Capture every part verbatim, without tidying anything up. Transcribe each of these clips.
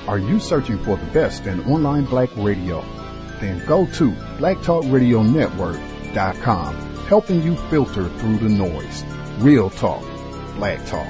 Are you searching for the best in online black radio? Then go to black talk radio network dot com, helping you filter through the noise. Real talk, black talk.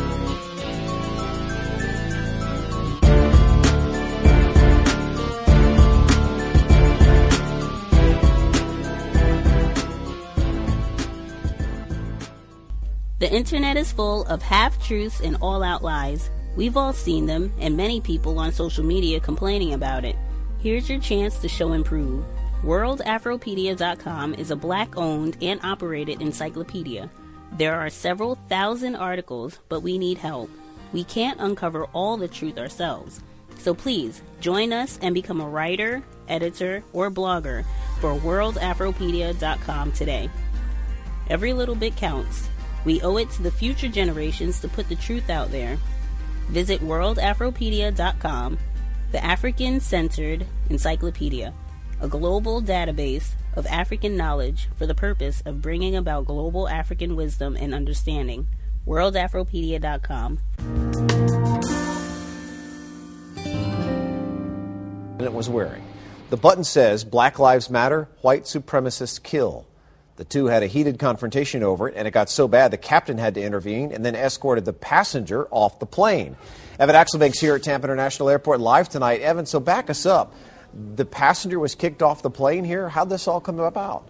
The internet is full of half-truths and all-out lies. We've all seen them, and many people on social media complaining about it. Here's your chance to show and prove. world afropedia dot com is a black-owned and operated encyclopedia. There are several thousand articles, but we need help. We can't uncover all the truth ourselves. So please, join us and become a writer, editor, or blogger for world afropedia dot com today. Every little bit counts. We owe it to the future generations to put the truth out there. Visit world afropedia dot com, the African-centered encyclopedia, a global database of African knowledge for the purpose of bringing about global African wisdom and understanding. world afropedia dot com. It was wearing. The button says, Black Lives Matter, White Supremacists Kill. The two had a heated confrontation over it, and it got so bad the captain had to intervene and then escorted the passenger off the plane. Evan Axelbank's here at Tampa International Airport live tonight. Evan, so back us up. The passenger was kicked off the plane here. How'd this all come about?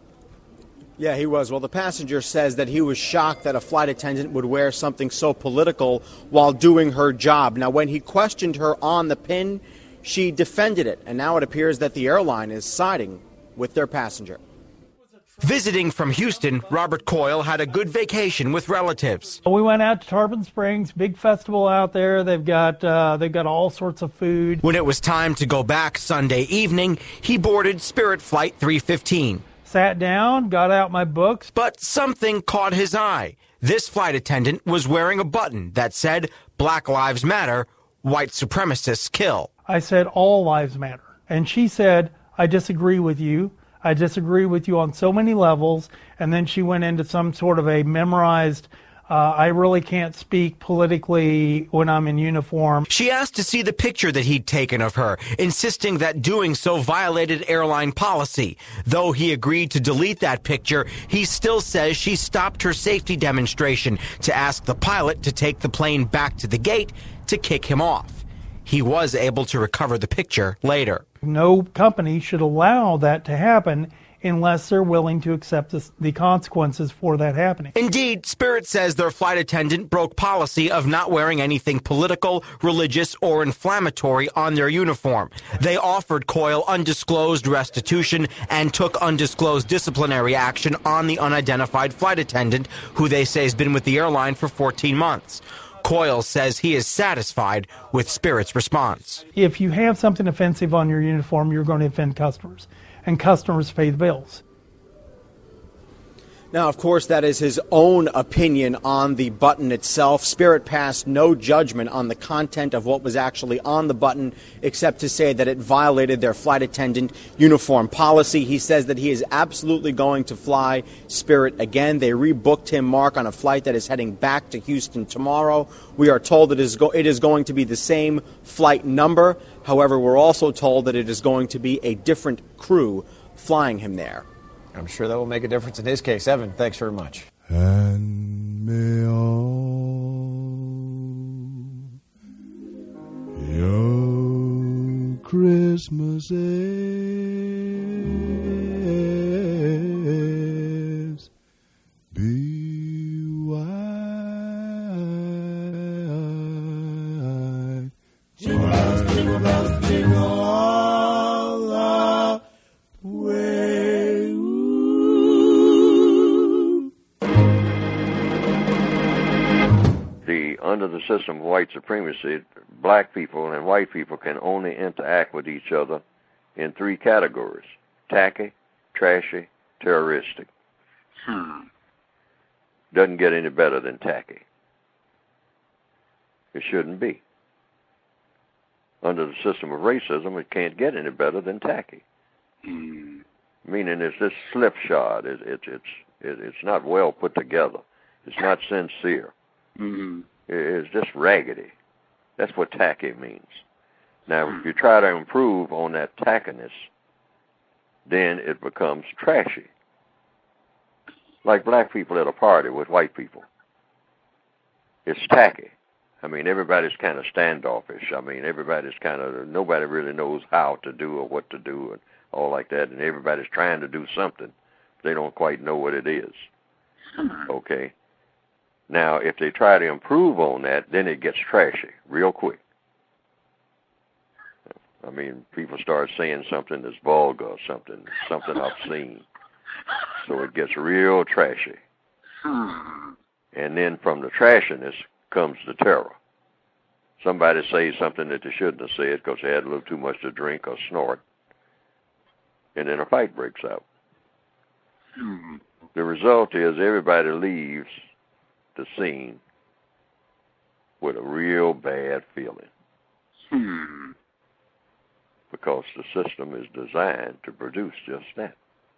Yeah, he was. Well, the passenger says that he was shocked that a flight attendant would wear something so political while doing her job. Now, when he questioned her on the pin, she defended it, and now it appears that the airline is siding with their passenger. Visiting from Houston, Robert Coyle had a good vacation with relatives. We went out to Tarpon Springs, big festival out there. They've got uh, they've got all sorts of food. When it was time to go back Sunday evening, he boarded Spirit Flight three fifteen. Sat down, got out my books. But something caught his eye. This flight attendant was wearing a button that said, Black Lives Matter, White Supremacists Kill. I said, all lives matter. And she said, I disagree with you. I disagree with you on so many levels. And then she went into some sort of a memorized, uh, I really can't speak politically when I'm in uniform. She asked to see the picture that he'd taken of her, insisting that doing so violated airline policy. Though he agreed to delete that picture, he still says she stopped her safety demonstration to ask the pilot to take the plane back to the gate to kick him off. He was able to recover the picture later. No company should allow that to happen unless they're willing to accept this, the consequences for that happening. Indeed, Spirit says their flight attendant broke policy of not wearing anything political, religious, or inflammatory on their uniform. They offered Coyle undisclosed restitution and took undisclosed disciplinary action on the unidentified flight attendant, who they say has been with the airline for fourteen months. Coyle says he is satisfied with Spirit's response. If you have something offensive on your uniform, you're going to offend customers, and customers pay the bills. Now, of course, that is his own opinion on the button itself. Spirit passed no judgment on the content of what was actually on the button, except to say that it violated their flight attendant uniform policy. He says that he is absolutely going to fly Spirit again. They rebooked him, Mark, on a flight that is heading back to Houston tomorrow. We are told that it is, go- it is going to be the same flight number. However, we're also told that it is going to be a different crew flying him there. I'm sure that will make a difference in his case. Evan, thanks very much. And may all your Christmases be white. Jingle bells, jingle bells, jingle all the way. The, under the system of white supremacy, black people and white people can only interact with each other in three categories: tacky, trashy, terroristic. Hmm. Doesn't get any better than tacky. It shouldn't be. Under the system of racism, it can't get any better than tacky. Hmm. Meaning it's just slipshod. It, it, it's it, it's not well put together. It's not sincere. Mm-hmm. It's just raggedy. That's what tacky means. Now, if you try to improve on that tackiness, then it becomes trashy. Like black people at a party with white people. It's tacky. I mean, everybody's kind of standoffish. I mean, everybody's kind of, nobody really knows how to do or what to do and all like that, and everybody's trying to do something. They don't quite know what it is. Okay? Now, if they try to improve on that, then it gets trashy real quick. I mean, people start saying something that's vulgar, something, something obscene. So it gets real trashy. And then from the trashiness comes the terror. Somebody says something that they shouldn't have said because they had a little too much to drink or snort, and then a fight breaks out. The result is everybody leaves the scene with a real bad feeling. Because the system is designed to produce just that.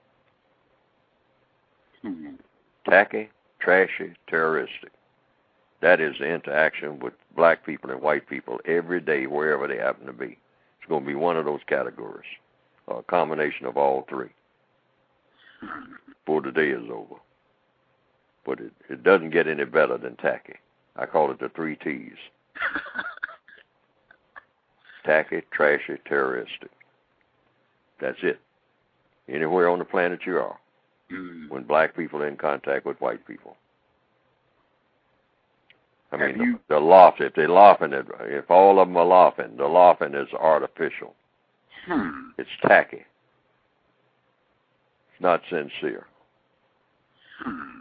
Tacky, trashy, terroristic. That is the interaction with black people and white people every day, wherever they happen to be. It's going to be one of those categories, a combination of all three, before the day is over. But it, it doesn't get any better than tacky. I call it the three T's. Tacky, trashy, terroristic. That's it. Anywhere on the planet you are, when black people are in contact with white people. I mean, you, the, the laugh, if they're laughing, if all of them are laughing, the laughing is artificial. Hmm. It's tacky. It's not sincere. Hmm.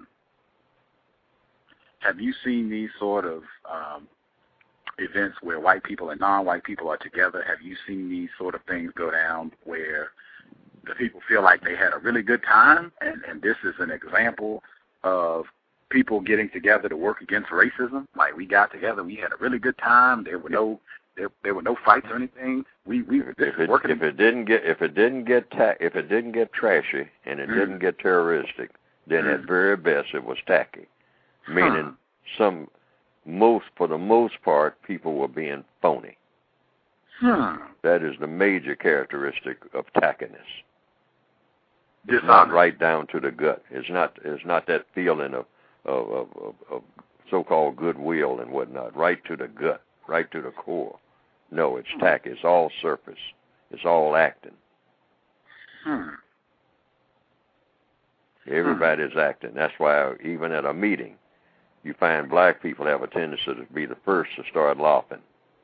Have you seen these sort of um, events where white people and non-white people are together? Have you seen these sort of things go down where the people feel like they had a really good time, and, and this is an example of people getting together to work against racism? Like, we got together, we had a really good time. There were no there, there were no fights or anything. We we this if it, working. If it didn't get if it didn't get ta- if it didn't get trashy and it mm. didn't get terroristic, then mm. at very best it was tacky, meaning huh. some most for the most part people were being phony. Hmm. That is the major characteristic of tackiness. It's Dishonest. not right down to the gut. It's not. It's not that feeling of of, of, of, of so-called goodwill and whatnot. Right to the gut. Right to the core. No, it's tacky. It's all surface. It's all acting. Hmm. Everybody's hmm. acting. That's why even at a meeting, you find black people have a tendency to be the first to start laughing.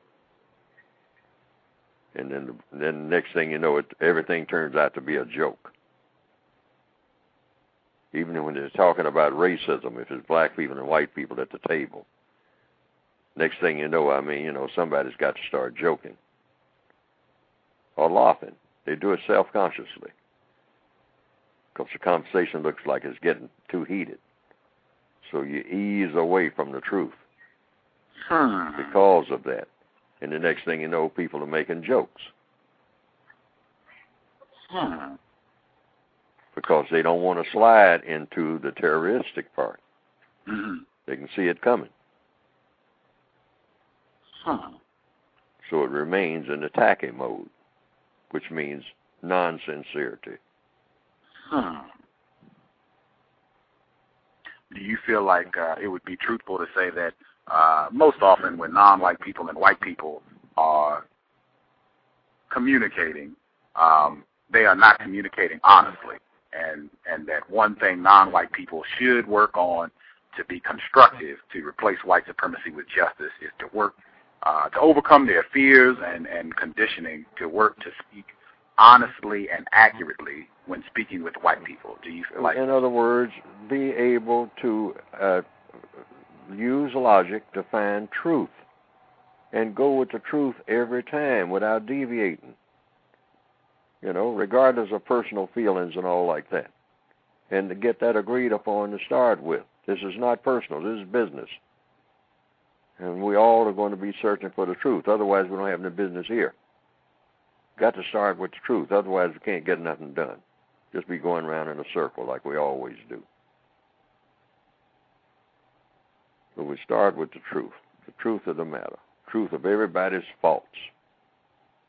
And then, then the next thing you know, it, everything turns out to be a joke. Even when they're talking about racism, if it's black people and white people at the table, next thing you know, I mean, you know, somebody's got to start joking or laughing. They do it self-consciously because the conversation looks like it's getting too heated. So you ease away from the truth hmm. because of that. And the next thing you know, people are making jokes. Hmm. Because they don't want to slide into the terroristic part. Mm-hmm. They can see it coming. Huh. So it remains in the tacky mode, which means non-sincerity. Huh. Do you feel like uh, it would be truthful to say that uh, most often when non-white people and white people are communicating, um, they are not communicating honestly? And and that one thing non-white people should work on to be constructive, to replace white supremacy with justice, is to work uh, to overcome their fears and, and conditioning, to work to speak honestly and accurately when speaking with white people. Do you feel like? In other words, be able to uh, use logic to find truth and go with the truth every time without deviating. You know, regardless of personal feelings and all like that. And to get that agreed upon to start with. This is not personal. This is business. And we all are going to be searching for the truth. Otherwise, we don't have any business here. Got to start with the truth. Otherwise, we can't get nothing done. Just be going around in a circle like we always do. So we start with the truth. The truth of the matter. Truth of everybody's faults.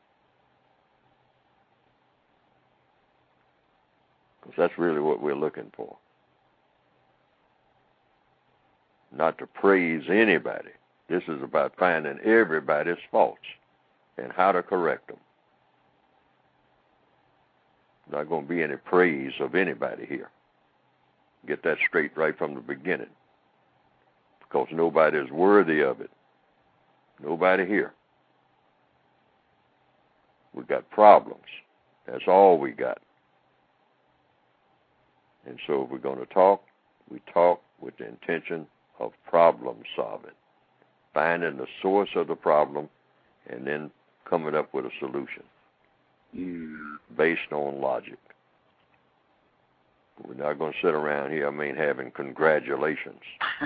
Because that's really what we're looking for. Not to praise anybody. This is about finding everybody's faults and how to correct them. Not going to be any praise of anybody here. Get that straight right from the beginning. Because nobody is worthy of it. Nobody here. We got problems. That's all we got. And so if we're going to talk, we talk with the intention of problem solving. Finding the source of the problem and then coming up with a solution. Mm. Based on logic. We're not going to sit around here, I mean, having congratulations.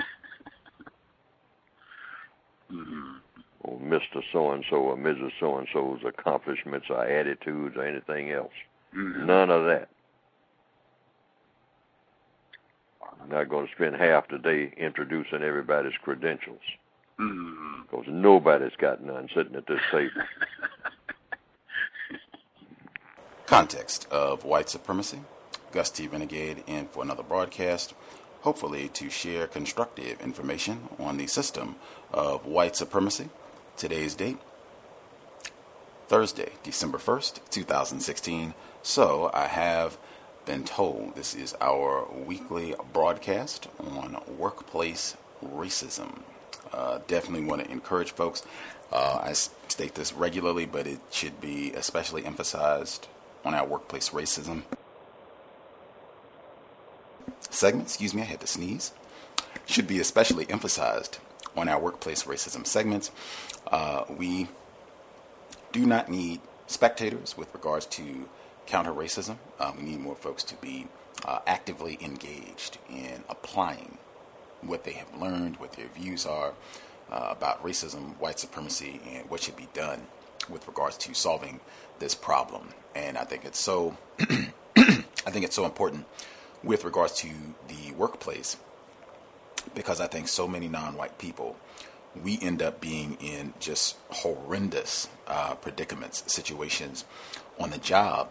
mm-hmm. Or Mister So-and-so or Missus So-and-so's accomplishments or attitudes or anything else. Mm-hmm. None of that. I'm not going to spend half the day introducing everybody's credentials. Mm-hmm. Because nobody's got none sitting at this table. Context of white supremacy. Gus T. Renegade in for another broadcast, hopefully to share constructive information on the system of white supremacy. Today's date, Thursday, December first, twenty sixteen. So I have been told this is our weekly broadcast on workplace racism. Uh, definitely want to encourage folks. Uh, I state this regularly, but it should be especially emphasized on our workplace racism segment. Excuse me, I had to sneeze. Should be especially emphasized on our workplace racism segments. Uh, we do not need spectators with regards to counter racism. Uh, we need more folks to be uh, actively engaged in applying what they have learned, what their views are uh, about racism, white supremacy, and what should be done with regards to solving this problem. And I think it's so I think it's so important with regards to the workplace, because I think so many non-white people, we end up being in just horrendous uh, predicaments, situations on the job,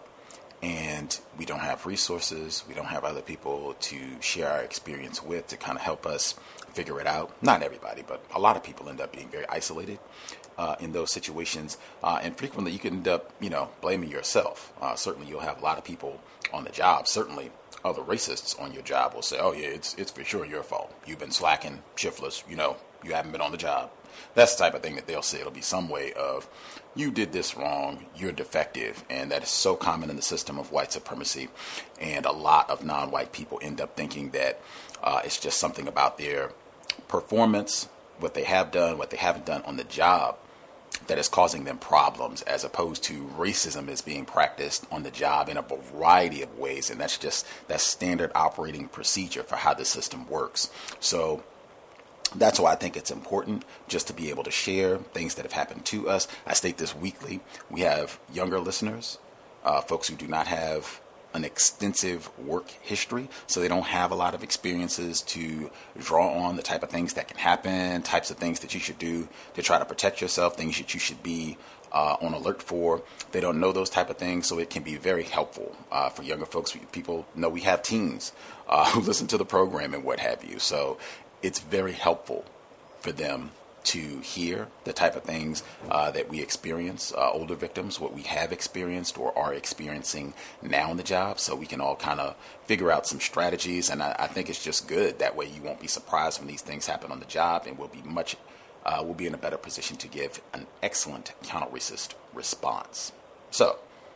and we don't have resources, we don't have other people to share our experience with to kind of help us figure it out. Not everybody, but a lot of people end up being very isolated uh, in those situations, uh, and frequently you can end up, you know, blaming yourself. Uh, certainly you'll have a lot of people on the job, certainly other racists on your job will say, oh yeah, it's it's for sure your fault. You've been slacking, shiftless, you know, you haven't been on the job. That's the type of thing that they'll say. It'll be some way of, you did this wrong, you're defective, and that is so common in the system of white supremacy. And a lot of non-white people end up thinking that uh, it's just something about their performance, what they have done, what they haven't done on the job, that is causing them problems, as opposed to racism is being practiced on the job in a variety of ways. And that's just, that's standard operating procedure for how the system works. So that's why I think it's important just to be able to share things that have happened to us. I state this weekly. We have younger listeners, uh, folks who do not have an extensive work history, so they don't have a lot of experiences to draw on the type of things that can happen, types of things that you should do to try to protect yourself, things that you should be uh, on alert for. They don't know those type of things, so it can be very helpful uh, for younger folks. People know we have teens uh, who listen to the program and what have you, so it's very helpful for them to hear the type of things uh, that we experience, uh, older victims, what we have experienced or are experiencing now on the job, so we can all kind of figure out some strategies. And I, I think it's just good. That way you won't be surprised when these things happen on the job, and we'll be much, uh, we'll be in a better position to give an excellent counter-racist response. So,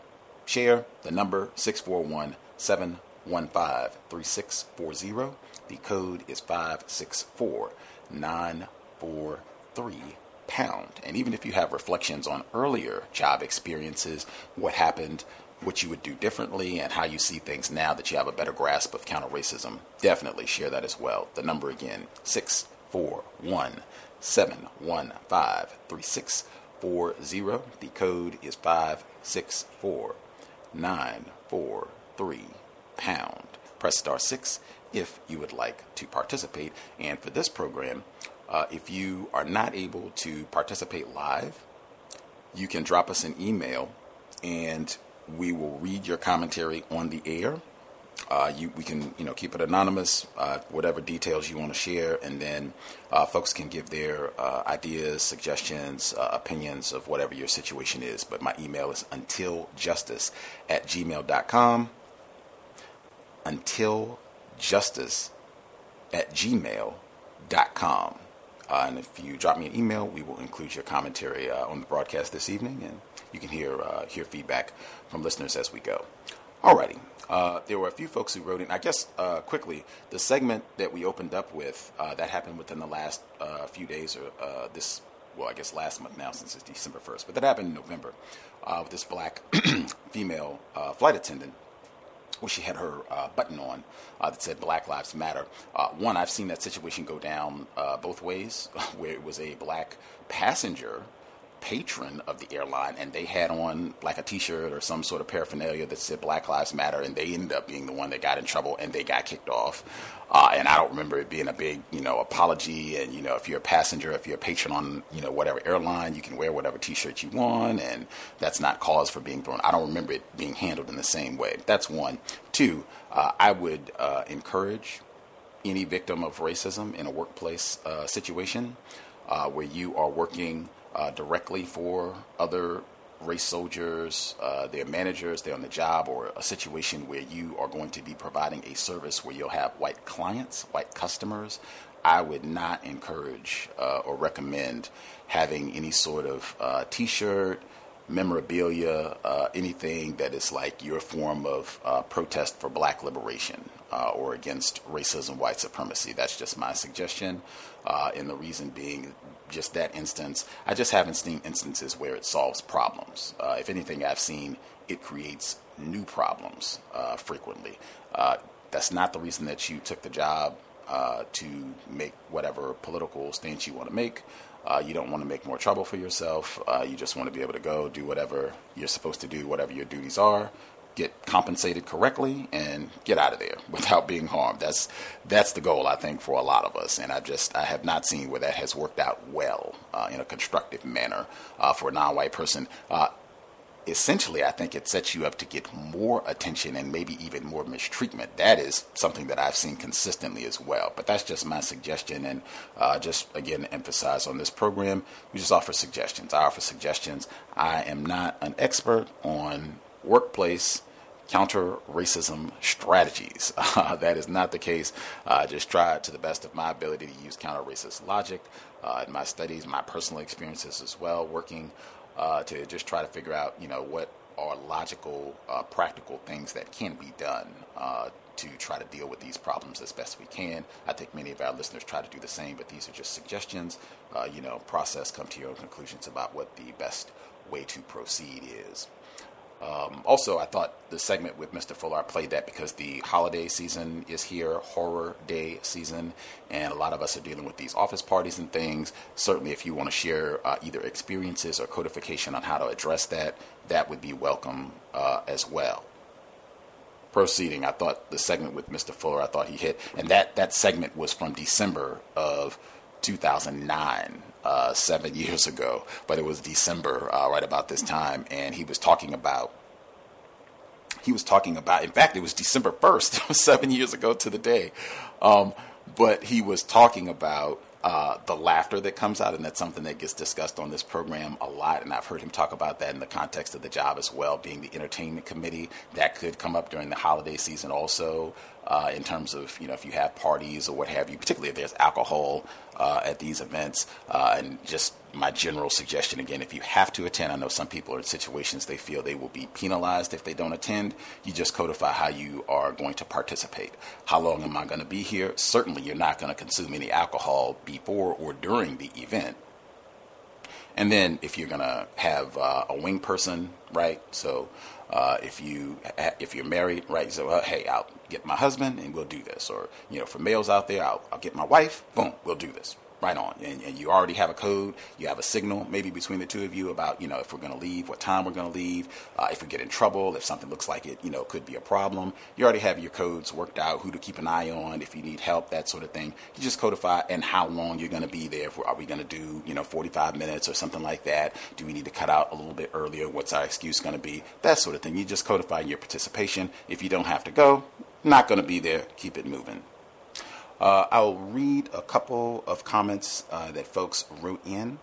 share the number six four one, seven one five, three six four zero. The code is five six four nine four three pound. And even if you have reflections on earlier job experiences, what happened, what you would do differently, and how you see things now that you have a better grasp of counter-racism, definitely share that as well. The number again, six four one, seven one five, three six four zero. The code is five six four nine four three pound. Press star six if you would like to participate. And for this program, Uh, if you are not able to participate live, you can drop us an email and we will read your commentary on the air Uh, you, we can, you know, keep it anonymous, uh, whatever details you want to share, and then uh, folks can give their uh, ideas, suggestions, uh, opinions of whatever your situation is. But my email is untiljustice at gmail dot com. Untiljustice at gmail dot com. Uh, and if you drop me an email, we will include your commentary uh, on the broadcast this evening, and you can hear uh, hear feedback from listeners as we go. Alrighty. Uh, there were a few folks who wrote in. I guess uh, quickly, the segment that we opened up with, uh, that happened within the last uh, few days, or uh, this, well, I guess last month now, since it's December first, but that happened in November, uh, with this black female uh, flight attendant, where she had her uh, button on uh, that said Black Lives Matter. Uh, one, I've seen that situation go down uh, both ways, where it was a black passenger patron of the airline, and they had on like a t-shirt or some sort of paraphernalia that said Black Lives Matter, and they ended up being the one that got in trouble, and they got kicked off. Uh, and I don't remember it being a big, you know, apology. And, you know, if you're a passenger, if you're a patron on, you know, whatever airline, you can wear whatever t-shirt you want, and that's not cause for being thrown. I don't remember it being handled in the same way. That's one. Two, uh, I would uh, encourage any victim of racism in a workplace uh, situation uh, where you are working Uh, directly for other race soldiers, uh, their managers, they're on the job, or a situation where you are going to be providing a service where you'll have white clients, white customers. I would not encourage uh, or recommend having any sort of uh, t-shirt, memorabilia, uh, anything that is like your form of uh, protest for black liberation uh, or against racism, white supremacy. That's just my suggestion. Uh, and the reason being just that instance, I just haven't seen instances where it solves problems. Uh, if anything, I've seen it creates new problems uh, frequently. Uh, that's not the reason that you took the job uh, to make whatever political stance you want to make. Uh, you don't want to make more trouble for yourself. Uh, you just want to be able to go do whatever you're supposed to do, whatever your duties are, get compensated correctly, and get out of there without being harmed. That's that's the goal, I think, for a lot of us. And I just I have not seen where that has worked out well uh, in a constructive manner uh, for a non-white person. Uh, essentially, I think it sets you up to get more attention and maybe even more mistreatment. That is something that I've seen consistently as well. But that's just my suggestion. And uh, just, again, emphasize on this program, we just offer suggestions. I offer suggestions. I am not an expert on workplace counter-racism strategies. Uh, that is not the case. I uh, just try to the best of my ability to use counter-racist logic uh, in my studies, my personal experiences as well, working uh, to just try to figure out, you know, what are logical, uh, practical things that can be done uh, to try to deal with these problems as best we can. I think many of our listeners try to do the same, but these are just suggestions. Uh, you know, process, come to your own conclusions about what the best way to proceed is. Um, also, I thought the segment with Mister Fuller, I played that because the holiday season is here, horror day season, and a lot of us are dealing with these office parties and things. Certainly, if you want to share uh, either experiences or codification on how to address that, that would be welcome uh, as well. Proceeding, I thought the segment with Mister Fuller, I thought he hit, and that, that segment was from December of two thousand nine. Uh, seven years ago, but it was December uh, right about this time, and he was talking about, he was talking about, in fact, it was December first, seven years ago to the day, um, but he was talking about uh, the laughter that comes out, and that's something that gets discussed on this program a lot, and I've heard him talk about that in the context of the job as well, being the entertainment committee. That could come up during the holiday season also, uh, in terms of, you know, if you have parties or what have you, particularly if there's alcohol uh, at these events, uh, and just my general suggestion, again, if you have to attend, I know some people are in situations they feel they will be penalized if they don't attend, you just codify how you are going to participate. How long am I going to be here? Certainly you're not going to consume any alcohol before or during the event. And then if you're going to have uh, a wing person, right, so uh, if, you, if you're married, right, so uh, hey, I'll get my husband and we'll do this. Or, you know, for males out there, I'll, I'll get my wife, boom, we'll do this. Right on. And, and you already have a code. You have a signal maybe between the two of you about, you know, if we're going to leave, what time we're going to leave, uh, if we get in trouble, if something looks like it, you know, could be a problem. You already have your codes worked out, who to keep an eye on, if you need help, that sort of thing. You just codify and how long you're going to be there. Are we going to do, you know, forty-five minutes or something like that? Do we need to cut out a little bit earlier? What's our excuse going to be? That sort of thing. You just codify your participation. If you don't have to go, not going to be there. Keep it moving. Uh, I'll read a couple of comments uh, that folks wrote in,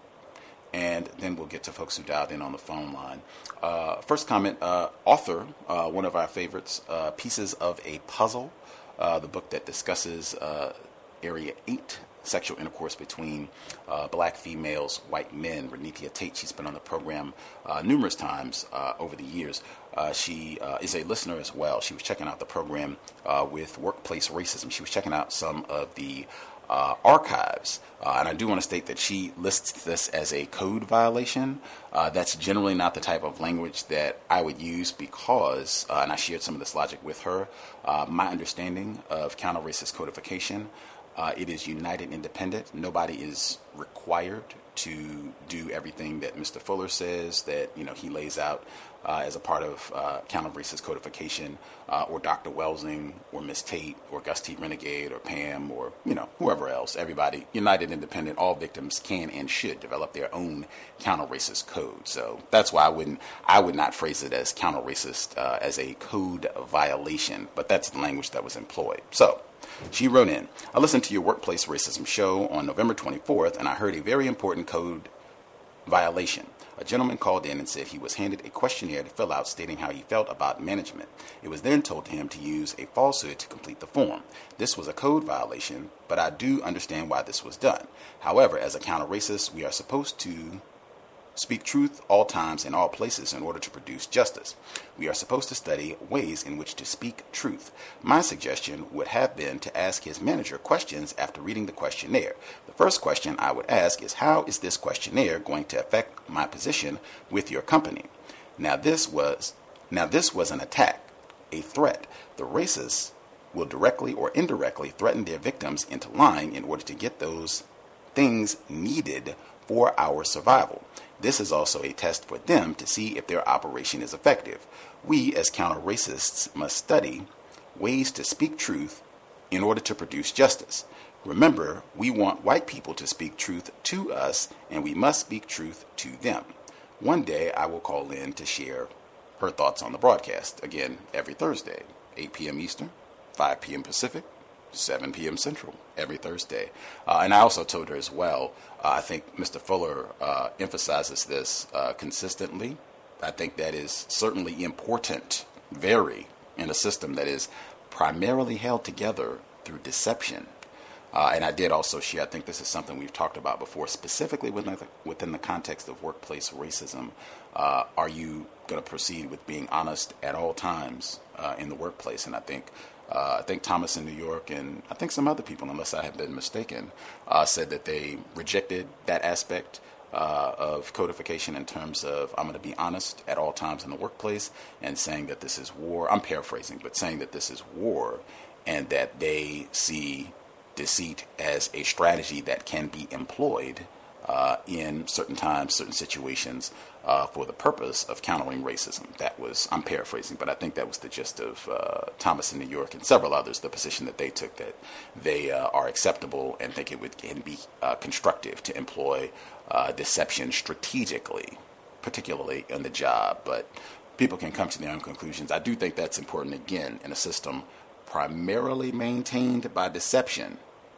and then we'll get to folks who dialed in on the phone line. Uh, first comment, uh, author, uh, one of our favorites, uh, Pieces of a Puzzle, uh, the book that discusses uh, Area eight, sexual intercourse between uh, black females, white men. Renithia Tate, she's been on the program uh, numerous times uh, over the years. Uh, she uh, is a listener as well. She was checking out the program uh, with workplace racism. She was checking out some of the uh, archives. Uh, and I do want to state that she lists this as a code violation. Uh, that's generally not the type of language that I would use because, uh, and I shared some of this logic with her, uh, my understanding of counter-racist codification, uh, it is united independent. Nobody is required to do everything that Mister Fuller says that, you know, he lays out Uh, as a part of uh, counter-racist codification, uh, or Doctor Welsing, or Miss Tate, or Gus T. Renegade, or Pam, or, you know, whoever else. Everybody, united, independent, all victims can and should develop their own counter-racist code. So that's why I wouldn't, I would not phrase it as counter-racist uh, as a code violation, but that's the language that was employed. So she wrote in, I listened to your workplace racism show on November twenty-fourth, and I heard a very important code violation. A gentleman called in and said he was handed a questionnaire to fill out stating how he felt about management. It was then told to him to use a falsehood to complete the form. This was a code violation, but I do understand why this was done. However, as a counter-racist, we are supposed to speak truth all times in all places in order to produce justice. We are supposed to study ways in which to speak truth. My suggestion would have been to ask his manager questions after reading the questionnaire. The first question I would ask is, how is this questionnaire going to affect my position with your company? Now this was now this was an attack, a threat. The racists will directly or indirectly threaten their victims into lying in order to get those things needed for our survival. This is also a test for them to see if their operation is effective. We, as counter-racists, must study ways to speak truth in order to produce justice. Remember, we want white people to speak truth to us, and we must speak truth to them. One day, I will call in to share her thoughts on the broadcast. Again, every Thursday, eight p.m. Eastern, five p.m. Pacific, seven p.m. Central, every Thursday. Uh, and I also told her as well, uh, I think Mister Fuller uh, emphasizes this uh, consistently. I think that is certainly important, very, in a system that is primarily held together through deception. Uh, and I did also share, I think this is something we've talked about before, specifically within the, within the context of workplace racism. Uh, are you going to proceed with being honest at all times uh, in the workplace? And I think Uh, I think Thomas in New York and I think some other people, unless I have been mistaken, uh, said that they rejected that aspect uh, of codification in terms of I'm going to be honest at all times in the workplace, and saying that this is war. I'm paraphrasing, but saying that this is war and that they see deceit as a strategy that can be employed uh, in certain times, certain situations, Uh, for the purpose of countering racism. That was, I'm paraphrasing, but I think that was the gist of uh, Thomas in New York and several others, the position that they took, that they uh, are acceptable and think it would can be uh, constructive to employ uh, deception strategically, particularly in the job. But people can come to their own conclusions. I do think that's important, again, in a system primarily maintained by deception.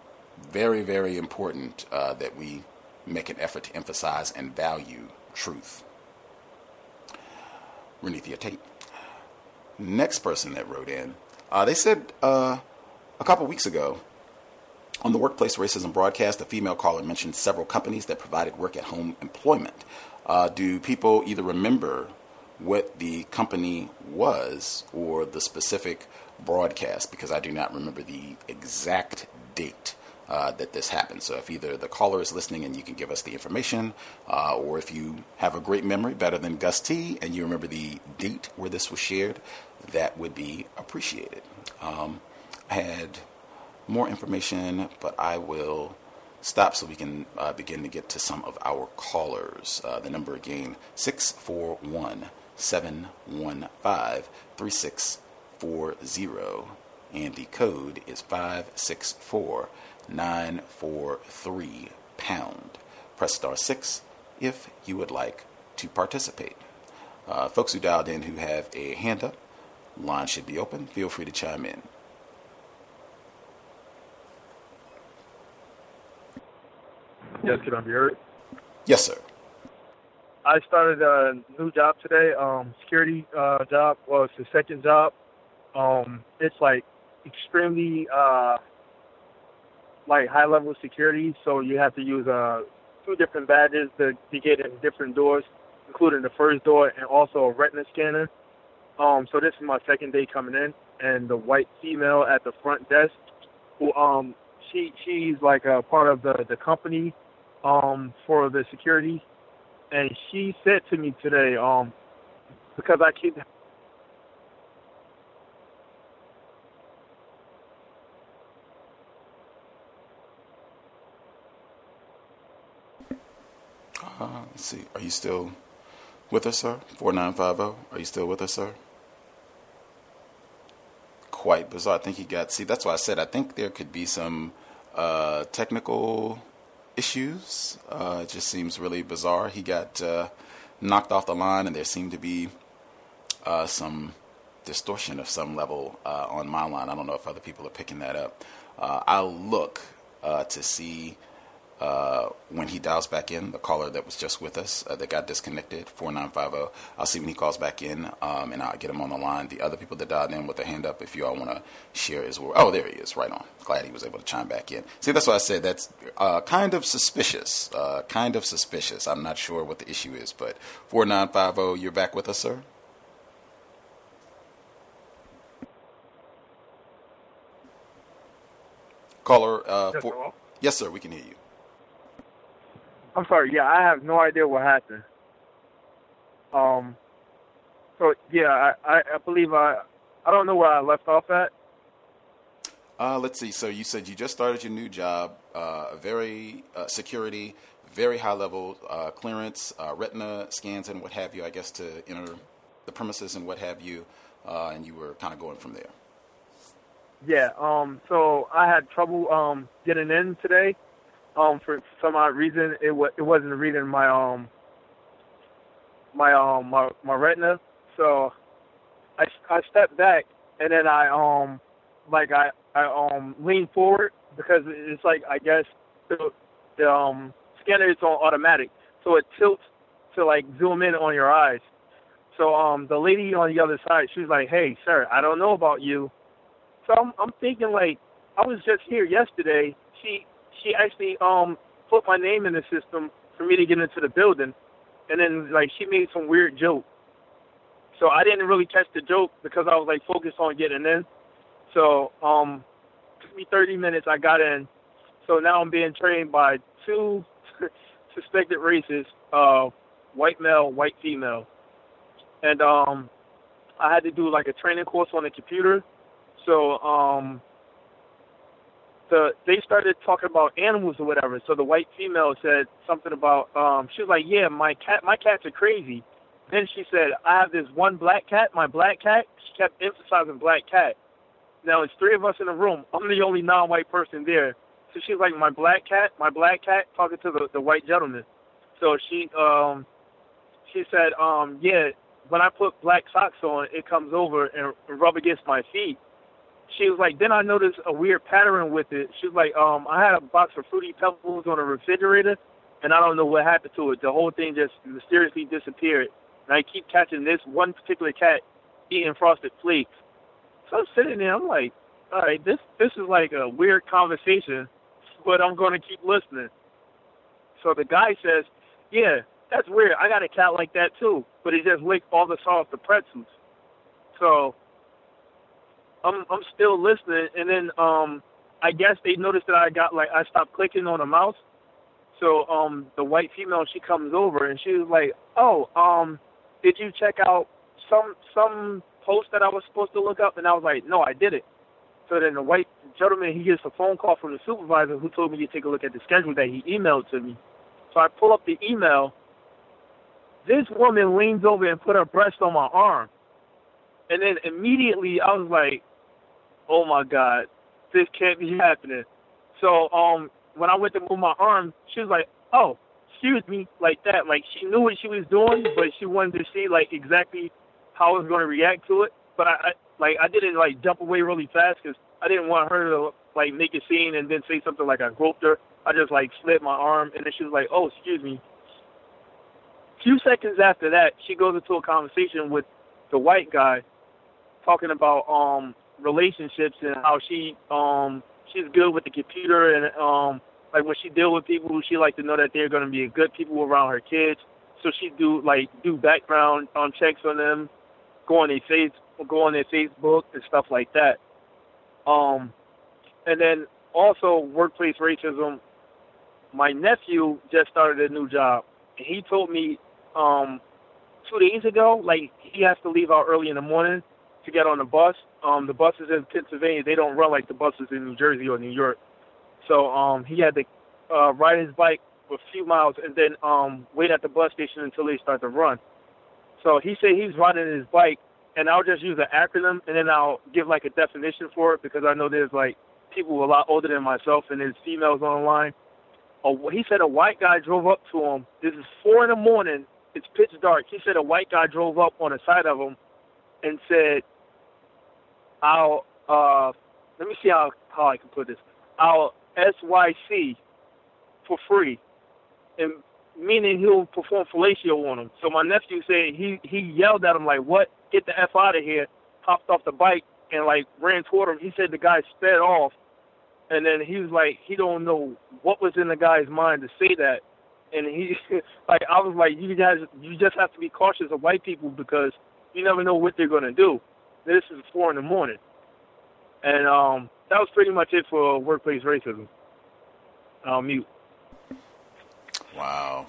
Very, very important uh, that we make an effort to emphasize and value truth. Renithia Tate. Next person that wrote in, uh, they said uh, a couple weeks ago on the Workplace Racism broadcast, a female caller mentioned several companies that provided work-at-home employment. Uh, do people either remember what the company was or the specific broadcast? Because I do not remember the exact date Uh, that this happened. So if either the caller is listening and you can give us the information, uh, or if you have a great memory, better than Gus T, and you remember the date where this was shared, that would be appreciated. Um, I had more information, but I will stop so we can uh, begin to get to some of our callers. Uh, the number again, six four one, seven one five, three six four zero, and the code is five six four, nine four three pound. Press star six if you would like to participate. Uh, folks who dialed in who have a hand up, line should be open. Feel free to chime in. Yes, can I be heard? Yes, sir. I started a new job today, um, security uh, job. Well, it's the second job. Um, it's like extremely uh, like high level security, so you have to use uh, two different badges to, to get in different doors, including the first door and also a retina scanner. Um, so this is my second day coming in, and the white female at the front desk, who um, she she's like a part of the the company um, for the security, and she said to me today, um, because I keep Uh, let's see. Are you still with us, sir? four nine five zero. Are you still with us, sir? Quite bizarre. I think he got, see, that's why I said I think there could be some uh, technical issues. Uh, it just seems really bizarre. He got uh, knocked off the line, and there seemed to be uh, some distortion of some level uh, on my line. I don't know if other people are picking that up. Uh, I'll look uh, to see Uh, when he dials back in, the caller that was just with us uh, that got disconnected, four nine five zero. I'll see when he calls back in, um, and I'll get him on the line. The other people that dialed in with their hand up, if you all want to share as well. Oh, there he is, right on. Glad he was able to chime back in. See, that's why I said that's uh, kind of suspicious, uh, kind of suspicious. I'm not sure what the issue is, but four nine five zero, you're back with us, sir? Caller, uh, Yes, four, hello? yes, sir, we can hear you. I'm sorry. Yeah, I have no idea what happened. Um. So yeah, I, I, I believe I I don't know where I left off at. Uh, let's see. So you said you just started your new job, uh, very uh, security, very high level uh, clearance, uh, retina scans and what have you, I guess, to enter the premises and what have you, uh, and you were kind of going from there. Yeah. Um. So I had trouble um getting in today. Um, for some odd reason, it wa- it wasn't reading my um my um my, my retina. So I, I stepped back, and then I um like I I um leaned forward because it's like I guess the, the um scanner is on automatic, so it tilts to like zoom in on your eyes. So um the lady on the other side, she was like, "Hey, sir, I don't know about you." So I'm I'm thinking like I was just here yesterday. She She actually um put my name in the system for me to get into the building, and then like she made some weird joke. So I didn't really catch the joke because I was like focused on getting in. So um, it took me thirty minutes. I got in. So now I'm being trained by two suspected races: uh, white male, white female, and um, I had to do like a training course on the computer. So um. The, they started talking about animals or whatever. So the white female said something about, um, she was like, yeah, my cat, my cats are crazy. Then she said, I have this one black cat, my black cat. She kept emphasizing black cat. Now, it's three of us in the room. I'm the only non-white person there. So she's like, my black cat, my black cat, talking to the, the white gentleman. So she um, she said, um, yeah, when I put black socks on, it comes over and rub against my feet. She was like, then I noticed a weird pattern with it. She was like, um, I had a box of Fruity Pebbles on the refrigerator, and I don't know what happened to it. The whole thing just mysteriously disappeared. And I keep catching this one particular cat eating Frosted Flakes. So I'm sitting there, I'm like, all right, this this is like a weird conversation, but I'm going to keep listening. So the guy says, yeah, that's weird. I got a cat like that too, but it just licked all the sauce, the pretzels. So I'm I'm still listening, and then um I guess they noticed that I got like I stopped clicking on the mouse. So um the white female, she comes over and she was like, oh, um did you check out some some post that I was supposed to look up? And I was like, no, I didn't. So then the white gentleman, he gets a phone call from the supervisor who told me to take a look at the schedule that he emailed to me. So I pull up the email. This woman leans over and put her breast on my arm. And then immediately I was like, oh my God, this can't be happening. So um, when I went to move my arm, she was like, oh, excuse me, like that. Like she knew what she was doing, but she wanted to see like exactly how I was going to react to it. But I, I like I didn't like jump away really fast because I didn't want her to like make a scene and then say something like I groped her. I just like slid my arm, and then she was like, "Oh, excuse me." A few seconds after that, she goes into a conversation with the white guy, talking about um relationships and how she um she's good with the computer, and um like when she deal with people, she like to know that they're going to be good people around her kids. So she do like do background um checks on them, go on their face, go on their Facebook and stuff like that. Um, and then also workplace racism. My nephew just started a new job. He told me um two days ago, like he has to leave out early in the morning to get on the bus. Um, the buses in Pennsylvania, they don't run like the buses in New Jersey or New York. So um, he had to uh, ride his bike a few miles and then um, wait at the bus station until they start to run. So he said he's riding his bike, and I'll just use an acronym, and then I'll give like a definition for it, because I know there's like people a lot older than myself, and there's females online. Oh, he said a white guy drove up to him. This is four in the morning. It's pitch dark. He said a white guy drove up on the side of him and said, I'll, uh, let me see how, how I can put this. I'll S Y C for free, and meaning he'll perform fellatio on him. So my nephew said he, he yelled at him like, "What? Get the F out of here," hopped off the bike and like ran toward him. He said the guy sped off, and then he was like, he don't know what was in the guy's mind to say that. And he, like, I was like, you guys, you just have to be cautious of white people, because you never know what they're going to do. This is four in the morning. And um, that was pretty much it for workplace racism. I'll mute. Wow.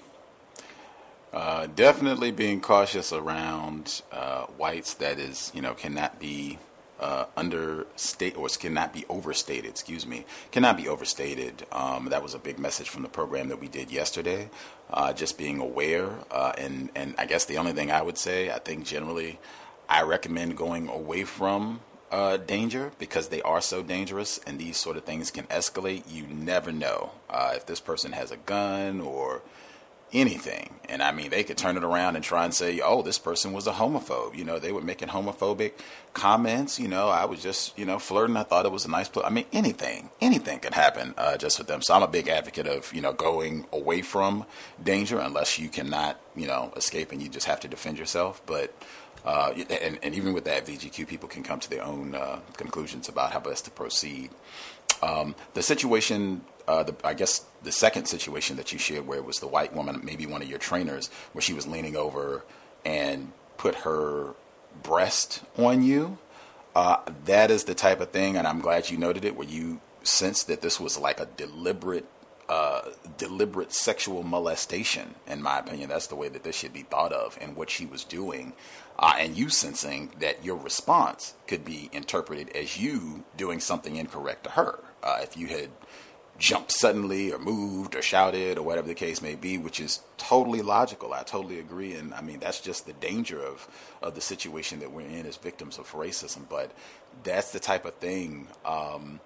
Uh, definitely being cautious around uh, whites that is, you know, cannot be uh, understated, or cannot be overstated, excuse me, cannot be overstated. Um, that was a big message from the program that we did yesterday, uh, just being aware. Uh, and, and I guess the only thing I would say, I think generally I recommend going away from uh, danger, because they are so dangerous, and these sort of things can escalate. You never know uh, if this person has a gun or anything. And I mean, they could turn it around and try and say, oh, this person was a homophobe. You know, they were making homophobic comments. You know, I was just, you know, flirting. I thought it was a nice place. I mean, anything, anything could happen uh, just with them. So I'm a big advocate of, you know, going away from danger unless you cannot, you know, escape and you just have to defend yourself. But Uh, and, and even with that, V G Q people can come to their own uh, conclusions about how best to proceed. Um, the situation, uh, the, I guess the second situation that you shared, where it was the white woman, maybe one of your trainers, where she was leaning over and put her breast on you, uh, that is the type of thing, and I'm glad you noted it, where you sensed that this was like a deliberate Uh, deliberate sexual molestation. In my opinion, that's the way that this should be thought of, and what she was doing, uh, and you sensing that your response could be interpreted as you doing something incorrect to her. Uh, if you had jumped suddenly or moved or shouted or whatever the case may be, which is totally logical. I totally agree. And I mean, that's just the danger of, of the situation that we're in as victims of racism. But that's the type of thing, um,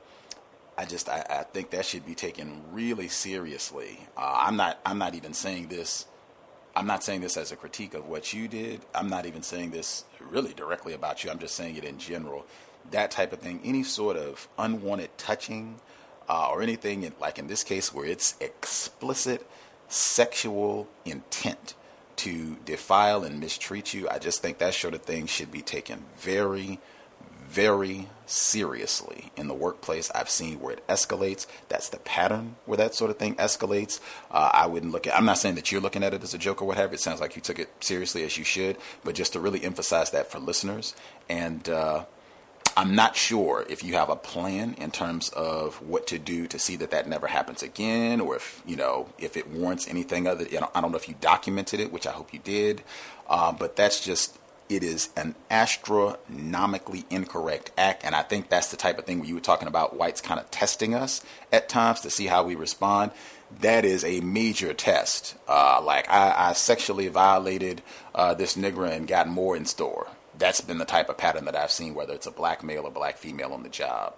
I just I, I think that should be taken really seriously. Uh, I'm not I'm not even saying this. I'm not saying this as a critique of what you did. I'm not even saying this really directly about you. I'm just saying it in general. That type of thing, any sort of unwanted touching, uh, or anything in, like in this case where it's explicit sexual intent to defile and mistreat you, I just think that sort of thing should be taken very, very seriously in the workplace. I've seen where it escalates. That's the pattern where that sort of thing escalates. Uh, I wouldn't look at, I'm not saying that you're looking at it as a joke or whatever. It sounds like you took it seriously, as you should, but just to really emphasize that for listeners. And uh, I'm not sure if you have a plan in terms of what to do to see that that never happens again, or if, you know, if it warrants anything other. You know, I don't know if you documented it, which I hope you did, uh, but that's just, it is an astronomically incorrect act. And I think that's the type of thing where you were talking about whites kind of testing us at times to see how we respond. That is a major test. Uh, like I, I sexually violated uh, this nigger and got more in store. That's been the type of pattern that I've seen, whether it's a black male or black female on the job.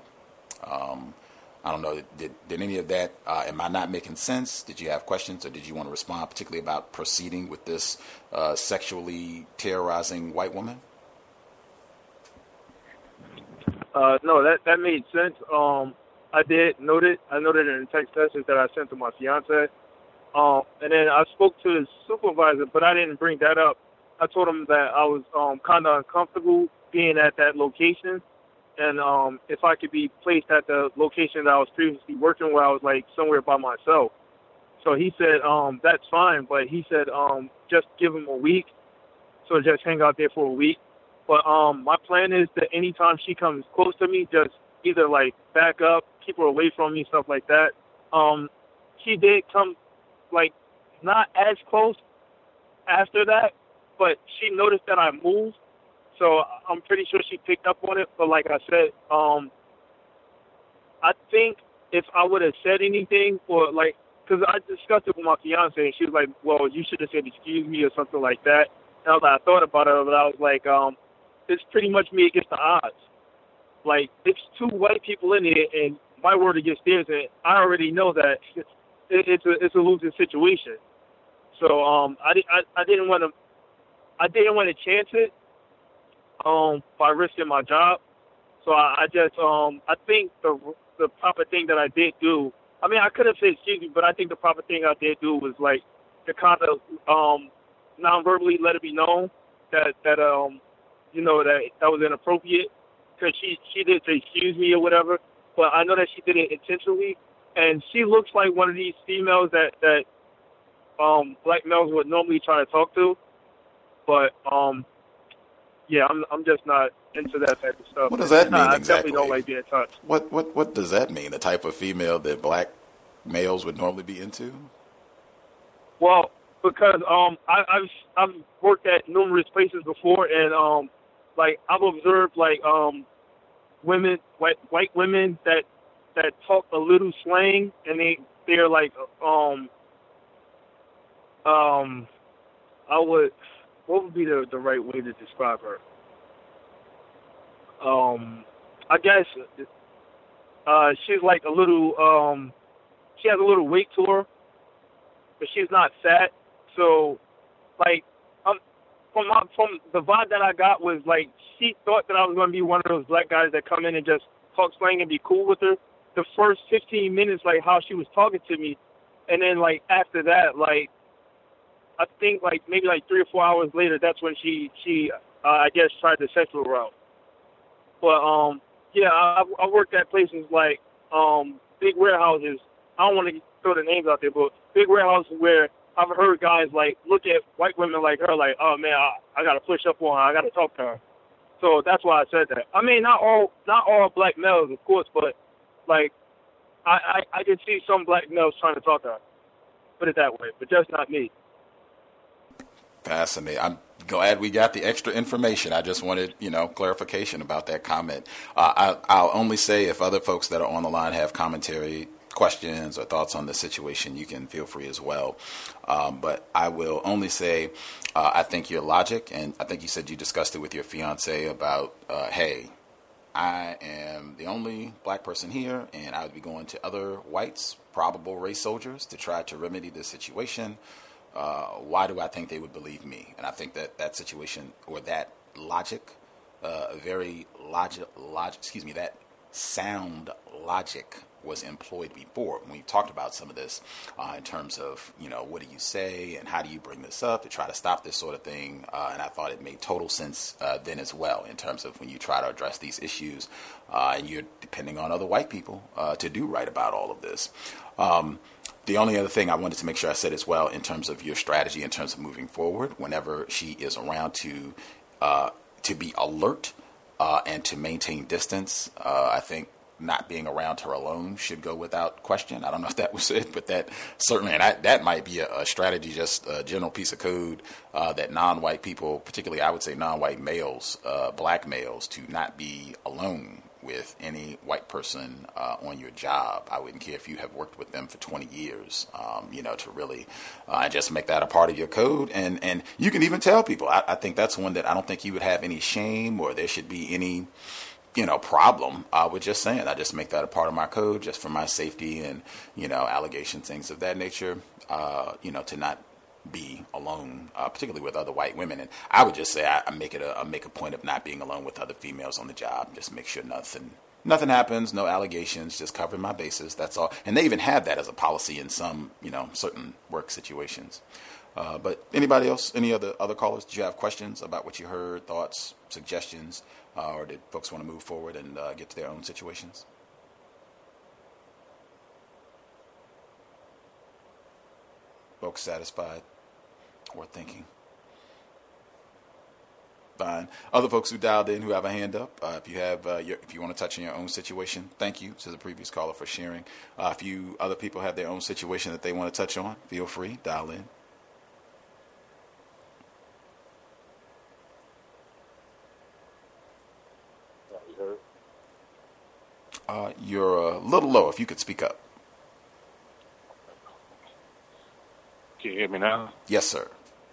Um, I don't know. Did, did any of that, uh, am I not making sense? Did you have questions, or did you want to respond particularly about proceeding with this uh, sexually terrorizing white woman? Uh, no, that, that made sense. Um, I did note it. I noted it in a text message that I sent to my fiance. Um, and then I spoke to his supervisor, but I didn't bring that up. I told him that I was um, kind of uncomfortable being at that location, and um, if I could be placed at the location that I was previously working where I was like somewhere by myself. So he said, um, that's fine, but he said um, just give him a week, so just hang out there for a week. But um, my plan is that anytime she comes close to me, just either like back up, keep her away from me, stuff like that. Um, she did come like not as close after that, but she noticed that I moved, so I'm pretty sure she picked up on it. But like I said, um, I think if I would have said anything, or like, because I discussed it with my fiance, and she was like, well, you should have said excuse me or something like that. And I was like, I thought about it, but I was like, um, it's pretty much me against the odds. Like, it's two white people in here, and my word against theirs, and I already know that it's, it's a it's a losing situation. So um, I, I, I didn't want to I didn't want to chance it um, by risking my job. So I, I just um, I think the the proper thing that I did do. I mean, I could have said excuse me, but I think the proper thing I did do was like to kind of um, non-verbally let it be known that that um, you know that that was inappropriate. Because she, she did say excuse me or whatever, but I know that she did it intentionally, and she looks like one of these females that, that um, black males would normally try to talk to, but um, yeah, I'm I'm just not into that type of stuff. What does that mean I exactly? definitely don't like being touched. What, what, what does that mean, the type of female that black males would normally be into? Well, because um, I, I've, I've worked at numerous places before, and um, like I've observed like um, women, white white women that that talk a little slang, and they they're like um um I would what would be the the right way to describe her? Um, I guess uh, she's like a little um she has a little weight to her, but she's not fat. So like um from my, from the vibe that I got was like she thought that I was going to be one of those black guys that come in and just talk slang and be cool with her. The first fifteen minutes, like how she was talking to me, and then like after that, like I think like maybe like three or four hours later, that's when she she uh, I guess tried the sexual route. But um yeah, I, I worked at places like um big warehouses. I don't want to throw the names out there, but big warehouses where I've heard guys like look at white women like her, like, oh man, I, I got to push up on her, I got to talk to her. So that's why I said that. I mean, not all not all black males, of course, but like I, I, I can see some black males trying to talk to her. Put it that way, but just not me. Fascinating. I'm glad we got the extra information. I just wanted, you know, clarification about that comment. Uh, I, I'll only say if other folks that are on the line have commentary, questions, or thoughts on the situation, you can feel free as well. Um, but I will only say uh, I think your logic, and I think you said you discussed it with your fiance about, uh, hey, I am the only black person here, and I would be going to other whites, probable race soldiers, to try to remedy this situation. Uh, why do I think they would believe me? And I think that that situation, or that logic, uh, very logic, logic, excuse me, that sound logic was employed before when we talked about some of this uh, in terms of, you know, what do you say and how do you bring this up to try to stop this sort of thing. Uh, and I thought it made total sense uh, then as well in terms of when you try to address these issues uh, and you're depending on other white people uh, to do right about all of this. Um, The only other thing I wanted to make sure I said as well in terms of your strategy, in terms of moving forward, whenever she is around, to uh, to be alert uh, and to maintain distance. Uh, I think not being around her alone should go without question. I don't know if that was it, but that certainly, and I, that might be a, a strategy, just a general piece of code uh, that non-white people, particularly I would say non-white males, uh, black males, to not be alone with any white person uh, on your job. I wouldn't care if you have worked with them for twenty years, um, you know, to really uh, just make that a part of your code. And, and you can even tell people, I, I think that's one that I don't think you would have any shame or there should be any, you know, problem uh, with just saying, I just make that a part of my code just for my safety and, you know, allegations, things of that nature, uh, you know, to not be alone, uh, particularly with other white women. And I would just say I, I make it a I make a point of not being alone with other females on the job. Just make sure nothing nothing happens, no allegations, just covering my bases. That's all. And they even have that as a policy in some, you know, certain work situations. Uh, but anybody else, any other other callers, did you have questions about what you heard, thoughts, suggestions, uh, or did folks want to move forward and uh, get to their own situations? Folks satisfied or thinking? Fine. Other folks who dialed in who have a hand up, uh, if you have, uh, your, if you want to touch on your own situation, thank you to the previous caller for sharing. Uh, if you other people have their own situation that they want to touch on, feel free, dial in. Uh, you're a little low. If you could speak up. Can you hear me now? Yes, sir.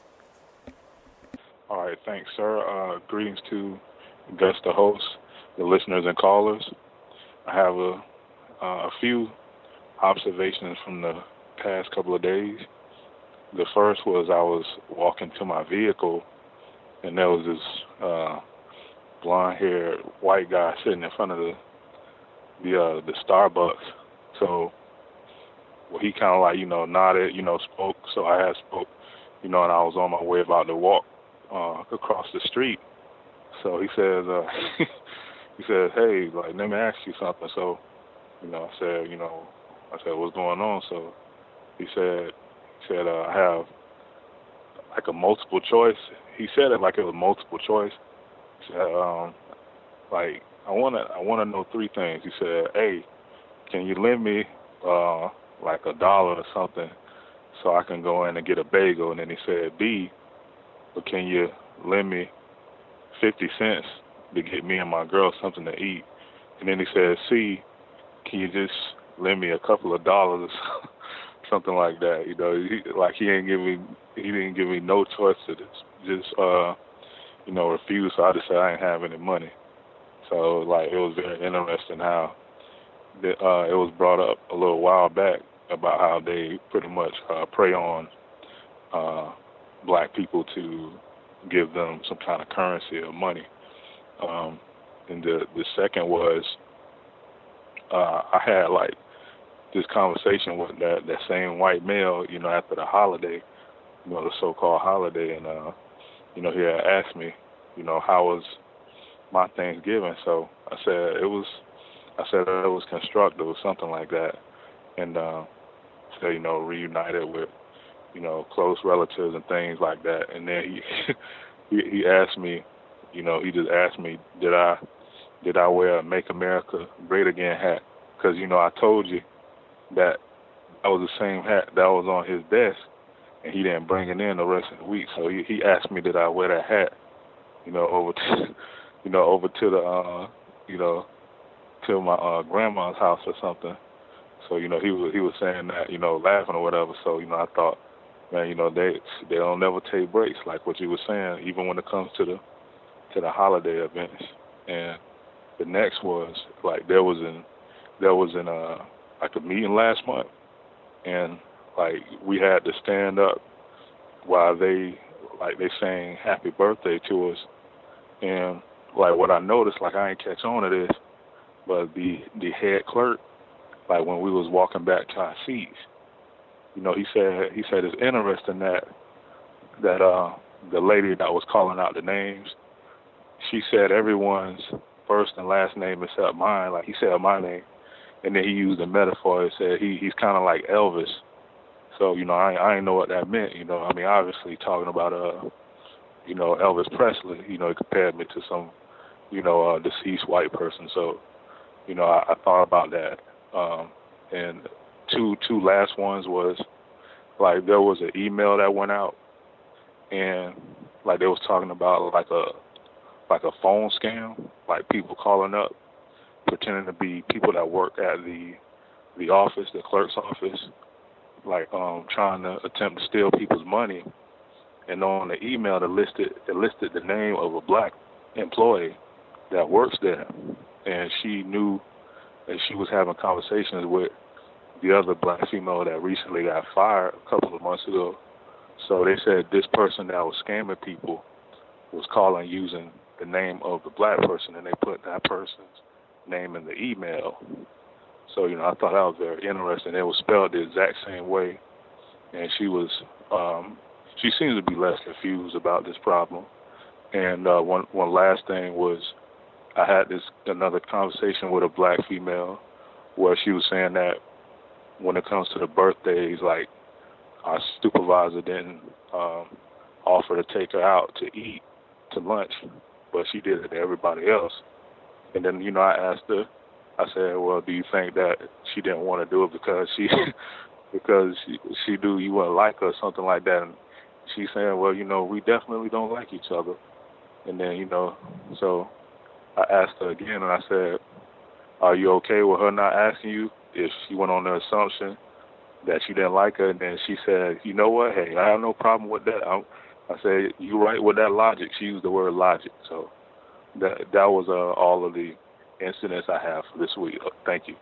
All right, thanks, sir. Uh, greetings to Investor hosts, the listeners and callers. I have a, uh, a few observations from the past couple of days. The first was I was walking to my vehicle, and there was this uh, blonde-haired white guy sitting in front of the the uh, the Starbucks. So well, he kind of like, you know, nodded, you know, spoke. So I had spoke, you know, and I was on my way about to walk uh, across the street. So he says, uh, he says, hey, like, let me ask you something. So, you know, I said, you know, I said, what's going on? So he said, he said, uh, I have like a multiple choice. He said it like it was multiple choice. He said, um, like, I want to I want to know three things. He said, hey, can you lend me uh, like a dollar or something so I can go in and get a bagel? And then he said, B, but can you lend me fifty cents to get me and my girl something to eat? And then he said, C, can you just lend me a couple of dollars, something like that? You know, he, like he didn't give me he didn't give me no choice to this. Just uh, you know, refuse. So I just said I ain't have any money. So, like, it was very interesting how the, uh, it was brought up a little while back about how they pretty much uh, prey on uh, black people to give them some kind of currency or money. Um, and the, the second was uh, I had, like, this conversation with that, that same white male, you know, after the holiday, you know, the so-called holiday. And, uh, you know, he had asked me, you know, how was my Thanksgiving. So I said it was I said it was constructive or something like that. And uh so, you know, reunited with, you know, close relatives and things like that. And then he he, he asked me, you know, he just asked me, did I did I wear a Make America Great Again hat? Because, you know, I told you that that was the same hat that was on his desk, and he didn't bring it in the rest of the week. So he, he asked me, did I wear that hat, you know, over to you know, over to the, uh, you know, to my uh, grandma's house or something. So, you know, he was he was saying that, you know, laughing or whatever. So, you know, I thought, man, you know, they they don't never take breaks, like what you were saying, even when it comes to the to the holiday events. And the next was like there was an there was an uh like a meeting last month, and like we had to stand up while they like they sang happy birthday to us. And like what I noticed, like I ain't catch on to this, but the the head clerk, like when we was walking back to our seats, you know, he said he said it's interesting that that uh the lady that was calling out the names, she said everyone's first and last name except mine. Like he said my name, and then he used a metaphor. He said he he's kind of like Elvis. So, you know, I I didn't know what that meant. You know, I mean, obviously talking about uh. you know, Elvis Presley, you know, he compared me to some, you know, uh, deceased white person. So, you know, I, I thought about that. Um, and two two last ones was, like, there was an email that went out, and, like, they was talking about, like, a like a phone scam, like people calling up, pretending to be people that work at the the office, the clerk's office, like, um, trying to attempt to steal people's money. And on the email, it listed, it listed the name of a black employee that works there. And she knew that she was having conversations with the other black female that recently got fired a couple of months ago. So they said this person that was scamming people was calling using the name of the black person, and they put that person's name in the email. So, you know, I thought that was very interesting. It was spelled the exact same way. And she was, um, she seems to be less confused about this problem. And uh, one one last thing was, I had this another conversation with a black female where she was saying that when it comes to the birthdays, like our supervisor didn't um, offer to take her out to eat to lunch, but she did it to everybody else. And then, you know, I asked her, I said, well, do you think that she didn't want to do it because she because she, she do you wouldn't like her or something like that? And she's saying, well, you know, we definitely don't like each other. And then, you know, so I asked her again, and I said, are you okay with her not asking you if she went on the assumption that you didn't like her? And then she said, you know what, hey, I have no problem with that. I'm, I said, you're right with that logic. She used the word logic. So that that was uh, all of the incidents I have for this week. Thank you.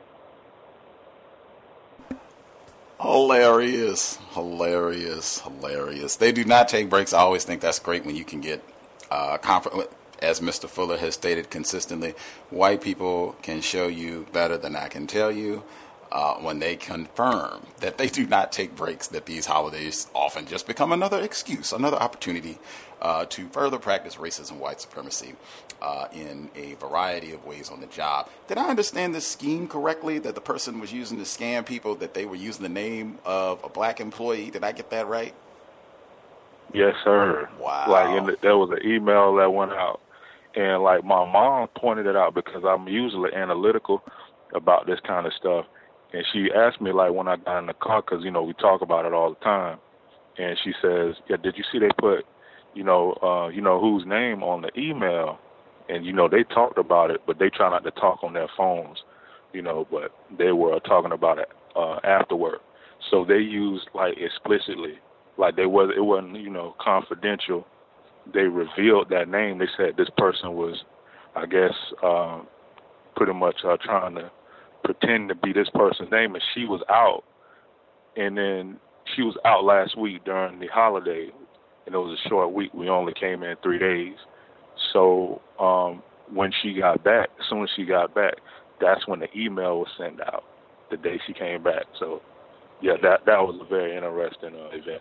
Hilarious, hilarious, hilarious. They do not take breaks. I always think that's great when you can get uh, conf- as Mister Fuller has stated consistently, white people can show you better than I can tell you uh, when they confirm that they do not take breaks, that these holidays often just become another excuse, another opportunity uh, to further practice racism, white supremacy uh, in a variety of ways on the job. Did I understand this scheme correctly, that the person was using to scam people, that they were using the name of a black employee? Did I get that right? Yes, sir. Wow. Like, and there was an email that went out. And, like, my mom pointed it out because I'm usually analytical about this kind of stuff. And she asked me, like, when I got in the car, because, you know, we talk about it all the time. And she says, yeah, did you see they put, you know, uh, you know, whose name on the email? And, you know, they talked about it, but they try not to talk on their phones, you know, but they were talking about it uh, afterward. So they used, like, explicitly, like they was, it wasn't, you know, confidential. They revealed that name. They said this person was, I guess, uh, pretty much uh, trying to pretend to be this person's name, and she was out. And then she was out last week during the holiday, and it was a short week. We only came in three days. So um, when she got back, as soon as she got back, that's when the email was sent out, the day she came back. So, yeah, that, that was a very interesting uh, event.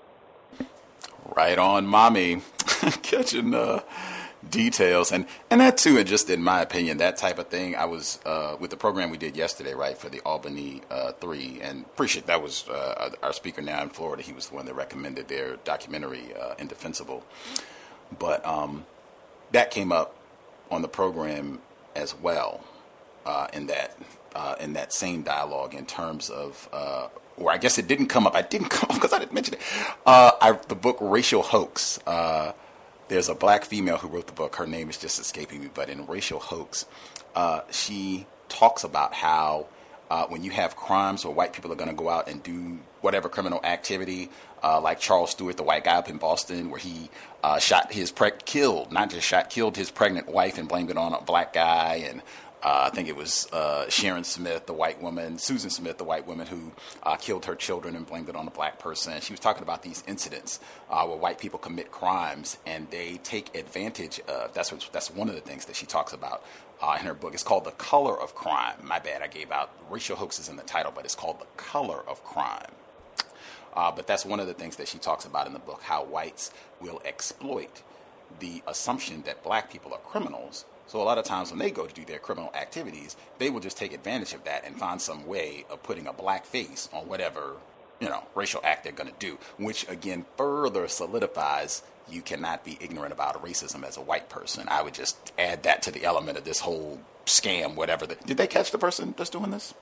Right on, mommy. Catching uh, details. And, and that, too, and just in my opinion, that type of thing, I was uh, with the program we did yesterday, right, for the Albany uh, three, and appreciate that was uh, our speaker now in Florida. He was the one that recommended their documentary, uh, Indefensible. But um, that came up on the program as well uh, in that uh, in that same dialogue in terms of uh, or I guess it didn't come up. I didn't come up because I didn't mention it. Uh, I, the book Racial Hoax. Uh, there's a black female who wrote the book. Her name is just escaping me. But in Racial Hoax, uh, she talks about how uh, when you have crimes where white people are going to go out and do whatever criminal activity, uh, like Charles Stewart, the white guy up in Boston, where he uh, shot his preg- killed, not just shot, killed his pregnant wife and blamed it on a black guy, and Uh, I think it was uh, Sharon Smith, the white woman, Susan Smith, the white woman who uh, killed her children and blamed it on a black person. She was talking about these incidents uh, where white people commit crimes and they take advantage of. That's what, that's one of the things that she talks about uh, in her book. It's called The Color of Crime. My bad, I gave out Racial Hoaxes in the title, but it's called The Color of Crime. Uh, but that's one of the things that she talks about in the book, how whites will exploit the assumption that black people are criminals. So a lot of times when they go to do their criminal activities, they will just take advantage of that and find some way of putting a black face on whatever, you know, racial act they're going to do, which again further solidifies you cannot be ignorant about racism as a white person. I would just add that to the element of this whole scam, whatever. The, did they catch the person that's doing this?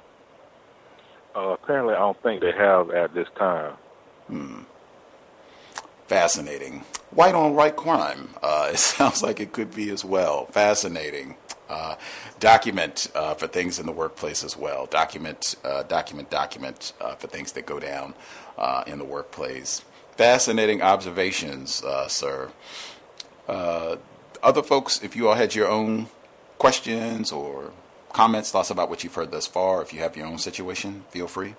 Uh, apparently, I don't think they have at this time. Hmm. Fascinating. White on white crime. Uh, it sounds like it could be as well. Fascinating. Uh, document uh, for things in the workplace as well. Document, uh, document, document uh, for things that go down uh, in the workplace. Fascinating observations, uh, sir. Uh, other folks, if you all had your own questions or comments, thoughts about what you've heard thus far, if you have your own situation, feel free.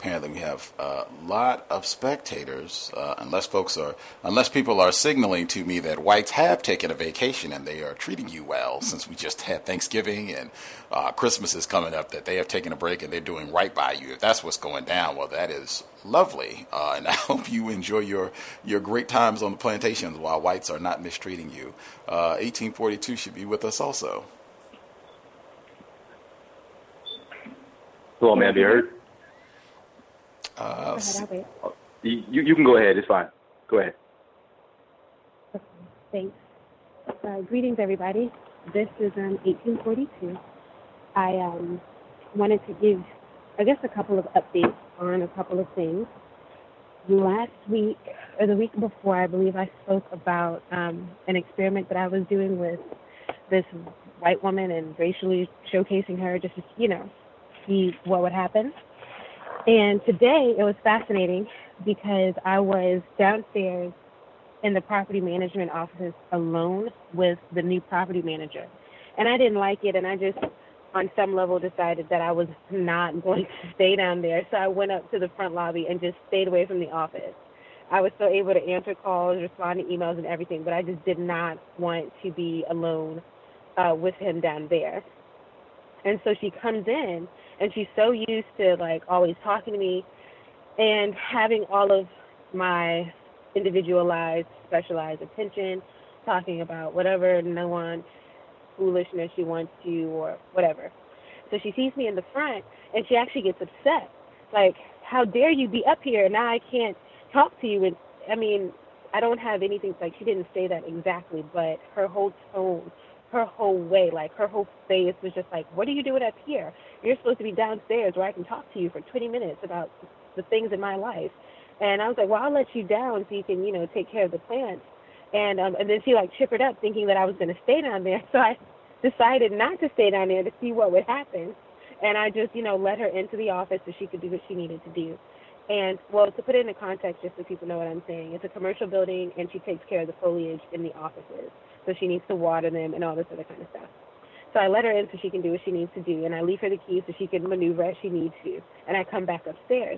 apparently we have a lot of spectators, uh, unless folks are, unless people are signaling to me that whites have taken a vacation and they are treating you well, since we just had Thanksgiving and uh, Christmas is coming up, that they have taken a break and they're doing right by you. If that's what's going down, well, that is lovely. Uh, and I hope you enjoy your, your great times on the plantations while whites are not mistreating you. Uh, eighteen forty-two should be with us also. Hello, man. Be heard? Uh, you, you can go ahead. It's fine. Go ahead. Okay, thanks. Uh, greetings, everybody. This is um, eighteen forty-two. I um, wanted to give, I guess, a couple of updates on a couple of things. Last week, or the week before, I believe I spoke about um, an experiment that I was doing with this white woman and racially showcasing her just to, you know, see what would happen. And today it was fascinating because I was downstairs in the property management office alone with the new property manager. And I didn't like it, and I just, on some level, decided that I was not going to stay down there. So I went up to the front lobby and just stayed away from the office. I was still able to answer calls, respond to emails and everything, but I just did not want to be alone uh, with him down there. And so she comes in, and she's so used to, like, always talking to me and having all of my individualized, specialized attention, talking about whatever nuance, foolishness she wants to or whatever. So she sees me in the front, and she actually gets upset. Like, how dare you be up here? Now I can't talk to you. And, I mean, I don't have anything, like, she didn't say that exactly, but her whole tone, her whole way, like her whole face was just like, what are you doing up here? You're supposed to be downstairs where I can talk to you for twenty minutes about the things in my life. And I was like, well, I'll let you down so you can, you know, take care of the plants. And um, and then she like chippered up thinking that I was going to stay down there. So I decided not to stay down there to see what would happen. And I just, you know, let her into the office so she could do what she needed to do. And, well, to put it into context, just so people know what I'm saying, it's a commercial building, and she takes care of the foliage in the offices. So she needs to water them and all this other kind of stuff. So I let her in so she can do what she needs to do, and I leave her the keys so she can maneuver as she needs to. And I come back upstairs.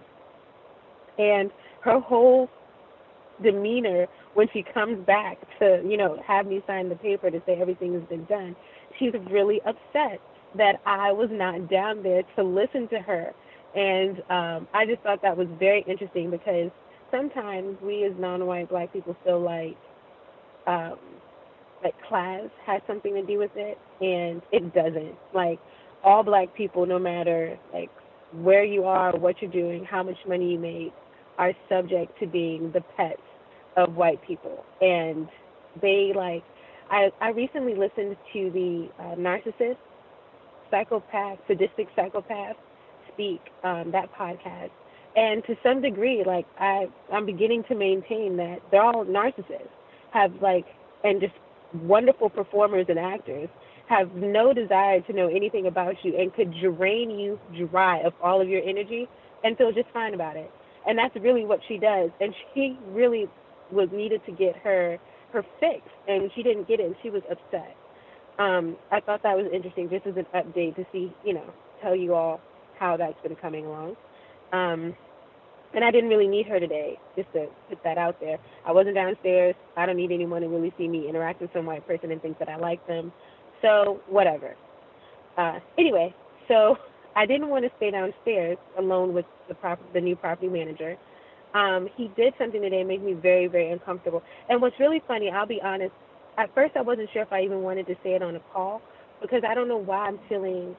And her whole demeanor when she comes back to, you know, have me sign the paper to say everything has been done, she's really upset that I was not down there to listen to her. And um, I just thought that was very interesting because sometimes we as non-white black people feel like um, like class has something to do with it, and it doesn't. Like, all black people, no matter like where you are, what you're doing, how much money you make, are subject to being the pets of white people. And they like, I, I recently listened to the uh, narcissist, psychopath, sadistic psychopath speak, um, that podcast. And to some degree, like, I, I'm beginning to maintain that they're all narcissists, have like, and just wonderful performers and actors, have no desire to know anything about you and could drain you dry of all of your energy and feel just fine about it. And that's really what she does. And she really was needed to get her her fix, and she didn't get it, and she was upset. Um, I thought that was interesting, just as an update to see, you know, tell you all how that's been coming along. Um, and I didn't really need her today, just to put that out there. I wasn't downstairs. I don't need anyone to really see me interact with some white person and think that I like them. So, whatever. Uh, anyway, so I didn't want to stay downstairs alone with the prop- the new property manager. Um, he did something today that made me very, very uncomfortable. And what's really funny, I'll be honest, at first I wasn't sure if I even wanted to say it on a call because I don't know why I'm feeling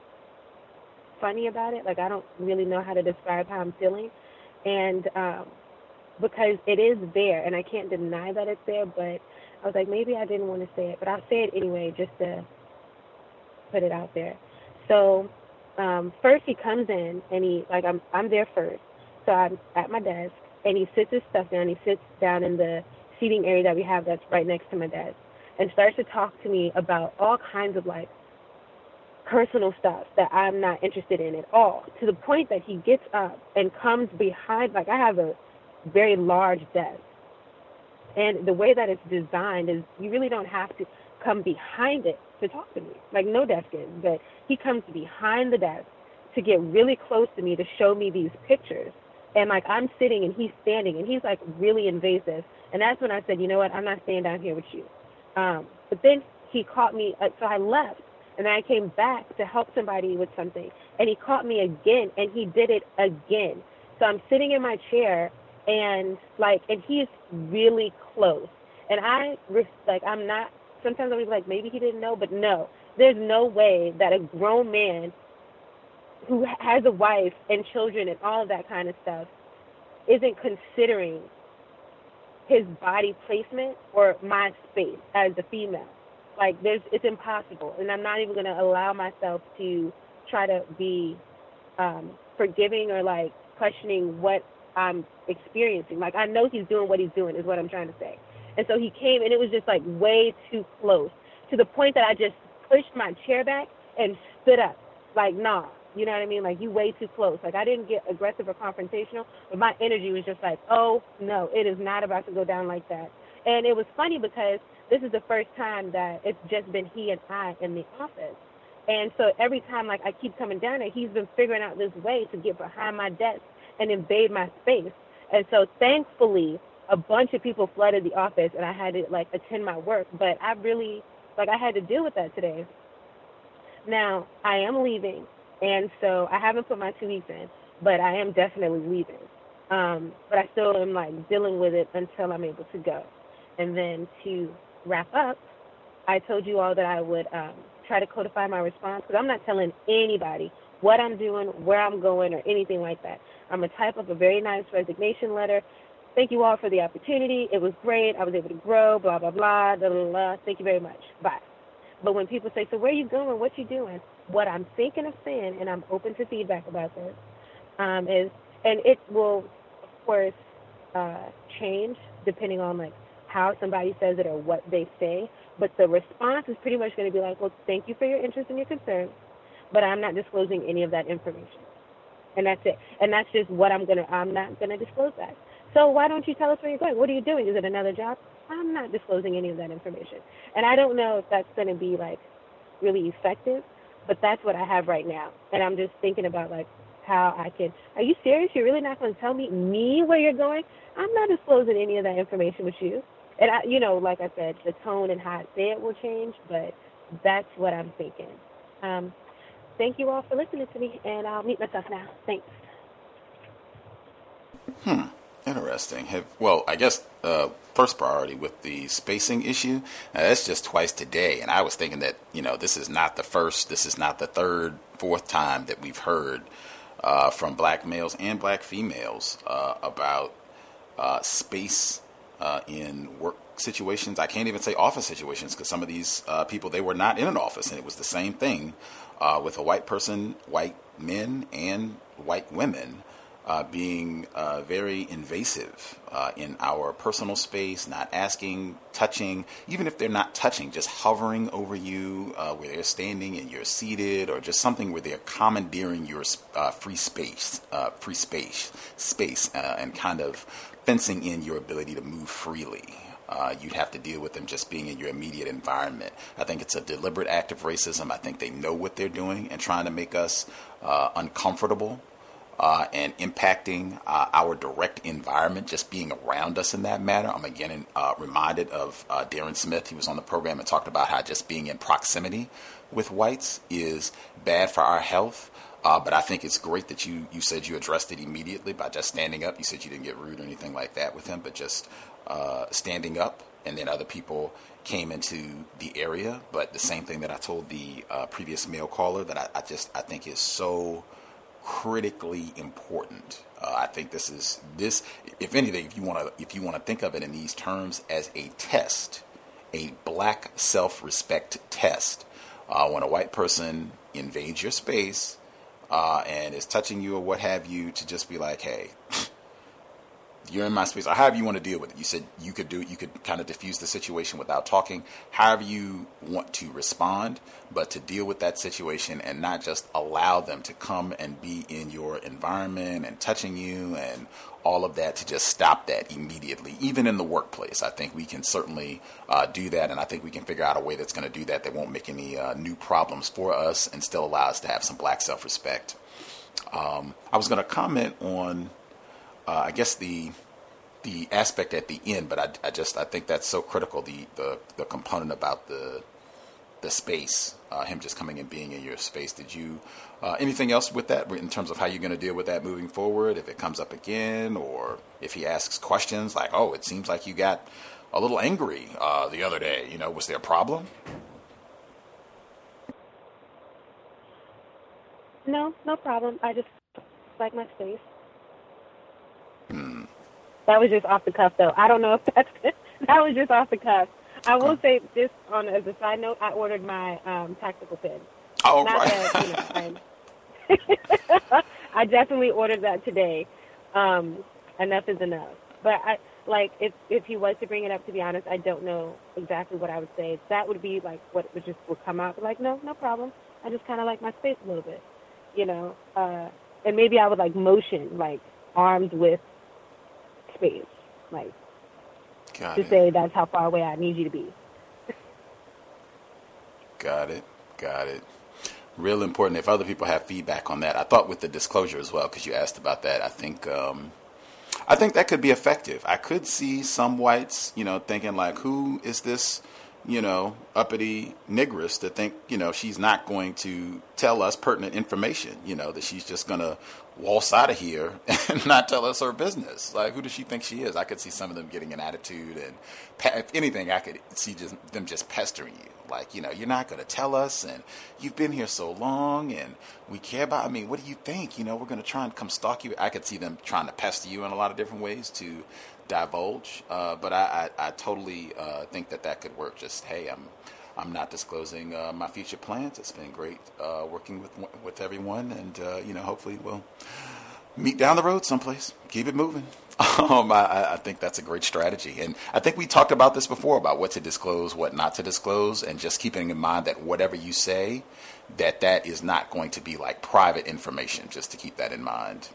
funny about it. Like, I don't really know how to describe how I'm feeling. And um, because it is there, and I can't deny that it's there, but I was like, maybe I didn't want to say it, but I'll say it anyway just to put it out there. So um, first he comes in, and he, like, I'm I'm there first. So I'm at my desk, and he sits his stuff down. He sits down in the seating area that we have that's right next to my desk and starts to talk to me about all kinds of, like, personal stuff that I'm not interested in at all, to the point that he gets up and comes behind, like, I have a very large desk. And the way that it's designed is you really don't have to come behind it to talk to me. Like, no desk is, but he comes behind the desk to get really close to me to show me these pictures And, like, I'm sitting and he's standing, and he's, like, really invasive. And that's when I said, you know what, I'm not staying down here with you. Um, but then he caught me, uh, so I left. And then I came back to help somebody with something. And he caught me again, and he did it again. So I'm sitting in my chair, and, like, and he's really close. And I, like, I'm not, sometimes I'll be like, maybe he didn't know, but no. There's no way that a grown man who has a wife and children and all of that kind of stuff isn't considering his body placement or my space as a female. Like, there's, it's impossible. And I'm not even going to allow myself to try to be um, forgiving or, like, questioning what I'm experiencing. Like, I know he's doing what he's doing is what I'm trying to say. And so he came, and it was just, like, way too close to the point that I just pushed my chair back and stood up. Like, nah, you know what I mean? Like, you way too close. Like, I didn't get aggressive or confrontational, but my energy was just like, oh, no, it is not about to go down like that. And it was funny because this is the first time that it's just been he and I in the office. And so every time, like, I keep coming down there, he's been figuring out this way to get behind my desk and invade my space. And so thankfully, a bunch of people flooded the office, and I had to, like, attend my work. But I really, like, I had to deal with that today. Now, I am leaving, and so I haven't put my two weeks in, but I am definitely leaving. Um, but I still am, like, dealing with it until I'm able to go. And then to wrap up, I told you all that I would um, try to codify my response, because I'm not telling anybody what I'm doing, where I'm going, or anything like that. I'm going to type up a very nice resignation letter. Thank you all for the opportunity. It was great. I was able to grow, blah, blah, blah, blah, blah, blah. Thank you very much. Bye. But when people say, so where are you going? What you doing? What I'm thinking of saying, and I'm open to feedback about this, um, is, and it will, of course, uh, change depending on, like, how somebody says it or what they say. But the response is pretty much going to be like, well, thank you for your interest and your concern, but I'm not disclosing any of that information. And that's it. And that's just what I'm going to, I'm not going to disclose that. So why don't you tell us where you're going? What are you doing? Is it another job? I'm not disclosing any of that information. And I don't know if that's going to be, like, really effective, but that's what I have right now. And I'm just thinking about, like, how I can, are you serious? You're really not going to tell me, me where you're going? I'm not disclosing any of that information with you. And, I, you know, like I said, the tone and how I say it will change, but that's what I'm thinking. Um, thank you all for listening to me, and I'll mute myself now. Thanks. Hmm. Interesting. Have, well, I guess uh, first priority with the spacing issue, uh, that's just twice today. And I was thinking that, you know, this is not the first, this is not the third, fourth time that we've heard uh, from black males and black females uh, about uh, space uh, in work situations. I can't even say office situations, because some of these uh, people, they were not in an office, and it was the same thing uh, with a white person, white men and white women. Uh, being uh, very invasive uh, in our personal space, not asking, touching, even if they're not touching, just hovering over you uh, where they're standing and you're seated, or just something where they're commandeering your uh, free space, uh, free space, space, uh, and kind of fencing in your ability to move freely. Uh, you'd have to deal with them just being in your immediate environment. I think it's a deliberate act of racism. I think they know what they're doing and trying to make us uh, uncomfortable. Uh, and impacting uh, our direct environment, just being around us in that manner. I'm again uh, reminded of uh, Darren Smith. He was on the program and talked about how just being in proximity with whites is bad for our health. Uh, but I think it's great that you, you said you addressed it immediately by just standing up. You said you didn't get rude or anything like that with him, but just uh, standing up, and then other people came into the area. But the same thing that I told the uh, previous male caller, that I, I just I think is so critically important. Uh, I think this is this. If anything, if you want to, if you want to think of it in these terms as a test, a black self-respect test. Uh, when a white person invades your space uh, and is touching you or what have you, to just be like, hey, you're in my space, or however you want to deal with it. You said you could do, you could kind of diffuse the situation without talking, however you want to respond, but to deal with that situation and not just allow them to come and be in your environment and touching you and all of that, to just stop that immediately, even in the workplace. I think we can certainly uh, do that, and I think we can figure out a way that's going to do that that won't make any uh, new problems for us and still allow us to have some black self-respect. Um, I was going to comment on uh, I guess the the aspect at the end, but I, I just I think that's so critical. The the, the component about the the space, uh, him just coming and being in your space. Did you uh, anything else with that in terms of how you're going to deal with that moving forward? If it comes up again, or if he asks questions like, "Oh, it seems like you got a little angry uh, the other day. You know, was there a problem?" No, no problem. I just like my space. Hmm. That was just off the cuff, though. I don't know if that's that was just off the cuff. I will say this on as a side note. I ordered my um, tactical pen. Oh, Not right. That, you know, I, I definitely ordered that today. Um, enough is enough. But I like if if he was to bring it up. To be honest, I don't know exactly what I would say. That would be like what would just would come out. Like, no, no problem. I just kind of like my space a little bit, you know. Uh, and maybe I would like motion, like armed with space, like Got to it. say that's how far away I need you to be. Got it. Got it. Real important. If other people have feedback on that, I thought with the disclosure as well, because you asked about that. I think, um, I think that could be effective. I could see some whites, you know, thinking like, "Who is this, you know, uppity negress to think, you know, she's not going to tell us pertinent information? You know, that she's just going to waltz out of here and not tell us her business. Like, who does she think she is?" I could see some of them getting an attitude, and if anything, I could see just them just pestering you. Like, you know, you're not going to tell us, and you've been here so long, and we care about, I mean, what do you think? You know, we're going to try and come stalk you. I could see them trying to pester you in a lot of different ways to divulge. Uh, but I, I, I totally uh, think that that could work. Just, hey, I'm I'm not disclosing uh, my future plans. It's been great uh, working with with everyone, and, uh, you know, hopefully we'll meet down the road someplace. Keep it moving. Um, I, I think that's a great strategy. And I think we talked about this before, about what to disclose, what not to disclose, and just keeping in mind that whatever you say, that that is not going to be like private information, just to keep that in mind.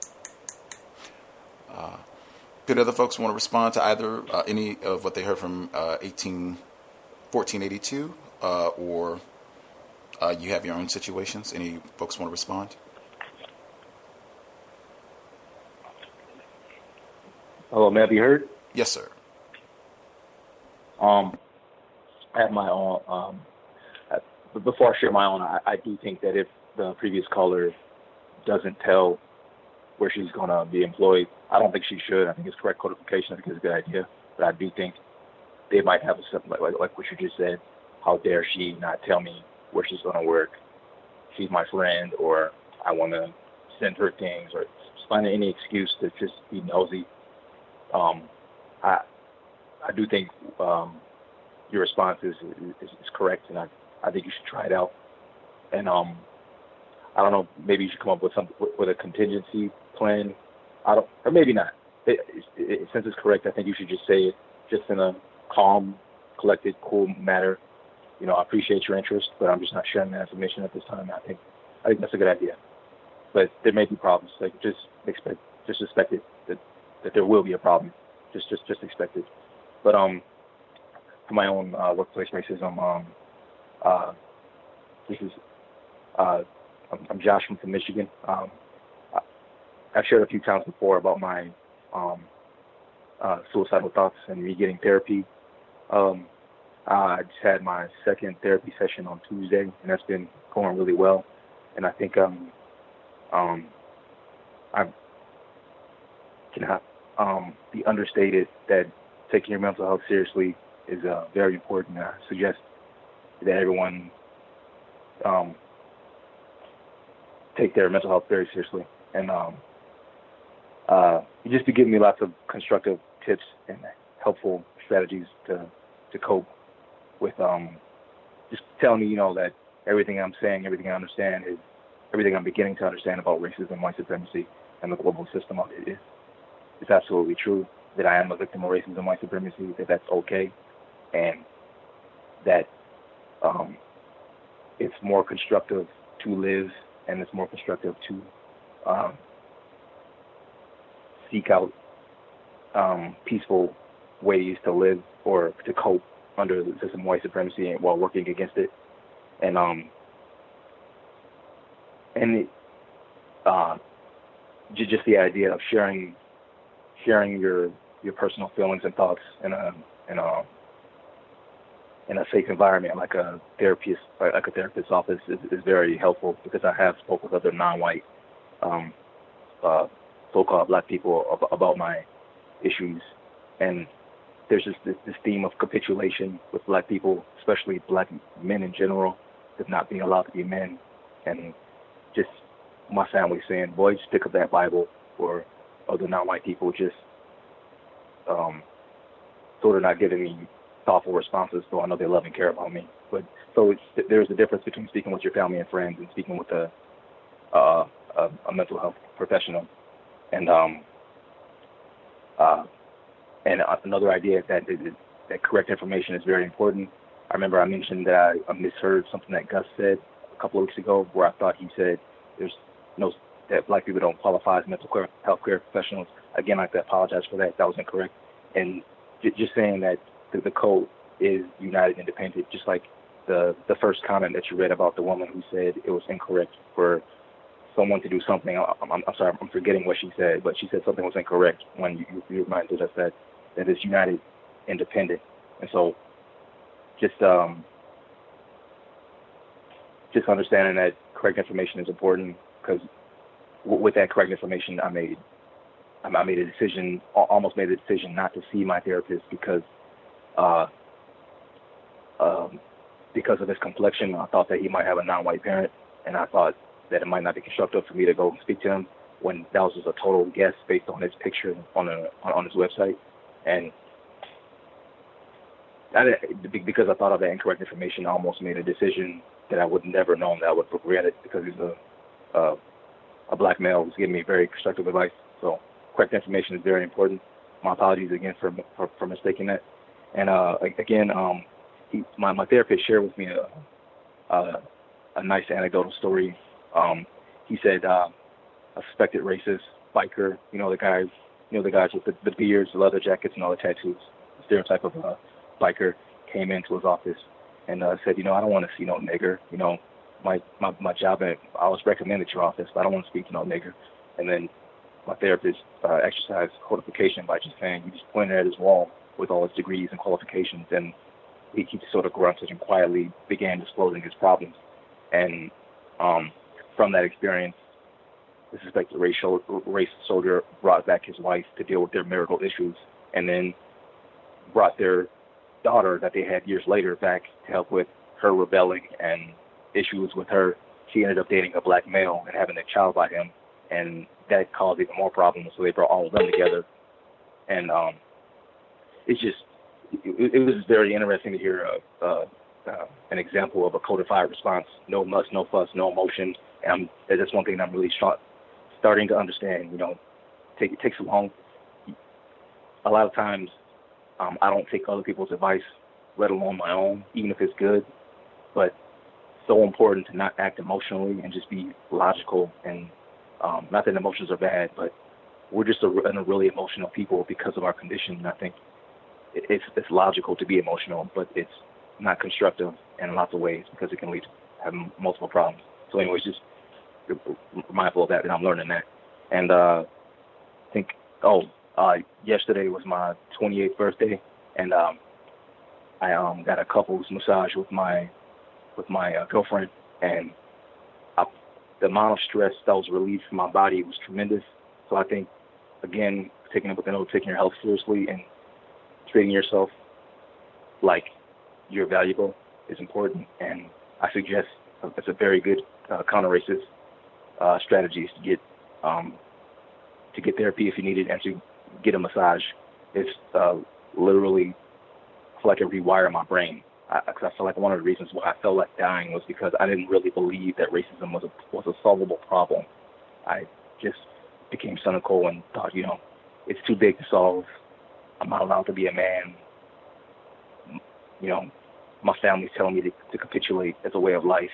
Uh, did other folks want to respond to either uh, any of what they heard from uh, eighteen fourteen eighty-two, uh, or uh, you have your own situations? Any folks want to respond? Hello, may I be heard? Yes, sir. Um, I have my own. Um, I, but before I share my own, I, I do think that if the previous caller doesn't tell where she's going to be employed, I don't think she should. I think it's correct codification. I think it's a good idea. But I do think they might have a something like, like, like what you just said. How dare she not tell me where she's going to work? She's my friend, or I want to send her things, or find any excuse to just be nosy. Um, I I do think um, your response is, is is correct, and I I think you should try it out. And um, I don't know, maybe you should come up with some with a contingency plan. I don't, or maybe not. It, it, it, since it's correct, I think you should just say it just in a calm, collected, cool manner. You know, I appreciate your interest, but I'm just not sharing that information at this time. I think I think that's a good idea. But there may be problems. Like, just expect, just expect it that. that there will be a problem. Just, just, just expect it. But um, for my own uh, workplace racism, um, uh, this is uh, I'm, I'm Josh from Michigan. Um, I, I've shared a few times before about my um, uh, suicidal thoughts and me getting therapy. Um, I just had my second therapy session on Tuesday, and that's been going really well. And I think um, um, I've cannot um, be understated that taking your mental health seriously is uh, very important. I suggest that everyone um, take their mental health very seriously. And um, uh, you just be giving me lots of constructive tips and helpful strategies to, to cope with um, just telling me, you know, that everything I'm saying, everything I understand is everything I'm beginning to understand about racism, white supremacy, and the global system of it is. It's absolutely true that I am a victim of racism and white supremacy, that that's okay, and that um, it's more constructive to live, and it's more constructive to um, seek out um, peaceful ways to live or to cope under the system of white supremacy and while working against it. And um, and it, uh, just the idea of sharing sharing your your personal feelings and thoughts in a in a in a safe environment like a therapist like a therapist's office is, is very helpful, because I have spoke with other non-white um, uh, so-called black people ab- about my issues, and there's just this, this theme of capitulation with black people, especially black men in general, of not being allowed to be men, and just my family saying, boy, just pick up that Bible, or other non-white people just um, sort of not giving me thoughtful responses, so I know they love and care about me. But so it's, there's a difference between speaking with your family and friends and speaking with a uh, a, a mental health professional. And um, uh, and another idea is that that correct information is very important. I remember I mentioned that I, I misheard something that Gus said a couple of weeks ago, where I thought he said there's no that black people don't qualify as mental health care professionals. Again, I'd like to apologize for that. That was incorrect. And j- just saying that the, the code is united independent, just like the the first comment that you read about the woman who said it was incorrect for someone to do something. I'm, I'm, I'm sorry, I'm forgetting what she said, but she said something was incorrect when you, you reminded us that that it's united independent. And so just um, just understanding that correct information is important, because w- with that correct information, I made I made a decision, almost made a decision not to see my therapist because uh, um, because of his complexion. I thought that he might have a non-white parent, and I thought that it might not be constructive for me to go and speak to him, when that was just a total guess based on his picture on a, on his website. And I, because I thought of that incorrect information, I almost made a decision that I would never known that I would regret it, because he's a uh, a black male who's giving me very constructive advice. So correct information is very important. My apologies again for for, for mistaking that. And uh, again, um, he, my my therapist shared with me a a, a nice anecdotal story. Um, he said uh, a suspected racist biker, you know the guys, you know the guys with the, the beards, the leather jackets, and all the tattoos, the stereotype of a biker, came into his office and uh, said, you know, I don't want to see no nigger. You know, my my my job, at, I was recommended your office, but I don't want to speak to no nigger. And then my therapist uh, exercised codification by just saying, he just pointed at his wall with all his degrees and qualifications, and he, he sort of grunted and quietly began disclosing his problems. And um, from that experience, the suspected racial race soldier brought back his wife to deal with their marital issues, and then brought their daughter that they had years later back to help with her rebelling and issues with her. She ended up dating a black male and having a child by him, and that caused even more problems, so they brought all of them together. And um, it's just, it, it was very interesting to hear uh, uh, uh, an example of a codified response. No muss, no fuss, no emotion. And I'm, that's one thing I'm really start, starting to understand. You know, take, it takes a long, a lot of times um, I don't take other people's advice, let alone my own, even if it's good. But so important to not act emotionally and just be logical. And um, not that emotions are bad, but we're just a, a really emotional people because of our condition. And I think it's it's logical to be emotional, but it's not constructive in lots of ways because it can lead to having multiple problems. So anyways, just mindful of that, and I'm learning that. And uh, I think, oh, uh, yesterday was my twenty-eighth birthday, and um, I um, got a couples massage with my with my uh, girlfriend, and I, the amount of stress that was released from my body was tremendous. So I think, again, taking up with the taking your health seriously and treating yourself like you're valuable is important. And I suggest it's a very good uh, counter-racist uh, strategy to get um, to get therapy if you need it, and to get a massage. It's uh, literally, I feel like it rewired my brain. I, I feel like one of the reasons why I felt like dying was because I didn't really believe that racism was a was a solvable problem. I just became cynical and thought, you know, it's too big to solve. I'm not allowed to be a man. You know, my family's telling me to, to capitulate as a way of life.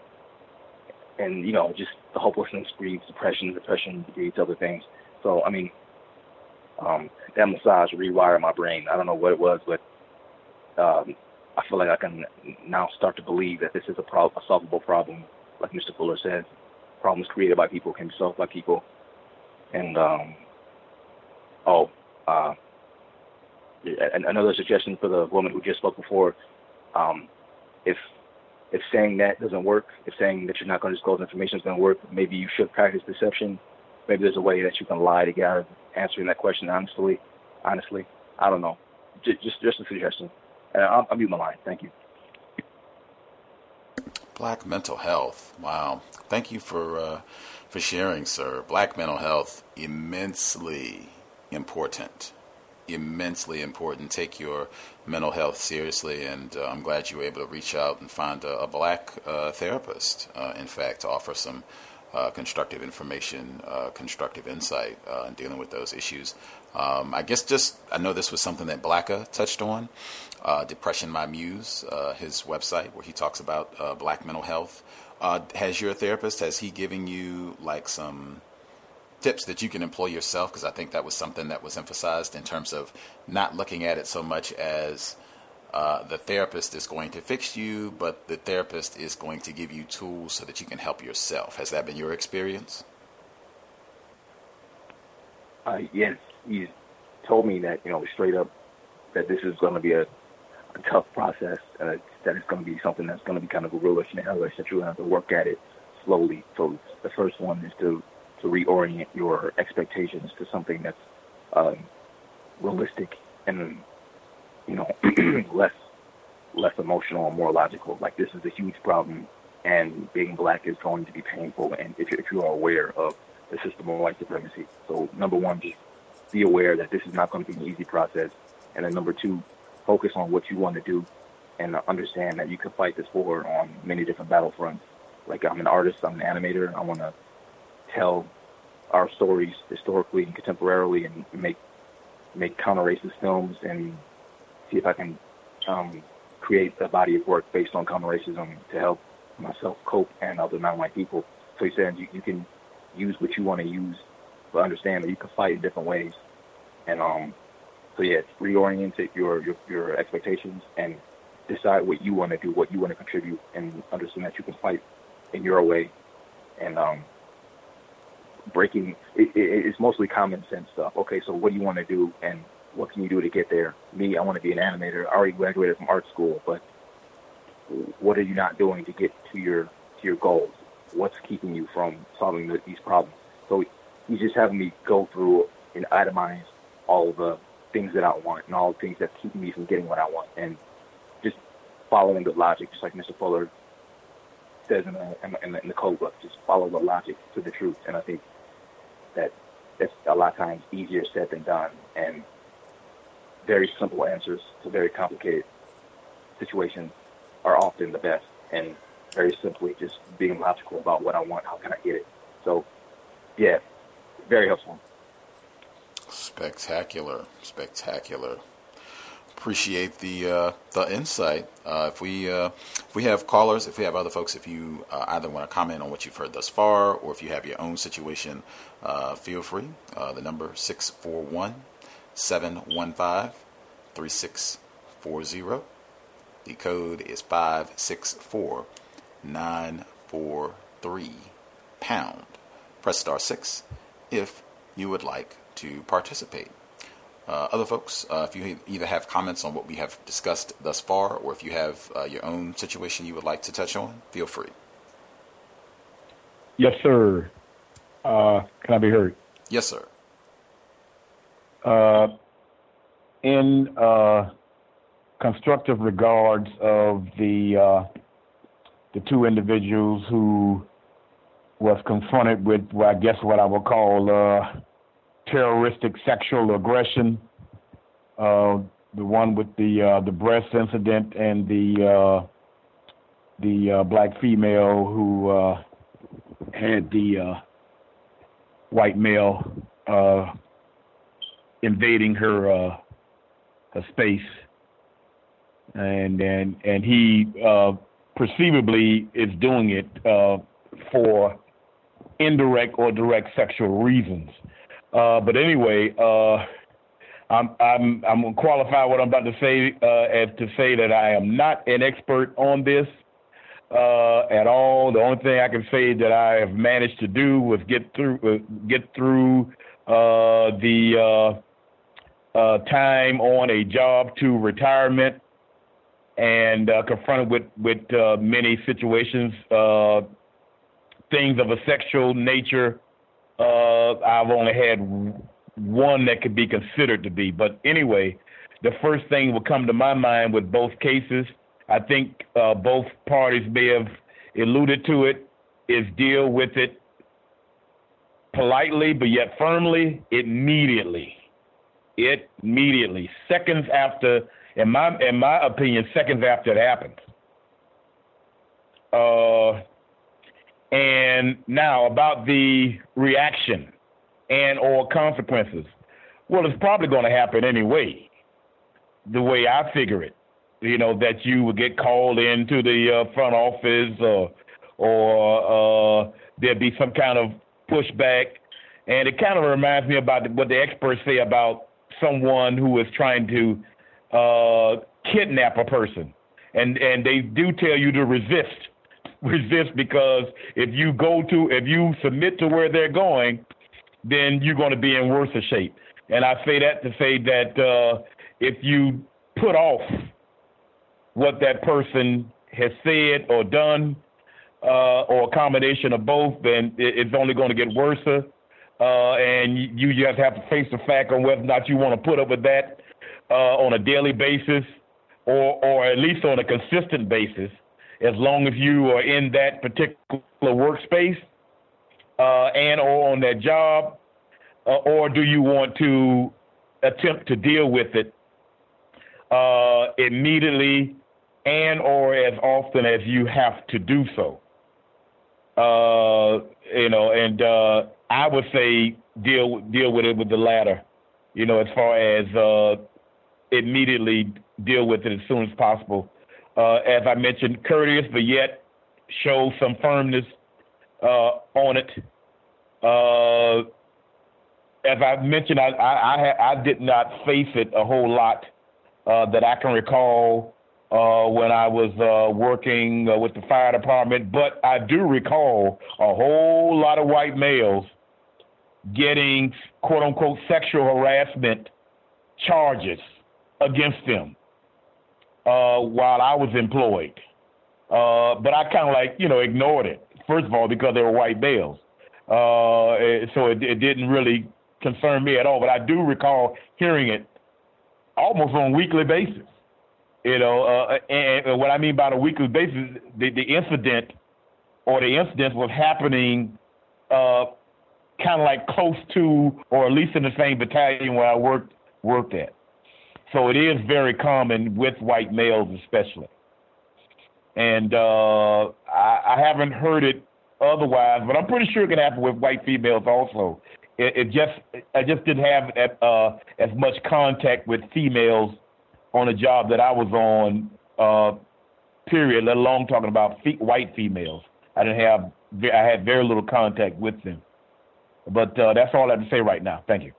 And, you know, just the hopelessness breeds depression, depression breeds other things. So, I mean, um, that massage rewired my brain. I don't know what it was, but um, I feel like I can now start to believe that this is a, pro- a solvable problem. Like Mister Fuller says, problems created by people can be solved by people. And, um, oh, Uh, and another suggestion for the woman who just spoke before, um, if if saying that doesn't work, if saying that you're not going to disclose information is going to work, maybe you should practice deception. Maybe there's a way that you can lie to get out of answering that question honestly. Honestly, I don't know. Just just, just a suggestion. And I'll, I'll mute my line. Thank you. Black mental health. Wow. Thank you for uh, for sharing, sir. Black mental health, immensely important. Immensely important. Take your mental health seriously, and uh, I'm glad you were able to reach out and find a, a black uh, therapist, uh, in fact, to offer some uh, constructive information, uh, constructive insight uh, in dealing with those issues. Um, I guess just, I know this was something that Blacka touched on, uh, Depression My Muse, uh, his website where he talks about uh, black mental health. Uh, has your therapist, has he given you like some tips that you can employ yourself? Because I think that was something that was emphasized in terms of not looking at it so much as uh, the therapist is going to fix you, but the therapist is going to give you tools so that you can help yourself. Has that been your experience? Uh, yes, he told me that, you know, straight up, that this is going to be a, a tough process, uh, that it's going to be something that's going to be kind of gorillish and hellish, that you're going to have to work at it slowly. So the first one is to to reorient your expectations to something that's um, realistic and, you know, less less emotional and more logical. Like, this is a huge problem, and being black is going to be painful, and if, if you are aware of the system of white supremacy. So, number one, just be aware that this is not going to be an easy process. And then number two, focus on what you want to do and understand that you can fight this war on many different battlefronts. Like, I'm an artist, I'm an animator, I want to tell our stories historically and contemporarily and make make counter-racist films and see if I can um, create a body of work based on counter-racism to help myself cope and other non-white people. So he said you, you can use what you want to use, but understand that you can fight in different ways. And um, so yeah, reorient your, your your expectations and decide what you want to do, what you want to contribute, and understand that you can fight in your way. And um, breaking, it, it, it's mostly common sense stuff. Okay, so what do you want to do, and what can you do to get there? Me, I want to be an animator. I already graduated from art school, but what are you not doing to get to your to your goals? What's keeping you from solving the, these problems? So he's just having me go through and itemize all the things that I want and all the things that keep me from getting what I want, and just following the logic, just like Mister Fuller says in the, in the, in the code book, just follow the logic to the truth. And I think that that's a lot of times easier said than done, and very simple answers to very complicated situations are often the best, and very simply just being logical about what I want, how can I get it. So, yeah, very helpful. Spectacular, spectacular. Appreciate the uh, the insight. Uh, if we uh, if we have callers, if we have other folks, if you uh, either want to comment on what you've heard thus far, or if you have your own situation, uh, feel free. Uh, the number six four one, seven one five, three six four zero. The code is five six four nine four three pound. Press star six if you would like to participate. Uh, other folks, uh, if you either have comments on what we have discussed thus far, or if you have uh, your own situation you would like to touch on, feel free. Yes, sir. Uh, can I be heard? Yes, sir. Uh, in uh, constructive regards of the uh, the two individuals who was confronted with, well, I guess what I would call uh, terroristic sexual aggression, uh, the one with the uh, the breast incident, and the uh, the uh, black female who uh, had the uh, white male uh, invading her uh, her space, and and and he uh, perceivably is doing it uh, for indirect or direct sexual reasons. Uh, but anyway, uh, I'm I'm I'm gonna qualify what I'm about to say uh, as to say that I am not an expert on this uh, at all. The only thing I can say that I have managed to do was get through uh, get through uh, the uh, uh, time on a job to retirement and uh, confronted with, with uh, many situations, uh, things of a sexual nature. Uh, I've only had one that could be considered to be. But anyway, the first thing will come to my mind with both cases, I think uh, both parties may have alluded to it, is deal with it politely, but yet firmly, immediately. Immediately. Seconds after, in my in my opinion, seconds after it happens. Uh, and now about the reaction and or consequences. Well, it's probably going to happen anyway, the way I figure it. You know, that you would get called into the uh, front office or, or uh, there'd be some kind of pushback. And it kind of reminds me about what the experts say about someone who is trying to uh, kidnap a person. And, and they do tell you to resist. Resist because if you go to, if you submit to where they're going, then you're going to be in worse shape. And I say that to say that uh, if you put off what that person has said or done, uh, or a combination of both, then it's only going to get worse. Uh, and you just have to face the fact on whether or not you want to put up with that uh, on a daily basis or, or at least on a consistent basis, as long as you are in that particular workspace uh, and or on that job, uh, or do you want to attempt to deal with it uh, immediately and or as often as you have to do so? Uh, you know, and uh, I would say deal deal with it with the latter, you know, as far as uh, immediately deal with it as soon as possible. Uh, as I mentioned, courteous, but yet show some firmness uh, on it. Uh, as I mentioned, I, I, I, I did not face it a whole lot uh, that I can recall uh, when I was uh, working uh, with the fire department, but I do recall a whole lot of white males getting quote-unquote sexual harassment charges against them uh, while I was employed. Uh, but I kind of like, you know, ignored it, first of all, because they were white males. Uh, so it, it didn't really concern me at all. But I do recall hearing it almost on a weekly basis. You know, uh, and, and what I mean by the weekly basis, the, the incident or the incidents was happening uh, kind of like close to, or at least in the same battalion where I worked worked at. So it is very common with white males especially. And uh, I, I haven't heard it otherwise, but I'm pretty sure it can happen with white females also. It, it just, I just didn't have uh, as much contact with females on a job that I was on, uh, period, let alone talking about fe- white females. I didn't have, I had very little contact with them. But uh, that's all I have to say right now. Thank you.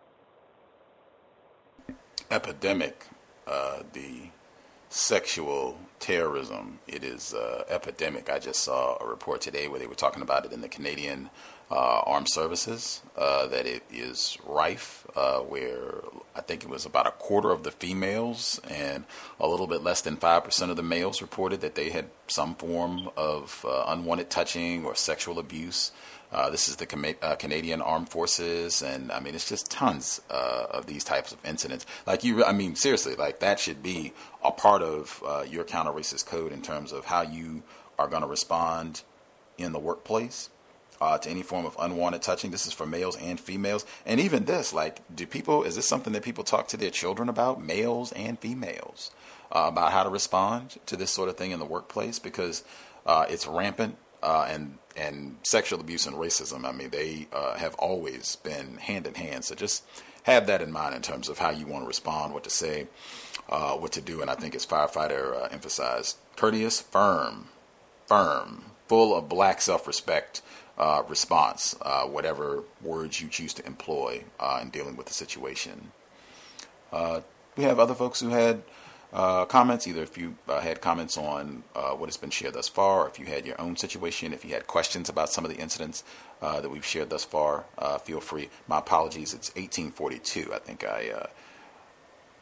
Epidemic, uh, the sexual terrorism, it is uh, epidemic. I just saw a report today where they were talking about it in the Canadian uh, Armed Services, uh, that it is rife, uh, where I think it was about a quarter of the females and a little bit less than five percent of the males reported that they had some form of uh, unwanted touching or sexual abuse. Uh, this is the Com- uh, Canadian Armed Forces, and I mean, it's just tons uh, of these types of incidents. Like you, I mean, seriously, like that should be a part of uh, your counter-racist code in terms of how you are going to respond in the workplace uh, to any form of unwanted touching. This is for males and females, and even this, like, do people? Is this something that people talk to their children about, males and females, uh, about how to respond to this sort of thing in the workplace? Because uh, it's rampant. Uh, and and sexual abuse and racism, I mean, they uh, have always been hand in hand. So just have that in mind in terms of how you want to respond, what to say, uh, what to do. And I think as firefighter uh, emphasized, courteous, firm, firm, full of black self-respect uh, response, uh, whatever words you choose to employ uh, in dealing with the situation. Uh, we have other folks who had Uh, comments, either if you uh, had comments on uh, what has been shared thus far, or if you had your own situation, if you had questions about some of the incidents uh, that we've shared thus far, uh, feel free. My apologies, it's eighteen forty-two. I think I uh,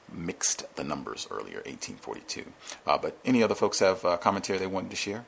mixed the numbers earlier, eighteen forty-two. Uh, but any other folks have uh, commentary they wanted to share?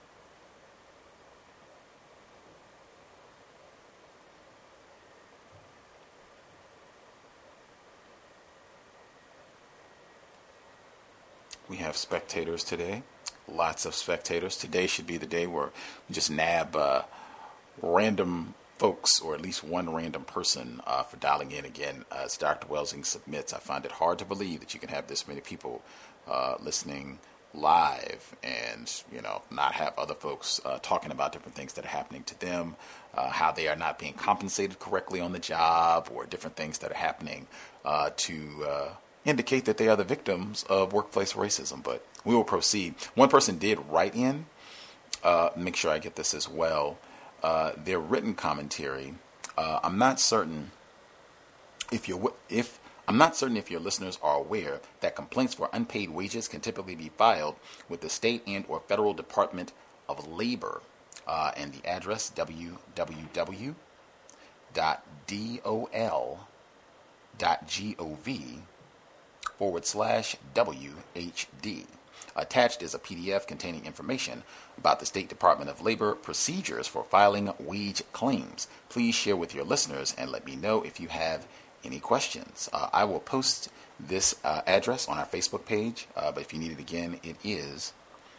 We have spectators today. Lots of spectators. Today should be the day where we just nab uh, random folks, or at least one random person, uh, for dialing in again. Uh, as Doctor Welsing submits, I find it hard to believe that you can have this many people uh, listening live and, you know, not have other folks uh, talking about different things that are happening to them, uh, how they are not being compensated correctly on the job, or different things that are happening uh, to uh, indicate that they are the victims of workplace racism. But we will proceed. One person did write in, uh, make sure I get this as well, uh, their written commentary. Uh, I'm not certain if you're, if I'm not certain if your listeners are aware that complaints for unpaid wages can typically be filed with the state and or federal Department of Labor, uh, and the address w w w dot dol dot gov forward slash W H D. Attached is a P D F containing information about the State Department of Labor procedures for filing wage claims. Please share with your listeners and let me know if you have any questions. Uh, I will post this uh, address on our Facebook page, uh, but if you need it again, it is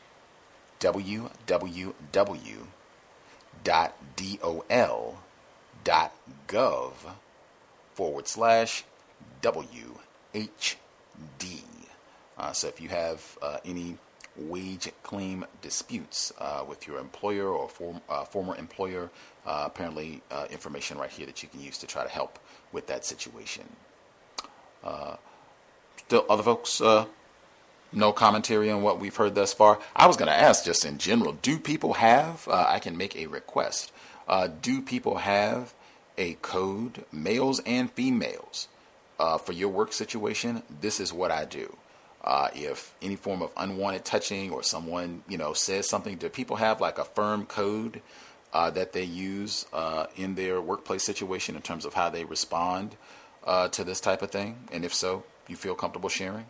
w w w dot dol dot gov forward slash W H D. Uh, so if you have uh, any wage claim disputes uh, with your employer or form, uh, former employer, uh, apparently uh, information right here that you can use to try to help with that situation. Uh, still, other folks, uh, no commentary on what we've heard thus far. I was going to ask just in general, do people have, uh, I can make a request, uh, do people have a code, males and females, uh, for your work situation? This is what I do. Uh, if any form of unwanted touching or someone, you know, says something, do people have like a firm code uh, that they use uh, in their workplace situation in terms of how they respond uh, to this type of thing? And if so, you feel comfortable sharing?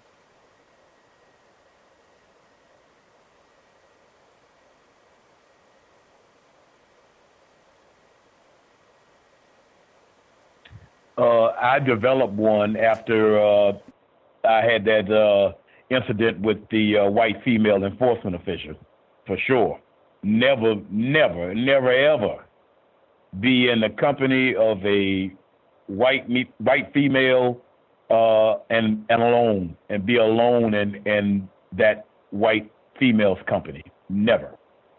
Uh, I developed one after uh, I had that uh, incident with the uh, white female enforcement official, for sure. Never, never, never, ever be in the company of a white me- white female uh, and and alone, and be alone in, in that white female's company. Never.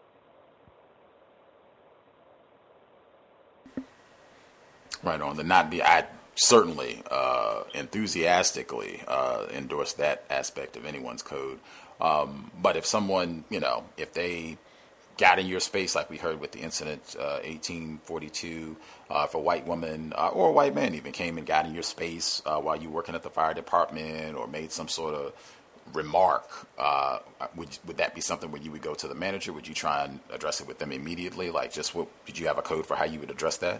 Right on. The not be, I certainly uh, enthusiastically uh, endorse that aspect of anyone's code. Um, but if someone, you know, if they got in your space, like we heard with the incident, uh, eighteen forty-two, uh, if a white woman uh, or a white man even came and got in your space uh, while you were working at the fire department, or made some sort of remark, uh, would would that be something where you would go to the manager? Would you try and address it with them immediately? Like, just what, did you have a code for how you would address that?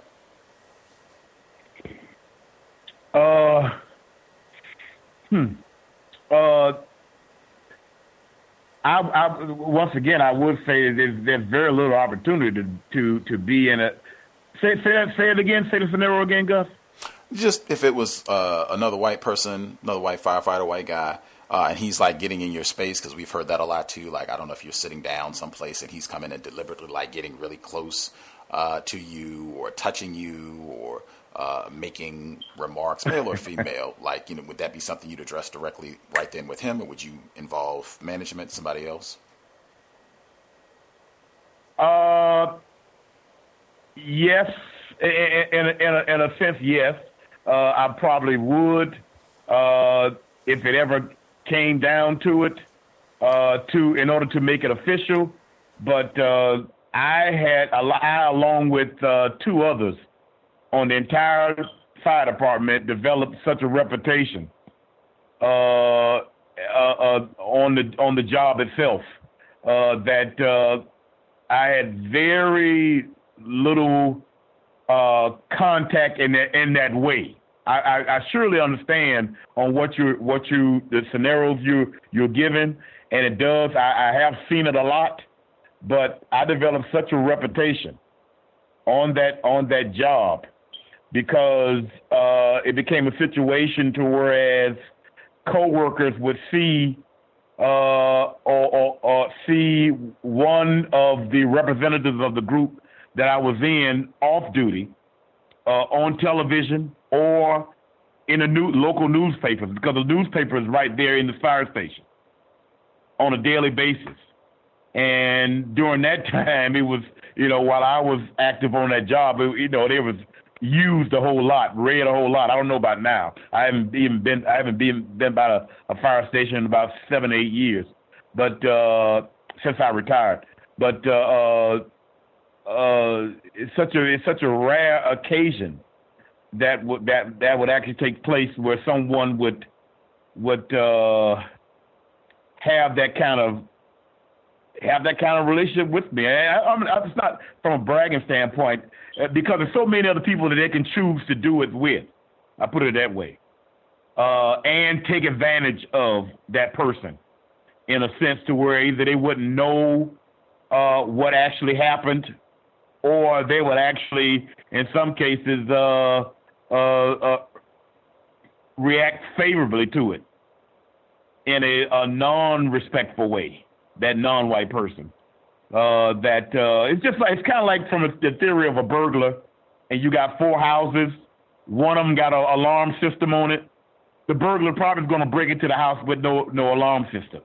Uh, hmm. Uh, I, I, once again, I would say that there's, there's very little opportunity to, to, to be in a. Say, say that. Say it again. Say the scenario again, Gus. Just if it was uh, another white person, another white firefighter, white guy, uh, and he's like getting in your space, because we've heard that a lot too. Like, I don't know if you're sitting down someplace and he's coming and deliberately like getting really close uh, to you, or touching you, or uh, making remarks, male or female. Like, you know, would that be something you'd address directly right then with him, or would you involve management, somebody else? Uh, yes, in, in, in, a, in a sense, yes. Uh, I probably would, uh, if it ever came down to it, uh, to in order to make it official. But uh, I had, I, along with uh, two others on the entire fire department, developed such a reputation uh, uh, uh, on the on the job itself uh, that uh, I had very little uh, contact in that in that way. I, I, I surely understand on what you what you the scenarios you you're given, and it does. I, I have seen it a lot, but I developed such a reputation on that on that job because uh, it became a situation to whereas coworkers would see uh, or, or, or see one of the representatives of the group that I was in off duty uh, on television or in the new local newspapers, because the newspaper is right there in the fire station on a daily basis. And during that time, it was, you know, while I was active on that job, it, you know, they was used a whole lot, read a whole lot. I don't know about now. I haven't even been, I haven't been, been by a, a fire station in about seven, eight years, but uh, since I retired. But uh, uh, uh, it's such a, it's such a rare occasion that would that that would actually take place where someone would would uh, have that kind of have that kind of relationship with me. I, I mean, it's not from a bragging standpoint, uh, because there's so many other people that they can choose to do it with. I put it that way, uh, and take advantage of that person in a sense to where either they wouldn't know uh, what actually happened, or they would actually, in some cases, uh, Uh, uh, react favorably to it in a, a non-respectful way, that non-white person. Uh, that uh, it's just like, it's kind of like from a, the theory of a burglar, and you got four houses, one of them got an alarm system on it. The burglar probably is going to break into the house with no, no alarm system,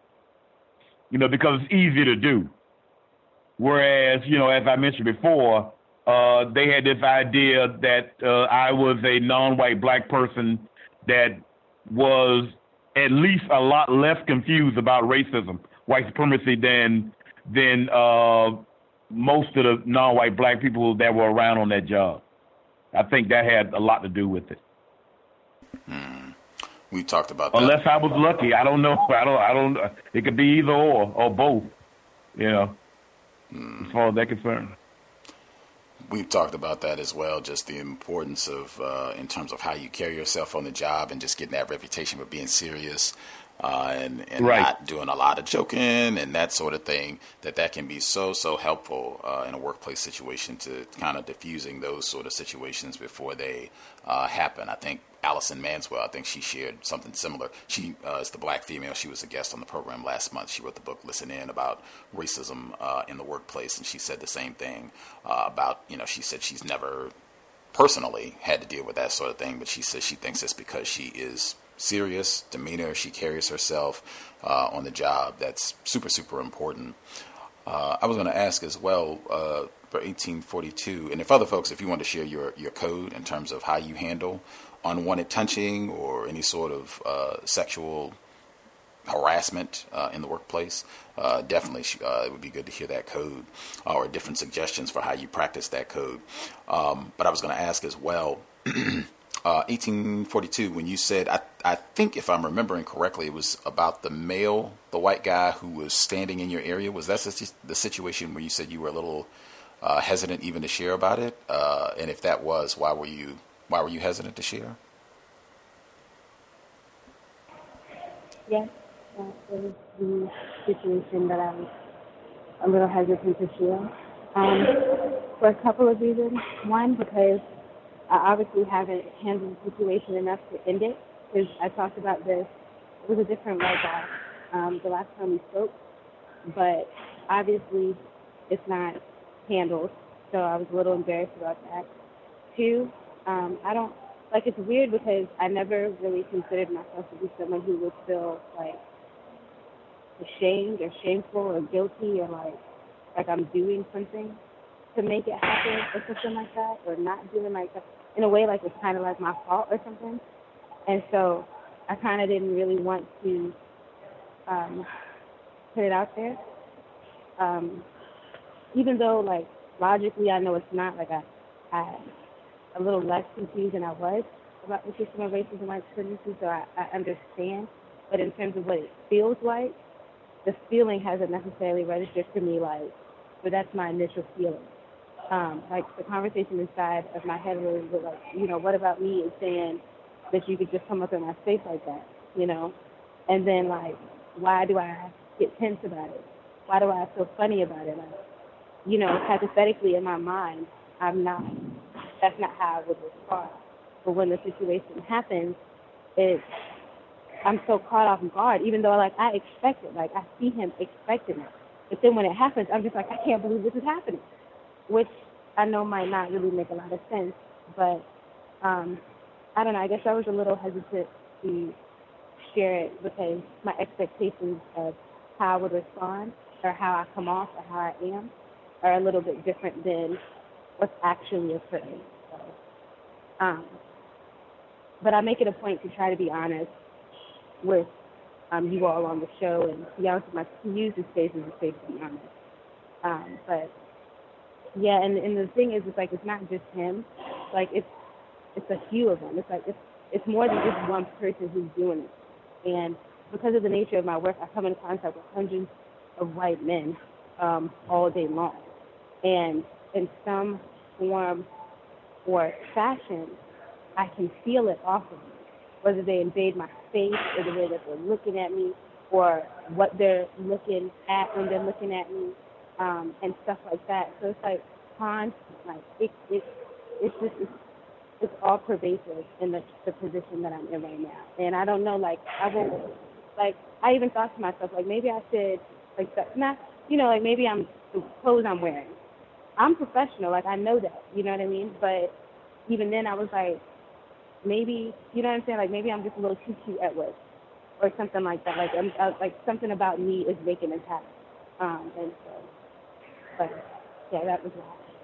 you know, because it's easy to do. Whereas, you know, as I mentioned before, Uh, they had this idea that uh, I was a non-white black person that was at least a lot less confused about racism, white supremacy than than uh, most of the non-white black people that were around on that job. I think that had a lot to do with it. Hmm. We talked about that. Unless I was lucky, I don't know. I don't. I don't. It could be either or or both. You know, hmm. as far as they're concerned. We've talked about that as well, just the importance of, uh, in terms of how you carry yourself on the job and just getting that reputation for being serious uh, and, and right. not doing a lot of joking and that sort of thing, that that can be so, so helpful uh, in a workplace situation to kind of diffusing those sort of situations before they uh, happen. I think Allison Manswell, I think she shared something similar. She uh, is the black female. She was a guest on the program last month. She wrote the book Listen In about racism uh, in the workplace, and she said the same thing uh, about, you know, she said she's never personally had to deal with that sort of thing, but she says she thinks it's because she is serious, demeanor, she carries herself uh, on the job. That's super, super important. Uh, I was going to ask as well uh, for eighteen forty-two, and if other folks, if you want to share your, your code in terms of how you handle unwanted touching or any sort of uh, sexual harassment uh, in the workplace, uh, definitely uh, it would be good to hear that code uh, or different suggestions for how you practice that code. Um, but I was going to ask as well, uh, eighteen forty-two, when you said, I, I think if I'm remembering correctly, it was about the male, the white guy who was standing in your area. Was that the situation where you said you were a little uh, hesitant even to share about it? Uh, and if that was, why were you Why were you hesitant to share? Yes, that was the situation that I was a little hesitant to share. Um, for a couple of reasons. One, because I obviously haven't handled the situation enough to end it, because I talked about this. It was a different white guy um, the last time we spoke, but obviously it's not handled, so I was a little embarrassed about that. Two, Um, I don't, like, it's weird because I never really considered myself to be someone who would feel, like, ashamed or shameful or guilty or, like, like I'm doing something to make it happen or something like that, or not doing, like, in a way, like, it's kind of like my fault or something. And so I kind of didn't really want to um, put it out there. Um, even though, like, logically I know it's not, like, I, I a little less confused than I was about the system of racism and white supremacy, so I, I understand. But in terms of what it feels like, the feeling hasn't necessarily registered to me, like, but that's my initial feeling. um, like the conversation inside of my head was like, you know, what about me is saying that you could just come up in my face like that, you know? And then like, why do I get tense about it? Why do I feel funny about it? Like, you know, hypothetically in my mind, I'm not, that's not how I would respond. But when the situation happens, it's, I'm so caught off guard, even though like I expect it, like I see him expecting it. But then when it happens, I'm just like, I can't believe this is happening, which I know might not really make a lot of sense. But um, I don't know, I guess I was a little hesitant to share it because my expectations of how I would respond or how I come off or how I am are a little bit different than what's actually occurring. So, um, but I make it a point to try to be honest with um, you all on the show and to be honest with my, to use the space as a space to be honest. Um, but yeah, and, and the thing is, it's like it's not just him. Like it's it's a few of them. It's like it's it's more than just one person who's doing it. And because of the nature of my work, I come in contact with hundreds of white men um, all day long. And in some form or fashion, I can feel it off of me, whether they invade my face or the way that they're looking at me or what they're looking at when they're looking at me um, and stuff like that. So it's like constant, like it, it, it's just, it's, it's all pervasive in the, the position that I'm in right now. And I don't know, like, I won't, like, I even thought to myself, like, maybe I should, like, not, you know, like, maybe I'm, the clothes I'm wearing. I'm professional, like, I know that, you know what I mean? But even then I was like, maybe, you know what I'm saying? Like, maybe I'm just a little too cute at work or something like that. Like, I'm, uh, like something about me is making this happen. Um, and so, but, yeah, that was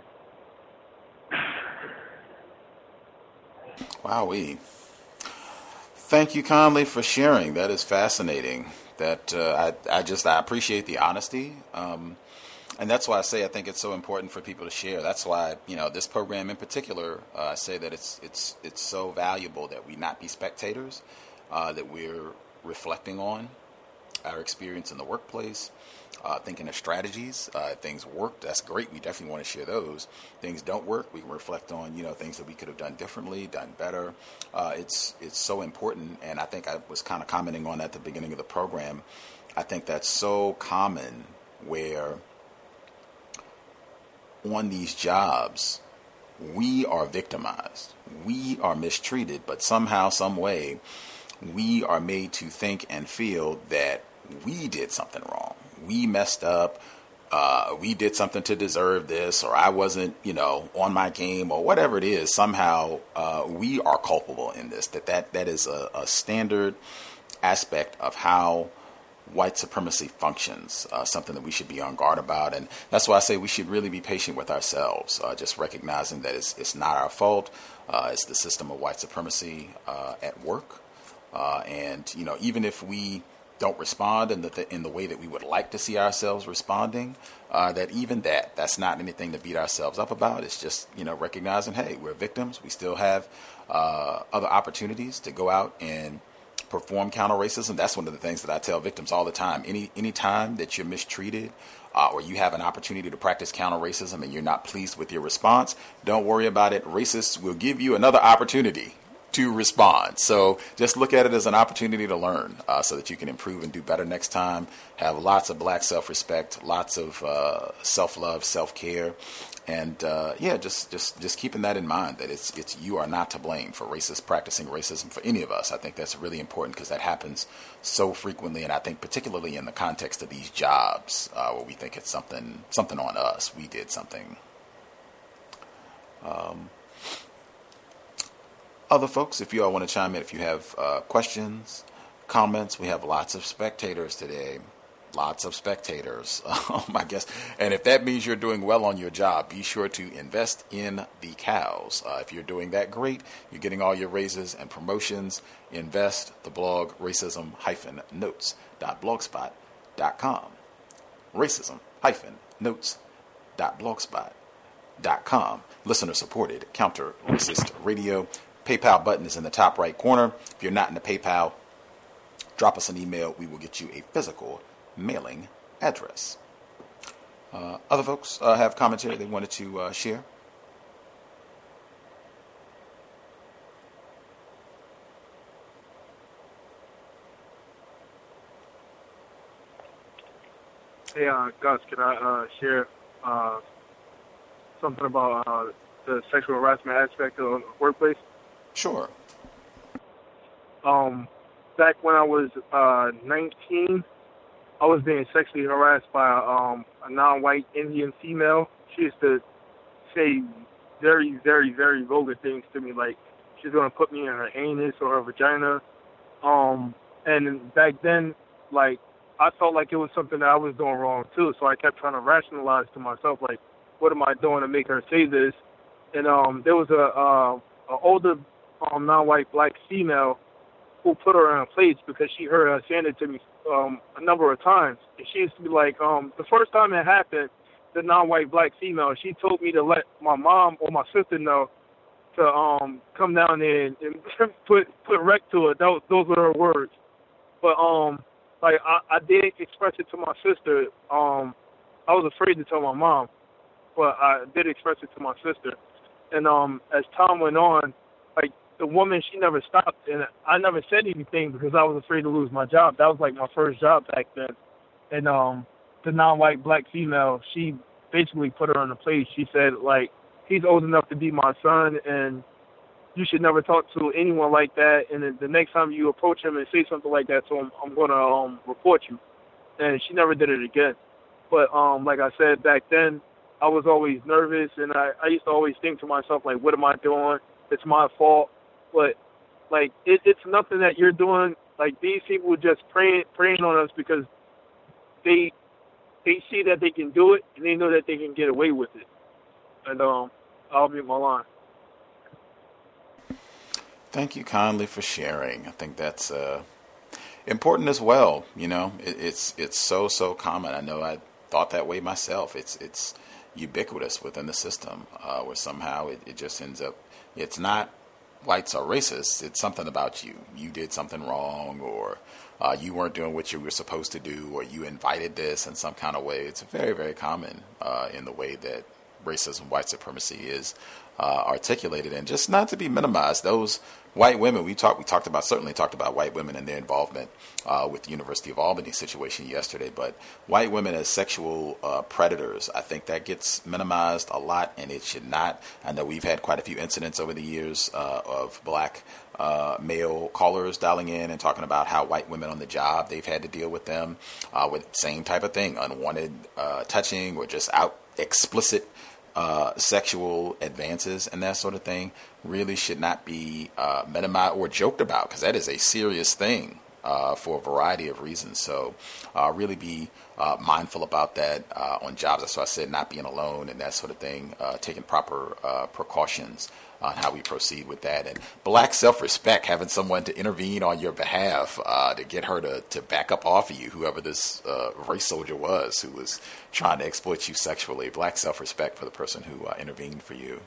Wow, we. Thank you kindly for sharing. That is fascinating. That uh, I, I just I appreciate the honesty, um, and that's why I say I think it's so important for people to share. That's why you know this program in particular. Uh, I say that it's it's it's so valuable that we not be spectators, uh, that we're reflecting on our experience in the workplace. Uh, thinking of strategies. Uh, if things work, that's great. We definitely want to share those. Things don't work, we can reflect on, you know, things that we could have done differently, done better. Uh, it's it's so important, and I think I was kind of commenting on that at the beginning of the program. I think that's so common where on these jobs, we are victimized. We are mistreated, but somehow, some way, we are made to think and feel that we did something wrong. We messed up, uh, we did something to deserve this, or I wasn't, you know, on my game, or whatever it is. Somehow uh, we are culpable in this, that that, that is a, a standard aspect of how white supremacy functions, uh, something that we should be on guard about. And that's why I say we should really be patient with ourselves, uh, just recognizing that it's, it's not our fault. Uh, it's the system of white supremacy uh, at work. Uh, and, you know, even if we don't respond in the th- in the way that we would like to see ourselves responding, uh, that even that, that's not anything to beat ourselves up about. It's just, you know, recognizing, hey, we're victims. We still have uh, other opportunities to go out and perform counter racism. That's one of the things that I tell victims all the time. Any any time that you're mistreated uh, or you have an opportunity to practice counter racism and you're not pleased with your response, don't worry about it. Racists will give you another opportunity to respond. So just look at it as an opportunity to learn uh, so that you can improve and do better next time. Have lots of black self-respect, lots of uh, self-love, self-care. And uh, yeah, just, just just keeping that in mind, that it's it's you are not to blame for racist practicing racism for any of us. I think that's really important because that happens so frequently, and I think particularly in the context of these jobs uh, where we think it's something something on us. We did something. Um, Other folks, if you all want to chime in, if you have uh, questions, comments, we have lots of spectators today. Lots of spectators, oh my guess. And if that means you're doing well on your job, be sure to invest in the cows. Uh, if you're doing that, great. You're getting all your raises and promotions. Invest, the blog, racism dash notes dot blogspot dot com. racism dash notes dot blogspot dot com. Listener-supported counter-racist radio. PayPal button is in the top right corner. If you're not in the PayPal, drop us an email. We will get you a physical mailing address. Uh, other folks uh, have commentary they wanted to uh, share? Hey, uh, Gus, can I uh, share uh, something about uh, the sexual harassment aspect of the workplace? Sure. Um, back when I was uh, nineteen, I was being sexually harassed by um, a non-white Indian female. She used to say very, very, very vulgar things to me, like she's going to put me in her anus or her vagina. Um, and back then, like, I felt like it was something that I was doing wrong too, so I kept trying to rationalize to myself, like, what am I doing to make her say this? And um, there was a, uh, a older um, non-white black female who put her in place because she heard her saying it to me um, a number of times. And she used to be like, um, the first time it happened, the non-white black female, she told me to let my mom or my sister know to um, come down there and, and put put wreck to it. That was, those were her words. But um. Like, I, I did express it to my sister. Um, I was afraid to tell my mom, but I did express it to my sister. And um, as time went on, like, the woman, she never stopped. And I never said anything because I was afraid to lose my job. That was, like, my first job back then. And um, the non-white black female, she basically put her in a place. She said, like, he's old enough to be my son, and you should never talk to anyone like that, and then the next time you approach him and say something like that to him, I'm going to um, report you. And she never did it again. But um, like I said, back then, I was always nervous, and I, I used to always think to myself, like, what am I doing? It's my fault. But, like, it, it's nothing that you're doing. Like, these people were just praying, praying on us because they they see that they can do it, and they know that they can get away with it. And um, I'll mute my line. Thank you kindly for sharing. I think that's uh, important as well. You know, it, it's it's so so common. I know I thought that way myself. It's it's ubiquitous within the system, uh, where somehow it, it just ends up. It's not whites are racist. It's something about you. You did something wrong, or uh, you weren't doing what you were supposed to do, or you invited this in some kind of way. It's very very common uh, in the way that racism, white supremacy is uh, articulated, and just not to be minimized. Those white women we talked we talked about certainly talked about white women and their involvement uh, with the University of Albany situation yesterday, but white women as sexual uh, predators, I think that gets minimized a lot, and it should not. I know we've had quite a few incidents over the years uh, of black uh, male callers dialing in and talking about how white women on the job, they've had to deal with them uh, with the same type of thing, unwanted uh, touching or just out explicit Uh, sexual advances and that sort of thing really should not be uh, minimized or joked about, because that is a serious thing uh, for a variety of reasons. So uh, really be uh, mindful about that uh, on jobs. That's why I said not being alone and that sort of thing, uh, taking proper uh, precautions on how we proceed with that. And black self-respect, having someone to intervene on your behalf uh, to get her to, to back up off of you, whoever this uh, race soldier was who was trying to exploit you sexually. Black self-respect for the person who uh, intervened for you.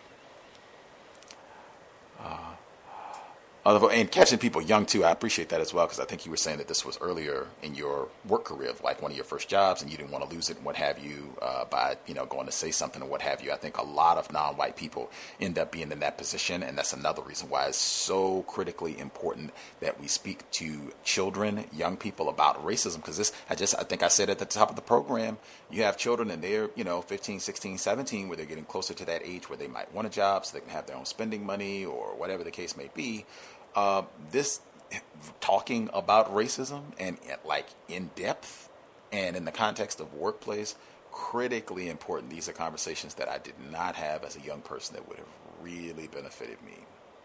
Uh, and catching people young, too, I appreciate that as well, because I think you were saying that this was earlier in your work career, like one of your first jobs, and you didn't want to lose it and what have you uh, by, you know, going to say something and what have you. I think a lot of non-white people end up being in that position, and that's another reason why it's so critically important that we speak to children, young people about racism, because this, I just, I think I said at the top of the program, you have children and they're, you know, fifteen, sixteen, seventeen, where they're getting closer to that age where they might want a job so they can have their own spending money or whatever the case may be. Uh, this talking about racism and like in depth and in the context of workplace, critically important. These are conversations that I did not have as a young person that would have really benefited me.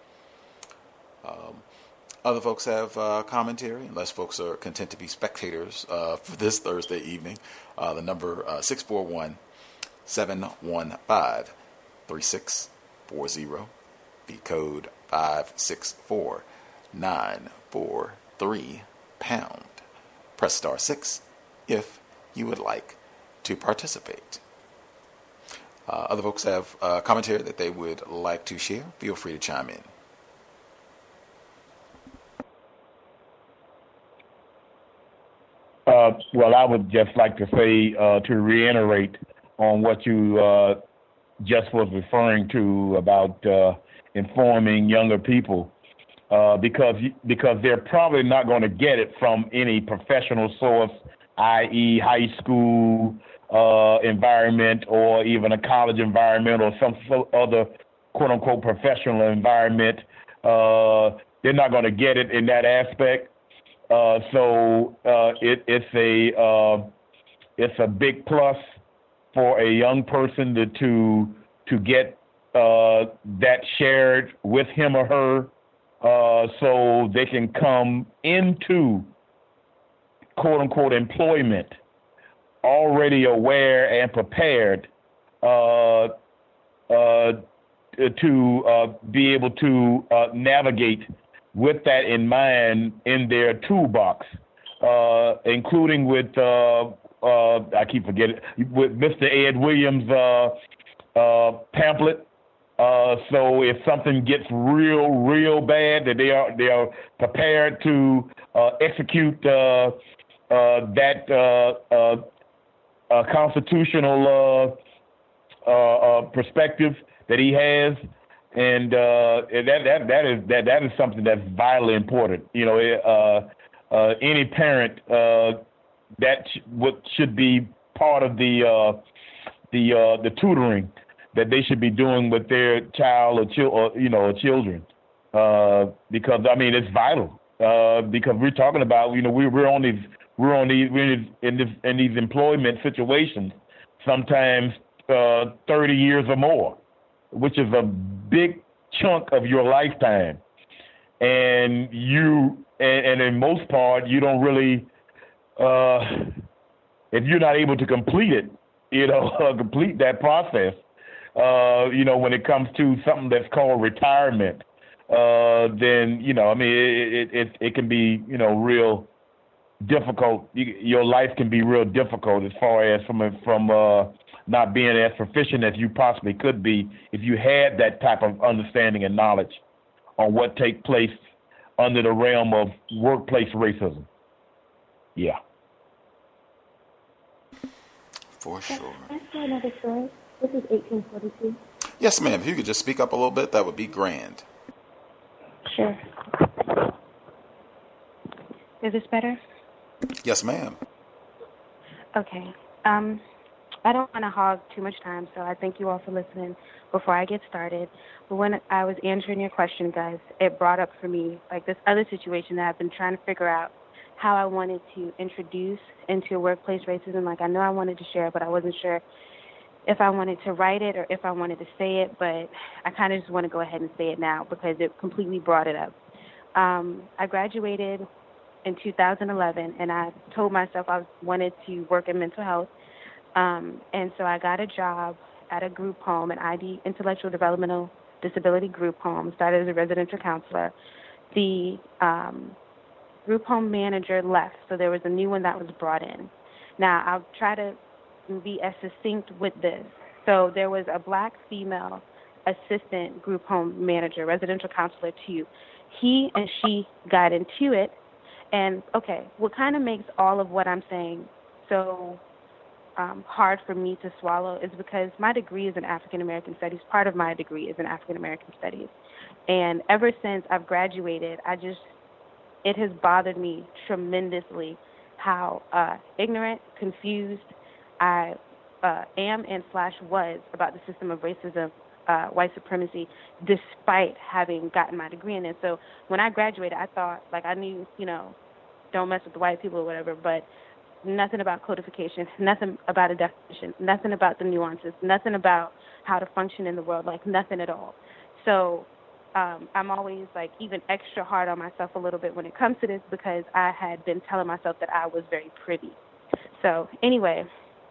Um, other folks have uh, commentary, unless folks are content to be spectators uh, for this Thursday evening. Uh, the number uh, six four one, seven one five, three six four zero. The code five six four nine four three pound. Press star six if you would like to participate. Uh, other folks have uh, commentary that they would like to share. Feel free to chime in. Uh, well, I would just like to say, uh, to reiterate on what you uh, just was referring to about uh, informing younger people, uh, because because they're probably not going to get it from any professional source, that is high school uh, environment or even a college environment or some other quote-unquote professional environment. Uh, they're not going to get it in that aspect. Uh, so uh, it, it's a uh, it's a big plus for a young person to to, to get uh, that shared with him or her, uh, so they can come into quote unquote employment already aware and prepared uh, uh, to uh, be able to uh, navigate with that in mind in their toolbox, uh, including with, uh, uh, I keep forgetting, with Mister Ed Williams' uh, uh, pamphlet. Uh, so if something gets real, real bad, that they are they are prepared to uh, execute uh, uh, that uh, uh, uh, constitutional uh, uh, uh, perspective that he has. And uh, that that that is that that is something that's vitally important. You know, uh, uh, any parent uh, that sh- what should be part of the uh, the uh, the tutoring that they should be doing with their child or, chil- or you know or children, uh, because I mean it's vital. Uh, because we're talking about you know we we're on these we're on these we're in, in, this, in these employment situations sometimes uh, thirty years or more, which is a big chunk of your lifetime. And you, and, and in most part, you don't really, uh, if you're not able to complete it, you know, complete that process, uh, you know, when it comes to something that's called retirement, uh, then, you know, I mean, it, it, it can be, you know, real difficult. You, your life can be real difficult as far as from, a, from, uh, not being as proficient as you possibly could be if you had that type of understanding and knowledge on what takes place under the realm of workplace racism. Yeah. For sure. Can I share another story? This is eighteen forty-two. Yes, ma'am. If you could just speak up a little bit, that would be grand. Sure. Is this better? Yes, ma'am. Okay. Um... I don't want to hog too much time, so I thank you all for listening before I get started. But when I was answering your question, guys, it brought up for me like this other situation that I've been trying to figure out how I wanted to introduce into workplace racism. Like I know I wanted to share it, but I wasn't sure if I wanted to write it or if I wanted to say it, but I kind of just want to go ahead and say it now because it completely brought it up. Um, I graduated in two thousand eleven, and I told myself I wanted to work in mental health. Um, and so I got a job at a group home, an I D, Intellectual Developmental Disability group home, started as a residential counselor. The um, group home manager left, so there was a new one that was brought in. Now, I'll try to be as succinct with this. So there was a black female assistant group home manager, residential counselor too. He and she got into it, and, okay, what kind of makes all of what I'm saying so Um, hard for me to swallow is because my degree is in African American Studies. Part of my degree is in African American Studies. And ever since I've graduated, I just, it has bothered me tremendously how uh, ignorant, confused I uh, am and slash was about the system of racism, uh, white supremacy, despite having gotten my degree in it. So when I graduated, I thought, like I knew, you know, don't mess with the white people or whatever, but nothing about codification, nothing about a definition, nothing about the nuances, nothing about how to function in the world, like nothing at all. So um, I'm always like even extra hard on myself a little bit when it comes to this because I had been telling myself that I was very privy. So anyway,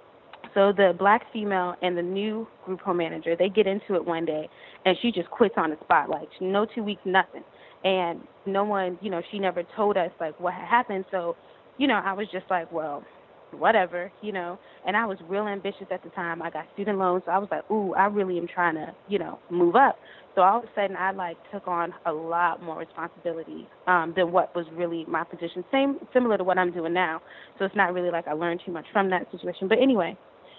so the black female and the new group home manager, they get into it one day and she just quits on the spot, like no two weeks, nothing. And no one, you know, she never told us like what had happened. So you know, I was just like, well, whatever, you know. And I was real ambitious at the time. I got student loans, so I was like, ooh, I really am trying to, you know, move up. So all of a sudden, I like took on a lot more responsibility um, than what was really my position. Same, similar to what I'm doing now. So it's not really like I learned too much from that situation. But anyway,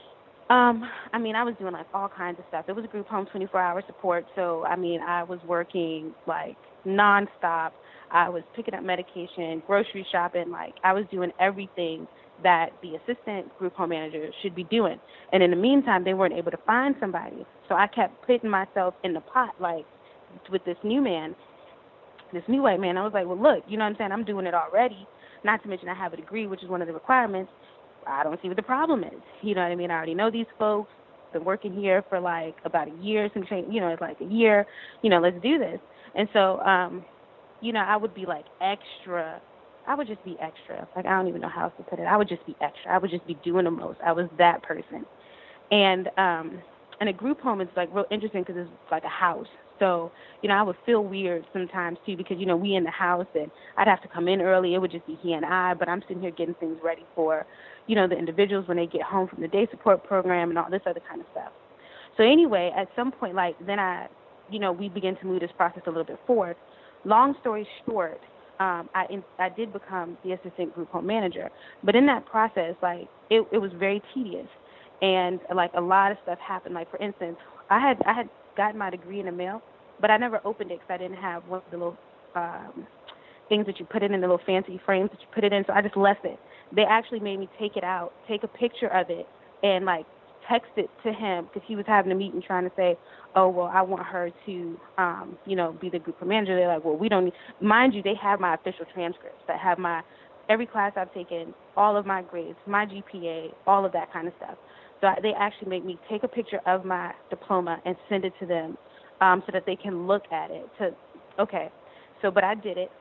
um, I mean, I was doing like all kinds of stuff. It was a group home, twenty-four hour support. So I mean, I was working like nonstop. I was picking up medication, grocery shopping. Like I was doing everything that the assistant group home manager should be doing. And in the meantime, they weren't able to find somebody. So I kept putting myself in the pot, like, with this new man, this new white man. I was like, well, look, you know what I'm saying? I'm doing it already. Not to mention I have a degree, which is one of the requirements. I don't see what the problem is. You know what I mean? I already know these folks. Been working here for, like, about a year. Some change, you know, it's like a year. You know, let's do this. And so, um, you know, I would be, like, extra I would just be extra. Like, I don't even know how else to put it. I would just be extra. I would just be doing the most. I was that person. And um, and a group home is, like, real interesting because it's like a house. So, you know, I would feel weird sometimes, too, because, you know, we in the house and I'd have to come in early. It would just be he and I, but I'm sitting here getting things ready for, you know, the individuals when they get home from the day support program and all this other kind of stuff. So anyway, at some point, like, then I, you know, we began to move this process a little bit forward. Long story short, Um, I in, I did become the assistant group home manager, but in that process, like it, it was very tedious, and like a lot of stuff happened. Like for instance, I had I had gotten my degree in the mail, but I never opened it because I didn't have one of the little um, things that you put it in, the little fancy frames that you put it in. So I just left it. They actually made me take it out, take a picture of it, and like text it to him because he was having a meeting trying to say, oh, well, I want her to, um, you know, be the group manager. They're like, well, we don't need, mind you, they have my official transcripts that have my, every class I've taken, all of my grades, my G P A, all of that kind of stuff. So I, they actually make me take a picture of my diploma and send it to them um, so that they can look at it. To, okay, so, but I did it.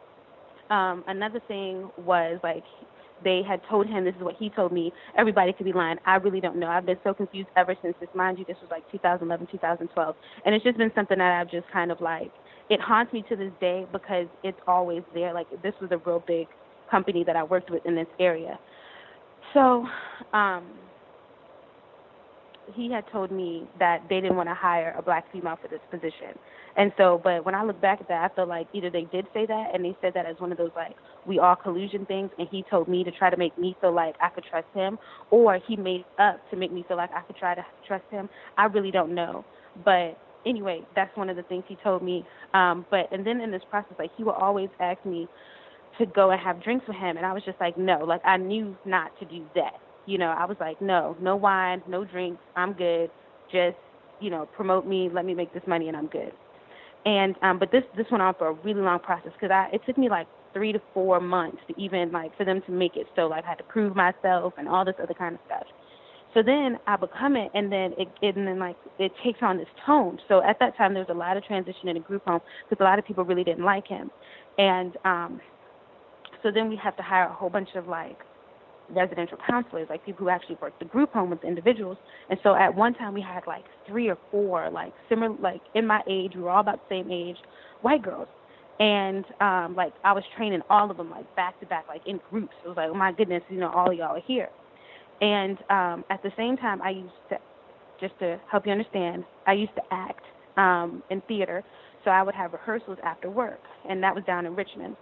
Um, another thing was, like, they had told him, this is what he told me, everybody could be lying. I really don't know. I've been so confused ever since this. Mind you, this was like two thousand eleven, two thousand twelve. And it's just been something that I've just kind of like, it haunts me to this day because it's always there. Like, this was a real big company that I worked with in this area. So um, he had told me that they didn't want to hire a black female for this position. And so, but when I look back at that, I feel like either they did say that and they said that as one of those, like, we all collusion things, and he told me to try to make me feel like I could trust him, or he made it up to make me feel like I could try to trust him. I really don't know. But anyway, that's one of the things he told me. Um, but, and then in this process, like, he would always ask me to go and have drinks with him, and I was just like, no. Like, I knew not to do that. You know, I was like, no, no wine, no drinks, I'm good. Just, you know, promote me, let me make this money, and I'm good. And um, but this this went on for a really long process because I it took me like three to four months to even like for them to make it. So like I had to prove myself and all this other kind of stuff. So then I become it, and then it, it and then like it takes on this tone. So at that time there was a lot of transition in the group home because a lot of people really didn't like him, and um, so then we have to hire a whole bunch of like residential counselors, like people who actually work the group home with the individuals. And so at one time we had like three or four, like similar, like in my age, we were all about the same age, white girls. And um, like I was training all of them like back to back, like in groups. It was like, oh my goodness, you know, all of y'all are here. And um, at the same time, I used to, just to help you understand, I used to act um, in theater. So I would have rehearsals after work, and that was down in Richmond.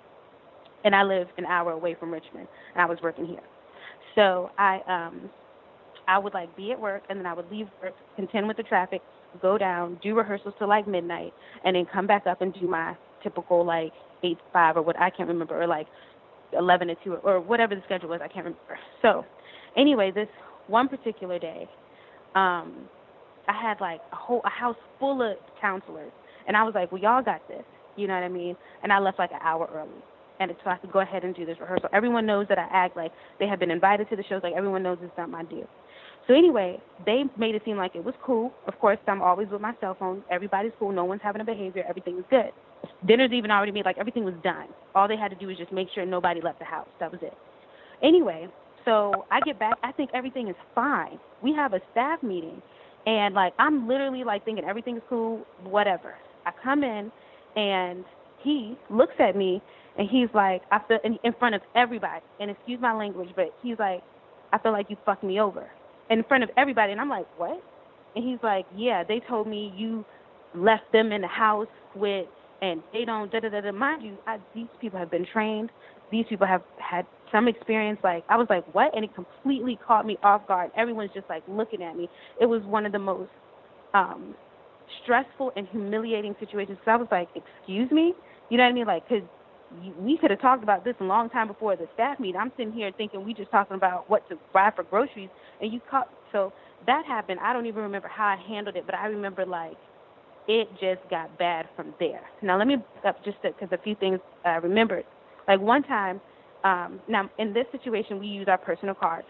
And I live an hour away from Richmond, and I was working here. So I um, I would, like, be at work, and then I would leave work, contend with the traffic, go down, do rehearsals till, like, midnight, and then come back up and do my typical, like, eight to five or what I can't remember, or, like, eleven to two, or whatever the schedule was, I can't remember. So anyway, this one particular day, um, I had, like, a whole a house full of counselors, and I was like, well, y'all got this, you know what I mean? And I left, like, an hour early. And so I could go ahead and do this rehearsal. Everyone knows that I act like they have been invited to the shows. Like, everyone knows it's not my deal. So anyway, they made it seem like it was cool. Of course, I'm always with my cell phone. Everybody's cool. No one's having a behavior. Everything was good. Dinner's even already made. Like, everything was done. All they had to do was just make sure nobody left the house. That was it. Anyway, so I get back. I think everything is fine. We have a staff meeting. And, like, I'm literally, like, thinking everything is cool, whatever. I come in, and he looks at me, And he's like, I feel in, in front of everybody. And excuse my language, but he's like, I feel like you fucked me over in front of everybody. And I'm like, what? And he's like, yeah, they told me you left them in the house with, and they don't, da da da da. Mind you, I, these people have been trained. These people have had some experience. Like, I was like, what? And it completely caught me off guard. Everyone's just like looking at me. It was one of the most um, stressful and humiliating situations. Because I was like, excuse me? You know what I mean? Like, because we could have talked about this a long time before the staff meeting. I'm sitting here thinking we just talking about what to buy for groceries, and you caught. So that happened. I don't even remember how I handled it, but I remember, like, it just got bad from there. Now, let me back up just because a few things I remembered. Like, one time, um, now, in this situation, we use our personal cars.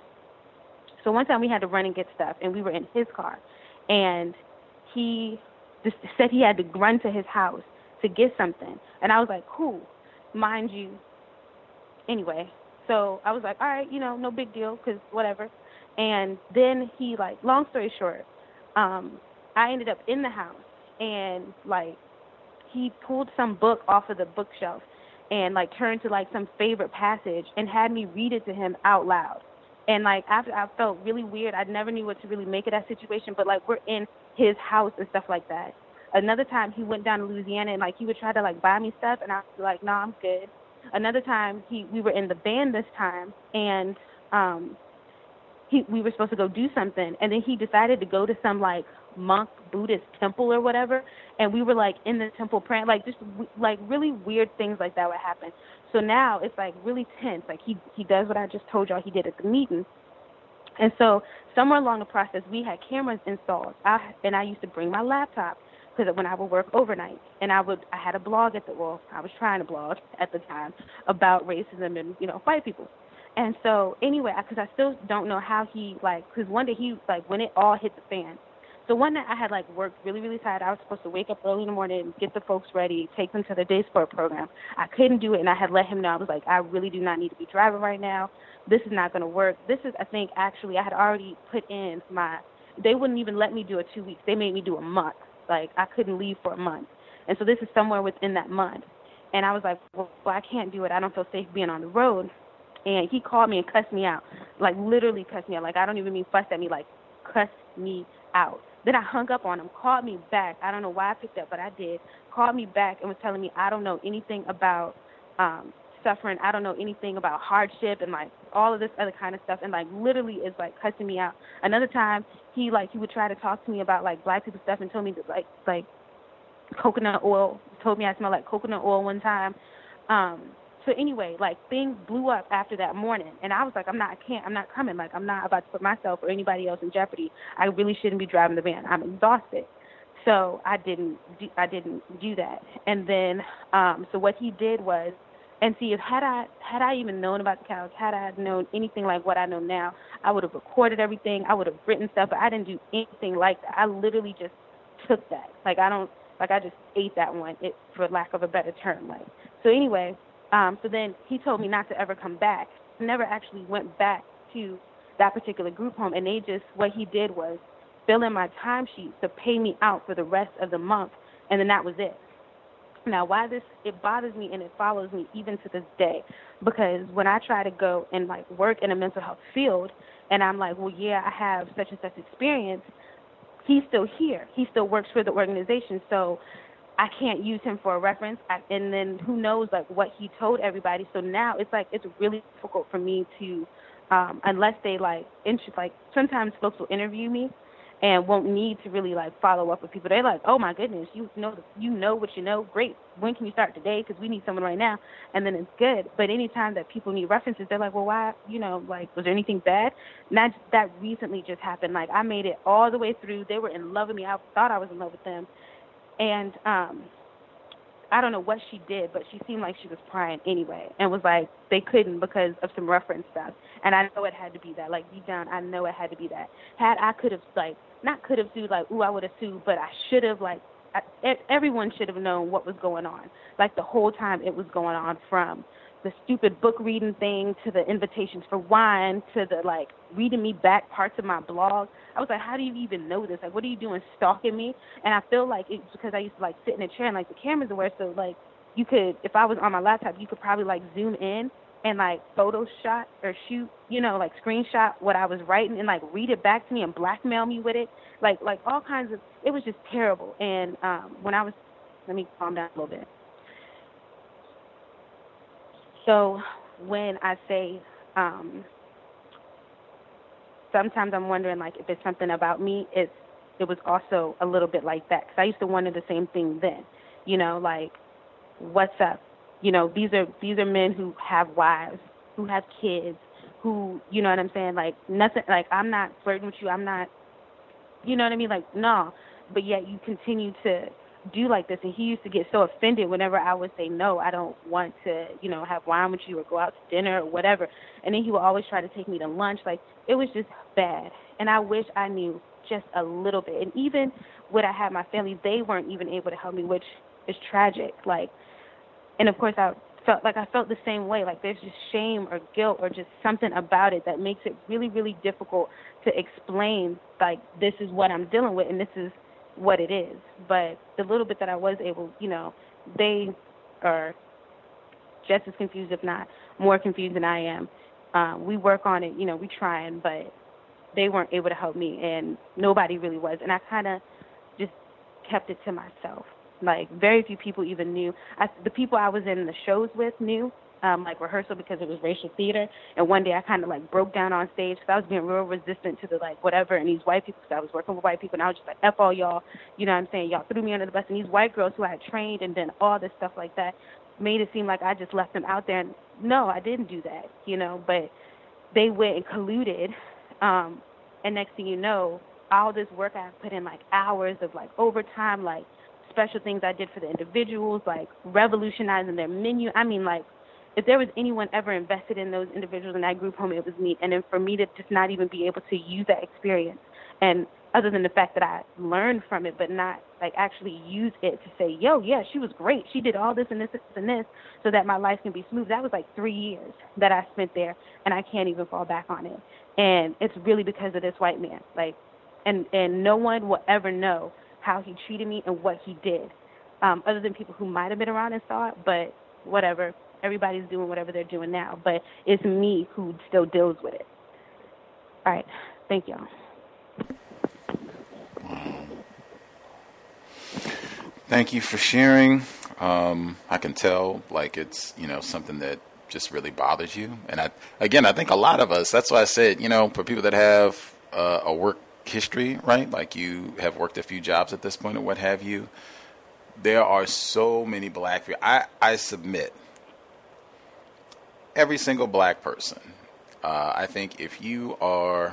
So one time we had to run and get stuff, and we were in his car. And he just said he had to run to his house to get something. And I was like, cool. Mind you, anyway, so I was like, all right, you know, no big deal, because whatever. And then he, like, long story short, um, I ended up in the house, and, like, he pulled some book off of the bookshelf and, like, turned to, like, some favorite passage and had me read it to him out loud. And, like, after I felt really weird. I never knew what to really make of that situation, but, like, we're in his house and stuff like that. Another time he went down to Louisiana and, like, he would try to, like, buy me stuff, and I was like, no, nah, I'm good. Another time he we were in the band this time, and um, he we were supposed to go do something, and then he decided to go to some, like, monk Buddhist temple or whatever, and we were, like, in the temple praying, like, just, like, really weird things like that would happen. So now it's, like, really tense. Like, he, he does what I just told y'all he did at the meeting. And so somewhere along the process, we had cameras installed, I, and I used to bring my laptop, because when I would work overnight, and I would, I had a blog at the, well, I was trying to blog at the time about racism and, you know, white people. And so anyway, because I still don't know how he, like, because one day he, like, when it all hit the fan. So one night I had, like, worked really, really tired. I was supposed to wake up early in the morning, get the folks ready, take them to the day sport program. I couldn't do it, and I had let him know. I was like, I really do not need to be driving right now. This is not going to work. This is, I think, actually, I had already put in my, they wouldn't even let me do a two weeks. They made me do a month. Like, I couldn't leave for a month. And so this is somewhere within that month. And I was like, well, well, I can't do it. I don't feel safe being on the road. And he called me and cussed me out, like, literally cussed me out. Like, I don't even mean fussed at me, like, cussed me out. Then I hung up on him, called me back. I don't know why I picked up, but I did. Called me back and was telling me I don't know anything about um, suffering. I don't know anything about hardship and, like, all of this other kind of stuff. And, like, literally is, like, cussing me out. Another time, he, like, he would try to talk to me about, like, black people stuff and told me that, like, like, coconut oil, told me I smelled like coconut oil one time. Um, so anyway, like, things blew up after that morning. And I was like, I'm not, I can't, I'm not coming. Like, I'm not about to put myself or anybody else in jeopardy. I really shouldn't be driving the van. I'm exhausted. So I didn't, do, I didn't do that. And then, um, so what he did was, and see, if had I had I even known about the cows, had I known anything like what I know now, I would have recorded everything. I would have written stuff, but I didn't do anything like that. I literally just took that. Like, I don't, like, I just ate that one, it, for lack of a better term. Like, so anyway, um, so then he told me not to ever come back. I never actually went back to that particular group home, and they just, what he did was fill in my timesheet to pay me out for the rest of the month, and then that was it. Now, why this, it bothers me and it follows me even to this day, because when I try to go and, like, work in a mental health field, and I'm like, well, yeah, I have such and such experience, he's still here. He still works for the organization, so I can't use him for a reference. I, and then who knows, like, what he told everybody. So now it's, like, it's really difficult for me to, um, unless they, like, int- like, sometimes folks will interview me and won't need to really, like, follow up with people. They're like, oh, my goodness, you know you know what you know. Great. When can you start today? Because we need someone right now. And then it's good. But anytime that people need references, they're like, well, why, you know, like, was there anything bad? And that, that recently just happened. Like, I made it all the way through. They were in love with me. I thought I was in love with them. And um, I don't know what she did, but she seemed like she was crying anyway and was like, they couldn't because of some reference stuff. And I know it had to be that. Like, deep down, I know it had to be that. Had I could have, like, not could have sued, like, ooh, I would have sued, but I should have, like, I, everyone should have known what was going on. Like, the whole time it was going on, from the stupid book reading thing to the invitations for wine to the, like, reading me back parts of my blog. I was like, how do you even know this? Like, what are you doing, stalking me? And I feel like it's because I used to, like, sit in a chair and, like, the cameras are where, so, like, you could, if I was on my laptop, you could probably like zoom in and like Photoshop or shoot, you know, like screenshot what I was writing and like read it back to me and blackmail me with it. Like, like all kinds of, it was just terrible. And um, when I was, let me calm down a little bit. So when I say, um, sometimes I'm wondering like if it's something about me, it's, it was also a little bit like that. Because I used to wonder the same thing then, you know, like, what's up? You know, these are these are men who have wives, who have kids, who, you know what I'm saying? Like, nothing, like, I'm not flirting with you. I'm not, you know what I mean? Like, no. But yet you continue to do like this. And he used to get so offended whenever I would say, no, I don't want to, you know, have wine with you or go out to dinner or whatever. And then he would always try to take me to lunch. Like, it was just bad. And I wish I knew just a little bit. And even when I had my family, they weren't even able to help me, which is tragic. Like, and of course I felt like I felt the same way. Like, there's just shame or guilt or just something about it that makes it really, really difficult to explain, like, this is what I'm dealing with and this is what it is. But the little bit that I was able, you know, they are just as confused, if not more confused than I am. Uh, we work on it, you know, we trying, but they weren't able to help me, and nobody really was. And I kind of just kept it to myself. Like, very few people even knew. I, the people I was in the shows with knew, um, like rehearsal, because it was racial theater. And one day I kind of, like, broke down on stage because I was being real resistant to the, like, whatever. And these white people, because I was working with white people, and I was just like, F all y'all. You know what I'm saying? Y'all threw me under the bus. And these white girls who I had trained and done all this stuff like that made it seem like I just left them out there. And no, I didn't do that, you know. But they went and colluded. Um, and next thing you know, all this work I put in, like, hours of, like, overtime, like, special things I did for the individuals, like revolutionizing their menu. I mean, like, if there was anyone ever invested in those individuals in that group home, it was me. And then for me to just not even be able to use that experience, and other than the fact that I learned from it, but not, like, actually use it to say, yo, yeah, she was great. She did all this and this and this so that my life can be smooth. That was like three years that I spent there, and I can't even fall back on it. And it's really because of this white man. Like, and, and no one will ever know how he treated me and what he did, um, other than people who might have been around and saw it, but whatever. Everybody's doing whatever they're doing now, but it's me who still deals with it. All right. Thank y'all. Thank you for sharing. Um, I can tell, like, it's, you know, something that just really bothers you. And I, again, I think a lot of us, that's why I said, you know, for people that have uh, a work history, right? Like, you have worked a few jobs at this point or what have you. There are so many black people. I, I submit every single black person. Uh, I think if you are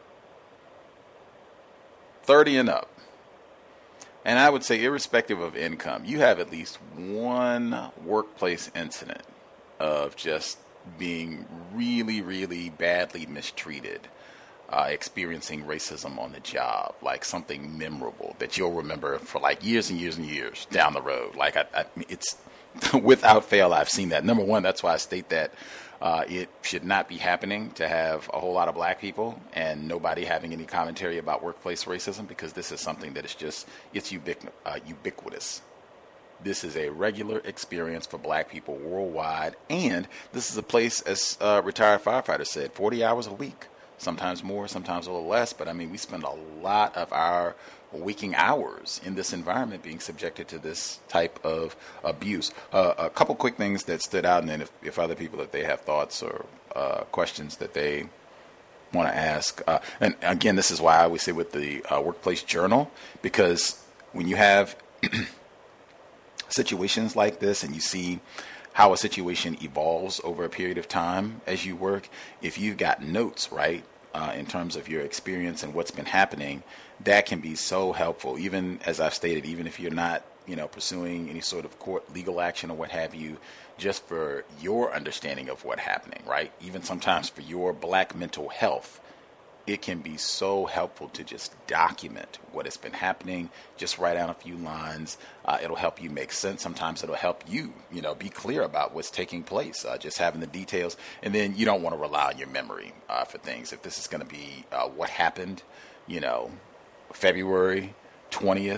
thirty and up, and I would say irrespective of income, you have at least one workplace incident of just being really, really badly mistreated. Uh, experiencing racism on the job, like something memorable that you'll remember for like years and years and years down the road. Like, I, I, it's without fail, I've seen that. Number one, that's why I state that uh, it should not be happening to have a whole lot of black people and nobody having any commentary about workplace racism, because this is something that is just, it's ubiqu- uh, ubiquitous. This is a regular experience for black people worldwide, and this is a place, as a retired firefighter said, forty hours a week. Sometimes more, sometimes a little less, but I mean, we spend a lot of our waking hours in this environment being subjected to this type of abuse. Uh, a couple quick things that stood out, and then if, if other people, if they have thoughts or uh, questions that they want to ask. Uh, and again, this is why I always say with the uh, workplace journal, because when you have situations like this and you see how a situation evolves over a period of time as you work, if you've got notes, right, uh, in terms of your experience and what's been happening, that can be so helpful. Even, as I've stated, even if you're not, you know, pursuing any sort of court legal action or what have you, just for your understanding of what's happening, right? Even sometimes for your black mental health, it can be so helpful to just document what has been happening. Just write down a few lines. Uh, it'll help you make sense. Sometimes it'll help you, you know, be clear about what's taking place. Uh, just having the details, and then you don't want to rely on your memory uh, for things. If this is going to be uh, what happened, you know, February twentieth,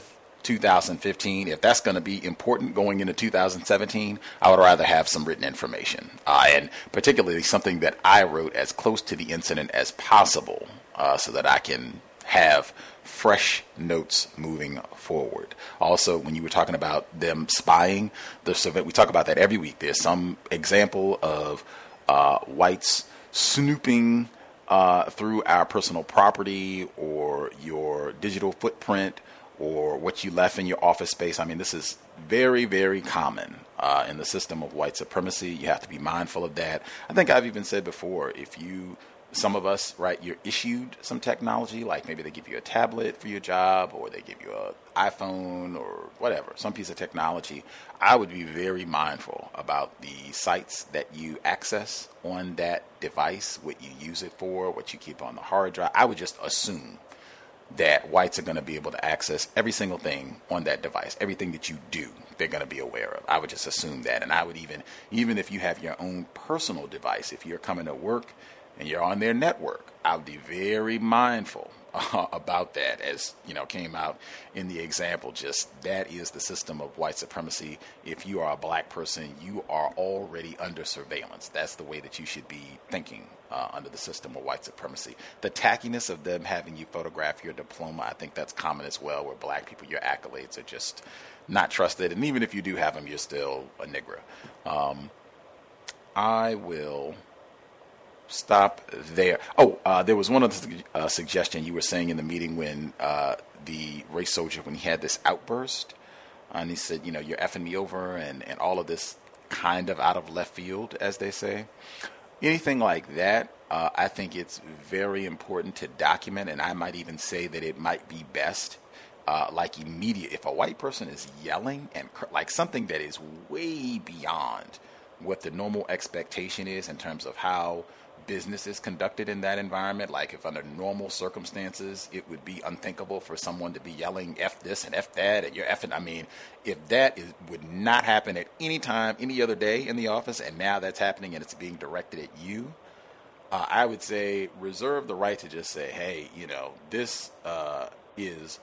two thousand fifteen, if that's going to be important going into two thousand seventeen, I would rather have some written information, uh, and particularly something that I wrote as close to the incident as possible, uh, so that I can have fresh notes moving forward. Also, when you were talking about them spying, the survey, we talk about that every week. There's some example of uh, whites snooping uh, through our personal property or your digital footprint or what you left in your office space. I mean, this is very, very common uh, in the system of white supremacy. You have to be mindful of that. I think I've even said before, if you Some of us, right, you're issued some technology, like maybe they give you a tablet for your job or they give you an iPhone or whatever, some piece of technology. I would be very mindful about the sites that you access on that device, what you use it for, what you keep on the hard drive. I would just assume that whites are going to be able to access every single thing on that device, everything that you do, they're going to be aware of. I would just assume that. And I would even, even if you have your own personal device, if you're coming to work and you're on their network, I'll be very mindful uh, about that. As you know, came out in the example, just that is the system of white supremacy. If you are a black person, you are already under surveillance. That's the way that you should be thinking uh, under the system of white supremacy. The tackiness of them having you photograph your diploma, I think that's common as well, where black people, your accolades are just not trusted. And even if you do have them, you're still a nigger. Um, I will stop there. Oh, uh, there was one other uh, suggestion you were saying in the meeting when uh, the race soldier, when he had this outburst, uh, and he said, you know, you're effing me over and, and all of this kind of out of left field, as they say. Anything like that, uh, I think it's very important to document, and I might even say that it might be best, uh, like immediate, if a white person is yelling and cr- like something that is way beyond what the normal expectation is in terms of how business is conducted in that environment. Like if under normal circumstances, it would be unthinkable for someone to be yelling F this and F that and you're effing. I mean, if that is, would not happen at any time, any other day in the office, and now that's happening and it's being directed at you, uh, I would say reserve the right to just say, hey, you know, this uh, is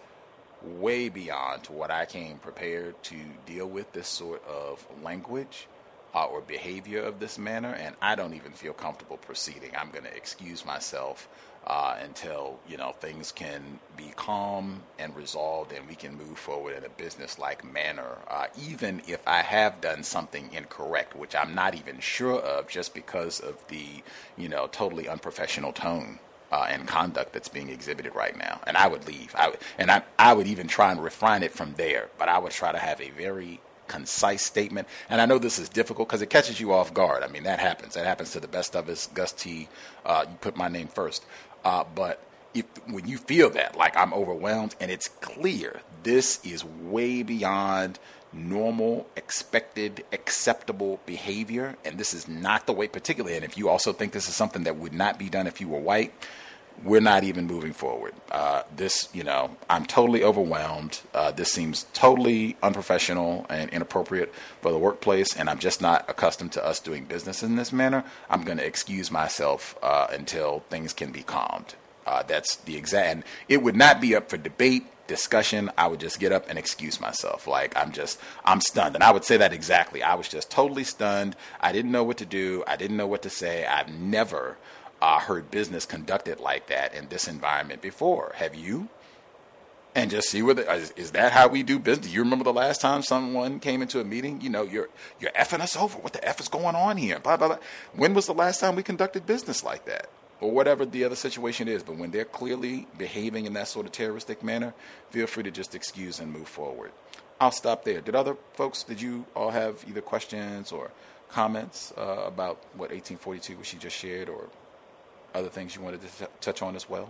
way beyond to what I came prepared to deal with, this sort of language Uh, or behavior of this manner, and I don't even feel comfortable proceeding. I'm going to excuse myself uh, until, you know, things can be calm and resolved and we can move forward in a business-like manner, uh, even if I have done something incorrect, which I'm not even sure of just because of the, you know, totally unprofessional tone uh, and conduct that's being exhibited right now. And I would leave. I would, and I, I would even try and refine it from there, but I would try to have a very concise statement. And I know this is difficult because it catches you off guard. I mean, that happens. That happens to the best of us. Gus T, uh, you put my name first. Uh, but if when you feel that, like I'm overwhelmed, and it's clear this is way beyond normal, expected, acceptable behavior, and this is not the way, particularly, and if you also think this is something that would not be done if you were white, we're not even moving forward. Uh, this, you know, I'm totally overwhelmed. Uh, this seems totally unprofessional and inappropriate for the workplace, and I'm just not accustomed to us doing business in this manner. I'm going to excuse myself uh, until things can be calmed. Uh, that's the exact, and it would not be up for debate, discussion. I would just get up and excuse myself. Like, I'm just, I'm stunned. And I would say that exactly. I was just totally stunned. I didn't know what to do. I didn't know what to say. I've never Uh, heard business conducted like that in this environment before. Have you? And just see whether is, is that how we do business? Do you remember the last time someone came into a meeting? You know, you're you're effing us over. What the F is going on here? Blah blah blah. When was the last time we conducted business like that? Or whatever the other situation is. But when they're clearly behaving in that sort of terroristic manner, feel free to just excuse and move forward. I'll stop there. Did other folks? Did you all have either questions or comments uh, about what eighteen forty-two, what she just shared, or other things you wanted to t- touch on as well?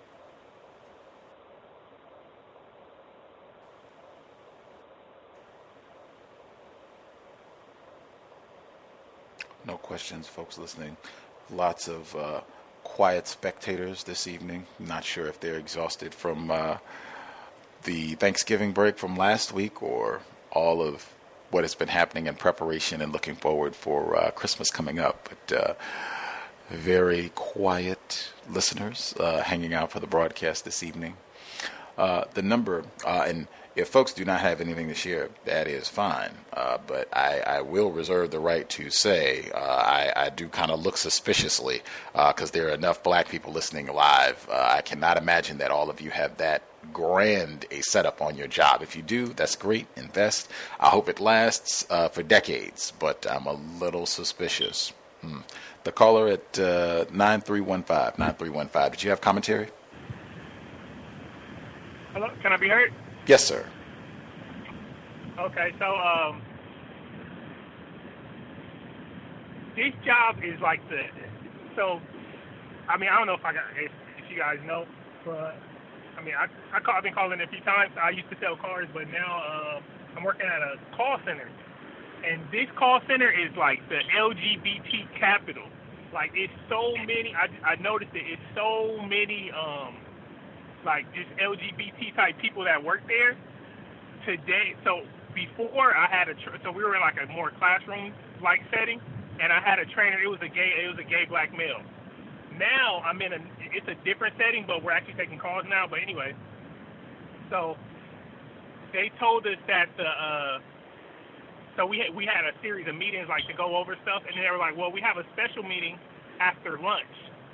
No questions, folks listening. Lots of uh, quiet spectators this evening. Not sure if they're exhausted from uh, the Thanksgiving break from last week or all of what has been happening in preparation and looking forward for uh, Christmas coming up. But uh, very quiet listeners uh, hanging out for the broadcast this evening. Uh, the number, uh, and if folks do not have anything to share, that is fine. Uh, but I, I will reserve the right to say uh, I, I do kind of look suspiciously because uh, there are enough black people listening live. Uh, I cannot imagine that all of you have that grand a setup on your job. If you do, that's great. Invest. I hope it lasts uh, for decades, but I'm a little suspicious. Hmm. The caller at uh, nine three one five, nine three one five. Did you have commentary? Hello, can I be heard? Yes, sir. Okay, so um, this job is like the, so, I mean, I don't know if I got, if, if you guys know, but, I mean, I, I call, I've been calling a few times. I used to sell cars, but now uh, I'm working at a call center. And this call center is like the L G B T capital. Like, it's so many, I, I noticed it, it's so many, um, like, just L G B T type people that work there. Today, so before I had a, tr- so we were in like a more classroom-like setting, and I had a trainer, it was a gay, it was a gay black male. Now I'm in a, it's a different setting, but we're actually taking calls now, but anyway. So, they told us that the, uh, so we had, we had a series of meetings, like, to go over stuff, and they were like, well, we have a special meeting after lunch.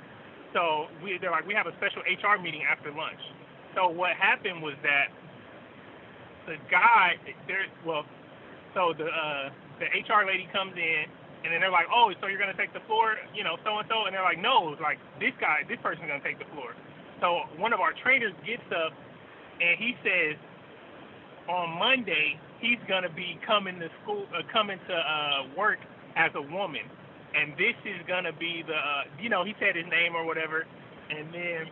So we, they're like, we have a special H R meeting after lunch. So what happened was that the guy, there, well, so the uh, the H R lady comes in, and then they're like, oh, so you're gonna take the floor, you know, so and so, and they're like, no, like this guy, this person's gonna take the floor. So one of our trainers gets up, and he says, on Monday he's gonna be coming to school, uh, coming to uh, work as a woman. And this is going to be the, uh, you know, he said his name or whatever. And then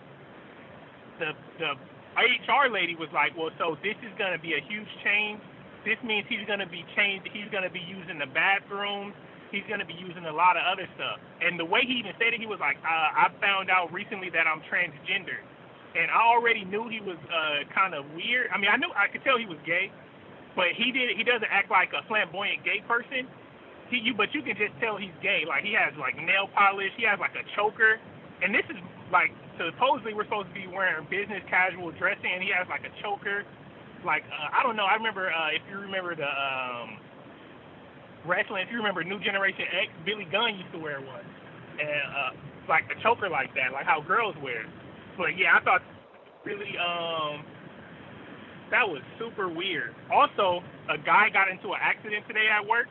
the the H R lady was like, well, so this is going to be a huge change. This means he's going to be changed. He's going to be using the bathrooms. He's going to be using a lot of other stuff. And the way he even said it, he was like, uh, I found out recently that I'm transgender. And I already knew he was uh, kind of weird. I mean, I knew, I could tell he was gay. But he did. He doesn't act like a flamboyant gay person. He, you, but you can just tell he's gay. Like, he has, like, nail polish. He has, like, a choker. And this is, like, supposedly we're supposed to be wearing business casual dressing, and he has, like, a choker. Like, uh, I don't know. I remember, uh, if you remember the um, wrestling, if you remember New Generation X, Billy Gunn used to wear one. And, uh, like, a choker like that, like how girls wear. But, yeah, I thought really, um, that was super weird. Also, a guy got into an accident today at work.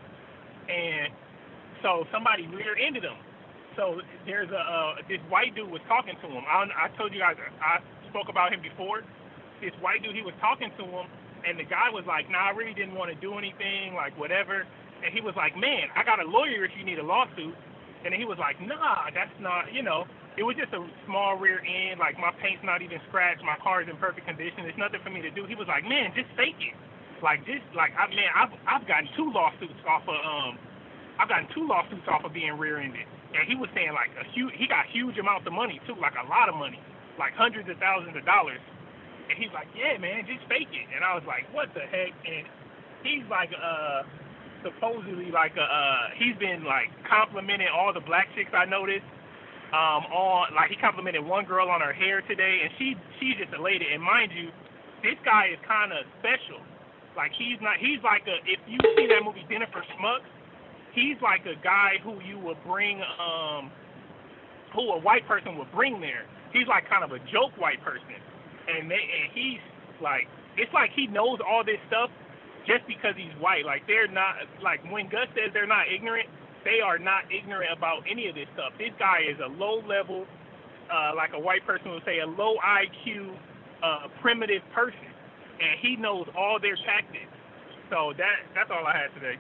And so somebody rear-ended him. So there's a uh, this white dude was talking to him. I, I told you guys I spoke about him before. This white dude, he was talking to him, and the guy was like, "Nah, I really didn't want to do anything, like whatever." And he was like, "Man, I got a lawyer if you need a lawsuit." And then he was like, "Nah, that's not, you know." It was just a small rear end, like my paint's not even scratched, my car's in perfect condition. There's nothing for me to do. He was like, "Man, just fake it." Like just like I man, I've I've gotten two lawsuits off of um I've gotten two lawsuits off of being rear-ended, and he was saying like a huge he got huge amounts of money too, like a lot of money, like hundreds of thousands of dollars. And he's like, "Yeah, man, just fake it." And I was like, "What the heck?" And he's like, uh, supposedly like uh, uh he's been like complimenting all the black chicks I noticed. Um, on like he complimented one girl on her hair today, and she she's just elated. And mind you, this guy is kind of special. Like, he's not, he's like a, if you see that movie Dinner for Schmucks, he's like a guy who you would bring, um, who a white person would bring there. He's like kind of a joke white person. And they, and he's like, it's like he knows all this stuff just because he's white. Like, they're not, like, when Gus says they're not ignorant, they are not ignorant about any of this stuff. This guy is a low level, uh, like a white person would say, a low I Q, uh, primitive person. And he knows all their tactics. So that that's all I had today.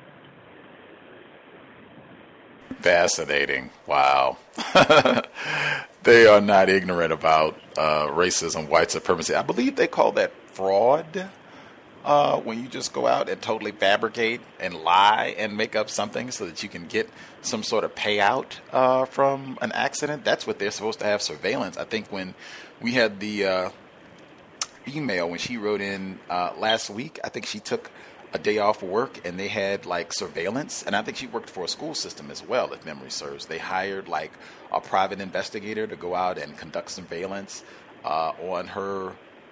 Fascinating. Wow. They are not ignorant about uh, racism, white supremacy. I believe they call that fraud uh, when you just go out and totally fabricate and lie and make up something so that you can get some sort of payout uh, from an accident. That's what they're supposed to have surveillance. I think when we had the... Uh, email when she wrote in uh, last week, I think she took a day off work and they had like surveillance, and I think she worked for a school system as well, if memory serves. They hired like a private investigator to go out and conduct surveillance uh, on her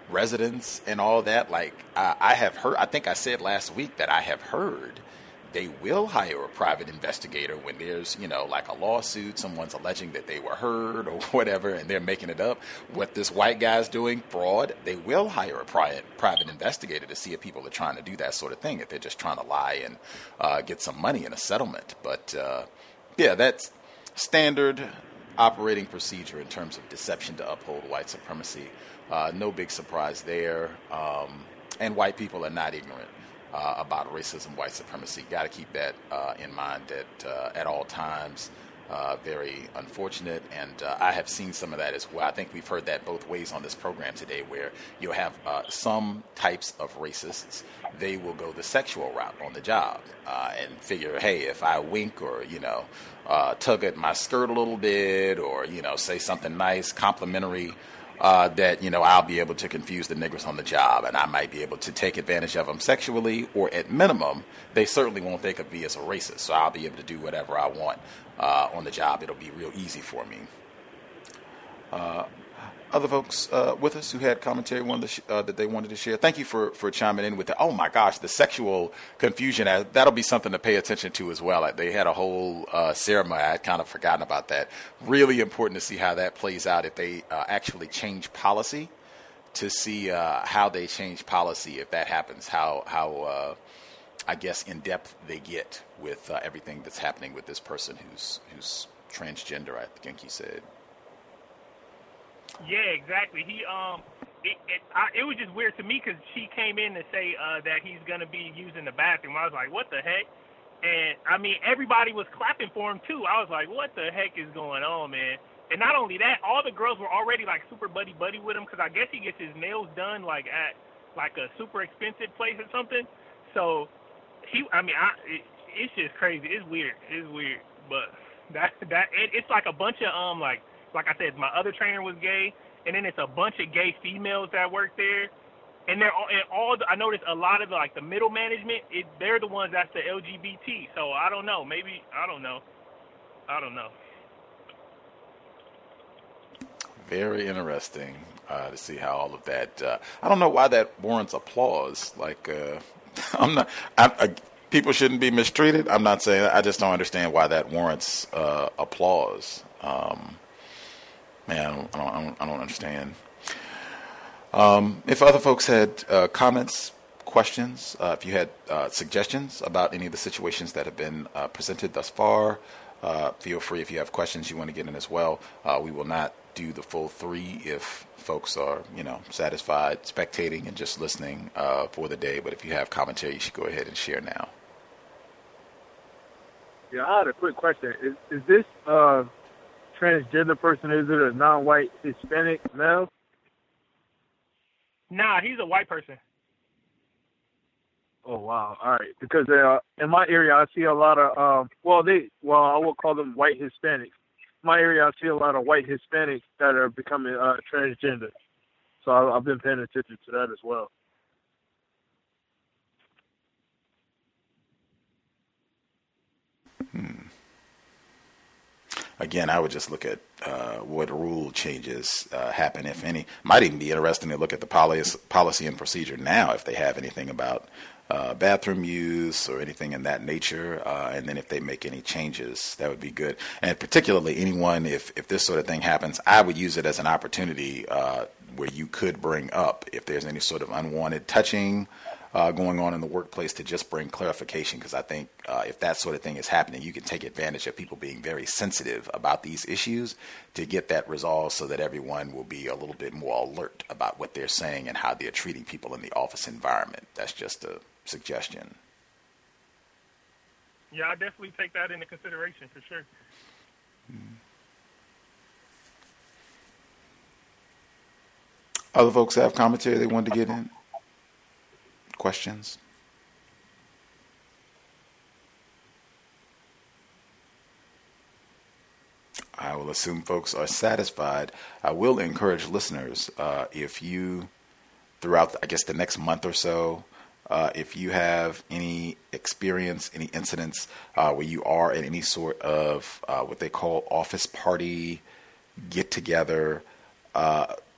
residents and all that. Like I, I have heard, I think I said last week that I have heard they will hire a private investigator when there's, you know, like a lawsuit, someone's alleging that they were heard or whatever, and they're making it up. What this white guy's doing, fraud, they will hire a private private investigator to see if people are trying to do that sort of thing, if they're just trying to lie and uh, get some money in a settlement. But, uh, yeah, that's standard operating procedure in terms of deception to uphold white supremacy. Uh, no big surprise there. Um, and white people are not ignorant Uh, about racism, white supremacy. Got to keep that uh, in mind at uh, at all times. Uh, very unfortunate, and uh, I have seen some of that as well. I think we've heard that both ways on this program today, where you'll have uh, some types of racists, they will go the sexual route on the job uh, and figure, hey, if I wink or, you know, uh, tug at my skirt a little bit or, you know, say something nice, complimentary, Uh, that, you know, I'll be able to confuse the niggers on the job, and I might be able to take advantage of them sexually, or at minimum, they certainly won't think of me as a racist, so I'll be able to do whatever I want uh, on the job. It'll be real easy for me. Uh, other folks uh, with us who had commentary wanted to sh- uh, that they wanted to share, thank you for, for chiming in with the, oh my gosh, the sexual confusion, uh, that'll be something to pay attention to as well. They had a whole uh, ceremony. I had kind of forgotten about that. Really important to see how that plays out if they uh, actually change policy, to see uh, how they change policy if that happens, how, how uh, I guess, in depth they get with uh, everything that's happening with this person who's who's transgender, I think he said. Yeah, exactly. He um, it it, I, it was just weird to me because she came in to say uh, that he's gonna be using the bathroom. I was like, what the heck? And I mean, everybody was clapping for him too. I was like, what the heck is going on, man? And not only that, all the girls were already like super buddy buddy with him because I guess he gets his nails done like at like a super expensive place or something. So he, I mean, I, it, it's just crazy. It's weird. It's weird, but that that it, it's like a bunch of um like. Like I said, my other trainer was gay, and then it's a bunch of gay females that work there, and they're all, and all the, I noticed a lot of the, like the middle management, it, they're the ones that's the L G B T. So I don't know, maybe I don't know, I don't know. Very interesting uh, to see how all of that. Uh, I don't know why that warrants applause. Like uh, I'm not. I, I, people shouldn't be mistreated. I'm not saying. I just don't understand why that warrants uh, applause. Um, Man, I don't, I don't, I don't understand. Um, if other folks had uh, comments, questions, uh, if you had uh, suggestions about any of the situations that have been uh, presented thus far, uh, feel free. If you have questions you want to get in as well, uh, we will not do the full three if folks are, you know, satisfied spectating and just listening uh, for the day. But if you have commentary, you should go ahead and share now. Yeah, I had a quick question. Is, is this uh, transgender person, is it a non-white Hispanic male? Nah, he's a white person. Oh wow! All right, because uh, in my area I see a lot of um, well, they well I will call them white Hispanics. In my area I see a lot of white Hispanics that are becoming uh, transgender. So I, I've been paying attention to that as well. Hmm. Again, I would just look at uh, what rule changes uh, happen, if any. Might even be interesting to look at the policy, policy and procedure now, if they have anything about uh, bathroom use or anything in that nature, uh, and then if they make any changes, that would be good. And particularly anyone, if, if this sort of thing happens, I would use it as an opportunity uh, where you could bring up if there's any sort of unwanted touching Uh, going on in the workplace, to just bring clarification, because I think uh, if that sort of thing is happening, you can take advantage of people being very sensitive about these issues to get that resolved so that everyone will be a little bit more alert about what they're saying and how they're treating people in the office environment. That's just a suggestion. Yeah, I definitely take that into consideration for sure. Hmm. Other folks have commentary they wanted to get in? Questions? I will assume folks are satisfied. I will encourage listeners, uh, if you, throughout, I guess, the next month or so, uh, if you have any experience, any incidents uh, where you are at any sort of uh, what they call office party, get together, uh,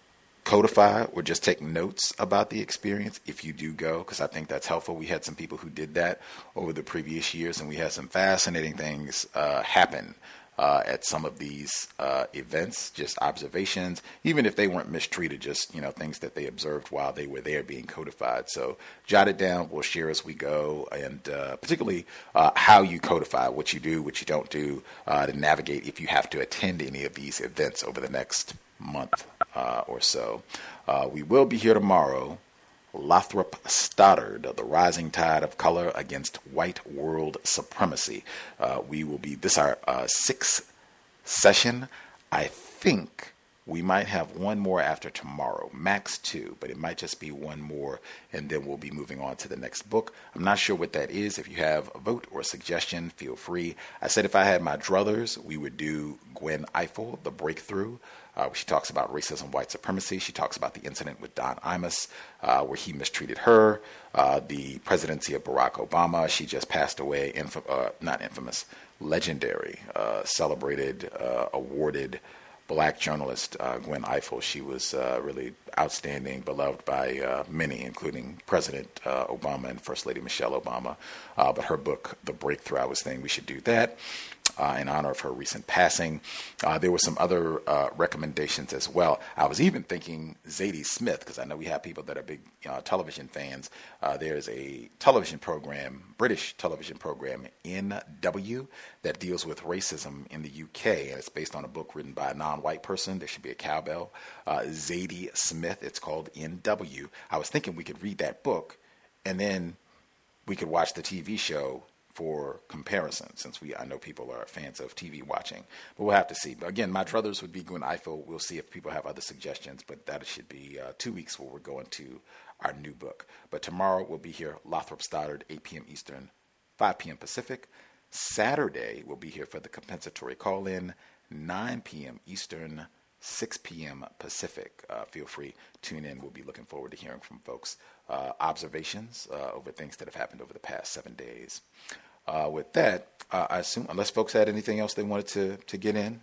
codify or just take notes about the experience if you do go, because I think that's helpful. We had some people who did that over the previous years, and we had some fascinating things uh, happen uh, at some of these uh, events, just observations, even if they weren't mistreated, just, you know, things that they observed while they were there being codified. So jot it down. We'll share as we go, and uh, particularly uh, how you codify, what you do, what you don't do, uh, to navigate if you have to attend any of these events over the next month uh, or so. Uh, we will be here tomorrow. Lathrop Stoddard, The Rising Tide of Color Against White World Supremacy. Uh, we will be, this our uh, sixth session. I think we might have one more after tomorrow, max two, but it might just be one more, and then we'll be moving on to the next book. I'm not sure what that is. If you have a vote or a suggestion, feel free. I said if I had my druthers, we would do Gwen Ifill, The Breakthrough. Uh, she talks about racism, white supremacy. She talks about the incident with Don Imus, uh, where he mistreated her. Uh, the presidency of Barack Obama. She just passed away, inf- uh, not infamous, legendary, uh, celebrated, uh, awarded black journalist uh, Gwen Ifill. She was uh, really outstanding, beloved by uh, many, including President uh, Obama and First Lady Michelle Obama. Uh, but her book, The Breakthrough, I was thinking we should do that. Uh, in honor of her recent passing. Uh, there were some other uh, recommendations as well. I was even thinking Zadie Smith, because I know we have people that are big uh, television fans. Uh, there's a television program, British television program, N W, that deals with racism in the U K, and it's based on a book written by a non-white person. There should be a cowbell. Uh, Zadie Smith, it's called N W. I was thinking we could read that book, and then we could watch the T V show for comparison, since we I know people are fans of T V watching, but we'll have to see. But again, my druthers would be Gwen Ifill. We'll see if people have other suggestions, but that should be uh, two weeks where we're going to our new book. But tomorrow we'll be here, Lathrop Stoddard, eight p.m. Eastern, five p.m. Pacific. Saturday we'll be here for the compensatory call-in, nine p.m. Eastern, six p.m. Pacific. Uh, feel free, tune in. We'll be looking forward to hearing from folks. Uh, observations uh, over things that have happened over the past seven days. Uh, with that, uh, I assume, unless folks had anything else they wanted to, to get in.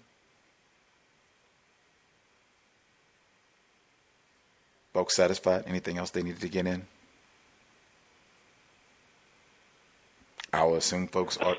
Folks satisfied? Anything else they needed to get in? I'll assume folks are.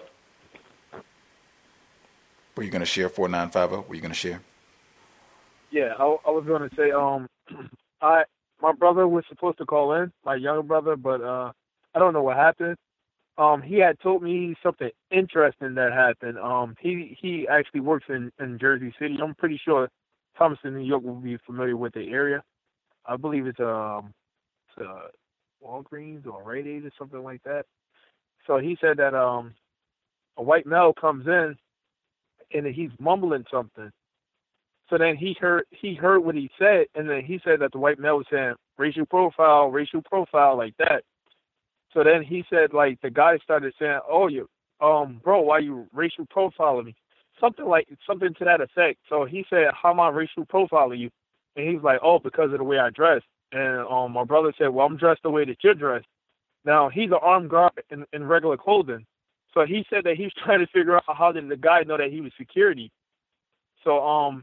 Were you going to share four nine five zero? Were you going to share? Yeah, I, I was going to say, um, I my brother was supposed to call in, my younger brother, but uh, I don't know what happened. Um, he had told me something interesting that happened. Um, he he actually works in, in Jersey City. I'm pretty sure Thomaston, New York, will be familiar with the area. I believe it's um, it's uh, Walgreens or Rite Aid or something like that. So he said that um, a white male comes in and he's mumbling something. So then he heard he heard what he said, and then he said that the white male was saying racial profile, racial profile, like that. So then he said, like, the guy started saying, "Oh, you, um, bro, why you racial profiling me?" Something like something to that effect. So he said, "How am I racial profiling you?" And he's like, "Oh, because of the way I dress." And um, my brother said, "Well, I'm dressed the way that you're dressed." Now he's an armed guard in, in regular clothing. So he said that he's trying to figure out how did the guy know that he was security. So um,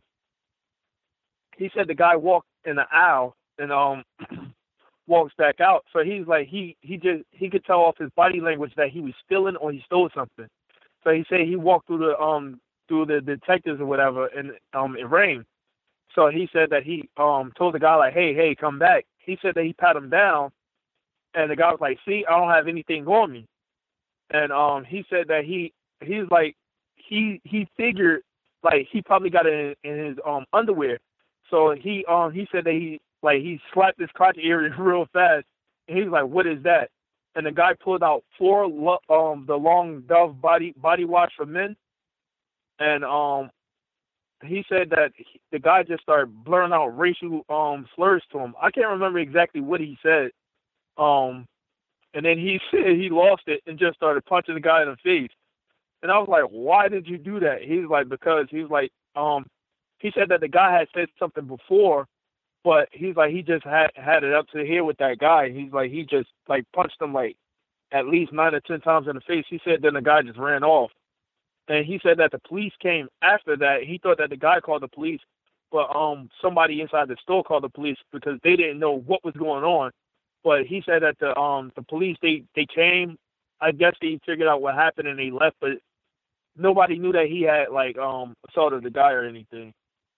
he said the guy walked in the aisle and um. walks back out. So he's like, he he just he could tell off his body language that he was stealing or he stole something. So he said he walked through the um through the detectives or whatever, and um it rained. So he said that he um told the guy, like, hey hey come back. He said that he pat him down, and the guy was like, see, I don't have anything on me. And um he said that he he's like he he figured like he probably got it in, in his um underwear. So he um he said that he Like, he slapped his crotch area real fast, and he was like, "What is that?" And the guy pulled out four lo- um the long Dove body body wash for men, and um he said that he, the guy just started blurring out racial um slurs to him. I can't remember exactly what he said, um, and then he said he lost it and just started punching the guy in the face. And I was like, "Why did you do that?" He's like, "Because he's like um he said that the guy had said something before." But he's like, he just had had it up to here with that guy. He's like, he just like punched him like at least nine or ten times in the face. He said then the guy just ran off. And he said that the police came after that. He thought that the guy called the police, but um, somebody inside the store called the police because they didn't know what was going on. But he said that the um the police they they came. I guess they figured out what happened and they left, but nobody knew that he had like um assaulted the guy or anything.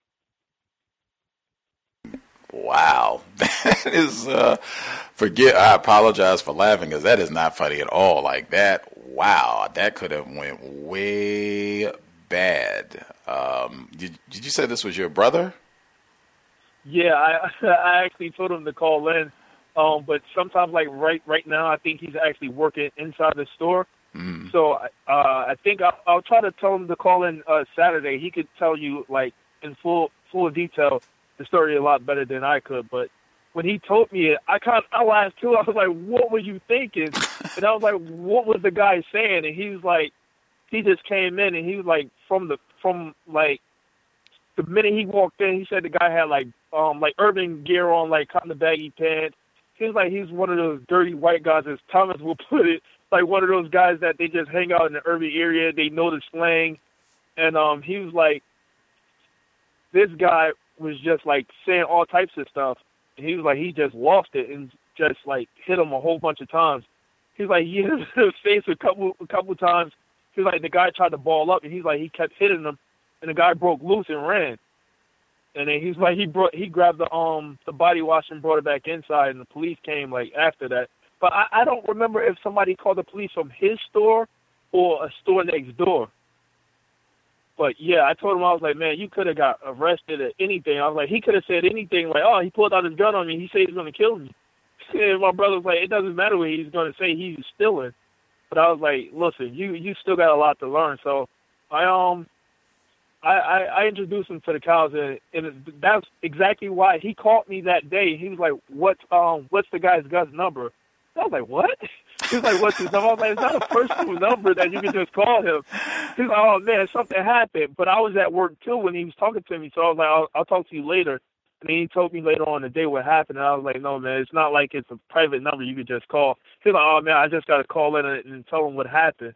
Wow, that is. Uh, forget. I apologize for laughing because that is not funny at all. Like that. Wow, that could have went way bad. Um, did Did you say this was your brother? Yeah, I I actually told him to call in. Um, but sometimes, like right right now, I think he's actually working inside the store. Mm. So uh, I think I'll, I'll try to tell him to call in uh, Saturday. He could tell you like in full full detail the story a lot better than I could. But when he told me it, I kind of I laughed too. I was like, "What were you thinking?" And I was like, "What was the guy saying?" And he was like, he just came in and he was like, from the from like the minute he walked in, he said the guy had like um like urban gear on, like kind of baggy pants. Seems like he's one of those dirty white guys, as Thomas will put it, like one of those guys that they just hang out in the urban area. They know the slang. And um, he was like, this guy was just like saying all types of stuff. And he was like, he just lost it and just like hit him a whole bunch of times. He's like, he hit him in his face a couple, a couple times. He's like, the guy tried to ball up and he's like, he kept hitting him and the guy broke loose and ran. And then he's like, he brought, he grabbed the um the body wash and brought it back inside, and the police came like after that. But I, I don't remember if somebody called the police from his store or a store next door. But yeah, I told him, I was like, man, you could have got arrested or anything. I was like, he could have said anything like, oh, he pulled out his gun on me. He said he's gonna kill me. And my brother was like, it doesn't matter what he's gonna say. He's stealing. But I was like, listen, you you still got a lot to learn. So I um. I, I, I introduced him to the cows, and, and that's exactly why he called me that day. He was like, "What's um, what's the guy's gun's number?" I was like, "What?" He was like, "What's his number?" I was like, "It's not a personal number that you can just call him." He was like, "Oh man, something happened." But I was at work too when he was talking to me, so I was like, "I'll, I'll talk to you later." And then he told me later on in the day what happened, and I was like, "No man, it's not like it's a private number you could just call." He was like, "Oh man, I just got to call in and, and tell him what happened."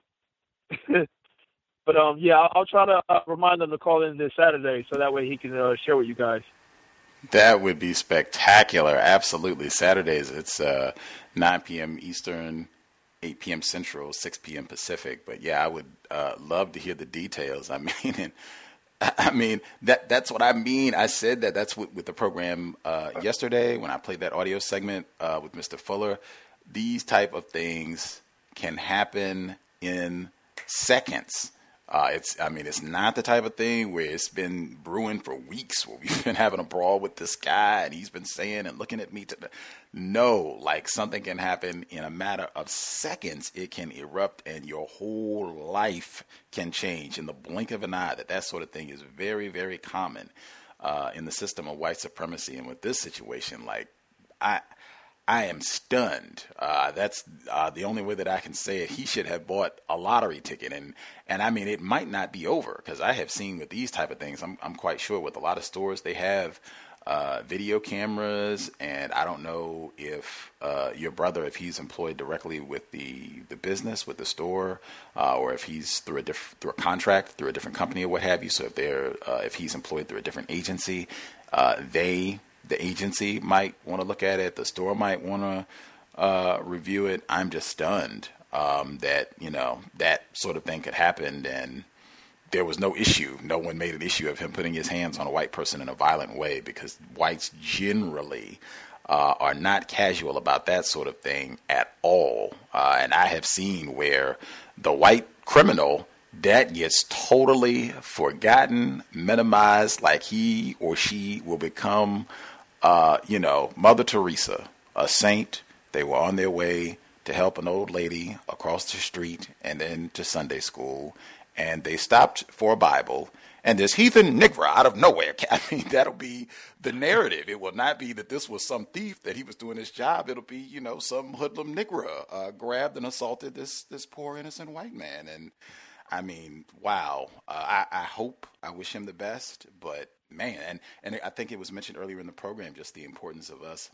But um, yeah, I'll, I'll try to uh, remind him to call in this Saturday, so that way he can uh, share with you guys. That would be spectacular. Absolutely. Saturdays, it's uh, nine p.m. Eastern, eight p.m. Central, six p.m. Pacific. But yeah, I would uh, love to hear the details. I mean, and, I mean that that's what I mean. I said that that's what, with the program uh, yesterday when I played that audio segment uh, with Mister Fuller. These type of things can happen in seconds. Uh, it's, I mean, it's not the type of thing where it's been brewing for weeks, where we've been having a brawl with this guy and he's been saying and looking at me. To the, no, like something can happen in a matter of seconds. It can erupt and your whole life can change in the blink of an eye. That that sort of thing is very, very common uh, in the system of white supremacy. And with this situation, like I. I am stunned. Uh, that's uh, the only way that I can say it. He should have bought a lottery ticket. And, and I mean, it might not be over because I have seen with these type of things, I'm, I'm quite sure with a lot of stores, they have uh, video cameras. And I don't know if uh, your brother, if he's employed directly with the, the business, with the store, uh, or if he's through a, diff- through a contract, through a different company or what have you. So if they're uh, if he's employed through a different agency, uh, they... the agency might want to look at it. The store might want to uh, review it. I'm just stunned um, that, you know, that sort of thing could happen. And there was no issue. No one made an issue of him putting his hands on a white person in a violent way because whites generally uh, are not casual about that sort of thing at all. Uh, and I have seen where the white criminal that gets totally forgotten, minimized, like he or she will become Uh, you know, Mother Teresa, a saint. They were on their way to help an old lady across the street and then to Sunday school. And they stopped for a Bible. And this heathen Negro out of nowhere. I mean, that'll be the narrative. It will not be that this was some thief, that he was doing his job. It'll be, you know, some hoodlum Negro uh, grabbed and assaulted this, this poor innocent white man. And I mean, wow. Uh, I, I hope, I wish him the best, but man, and, and I think it was mentioned earlier in the program, just the importance of us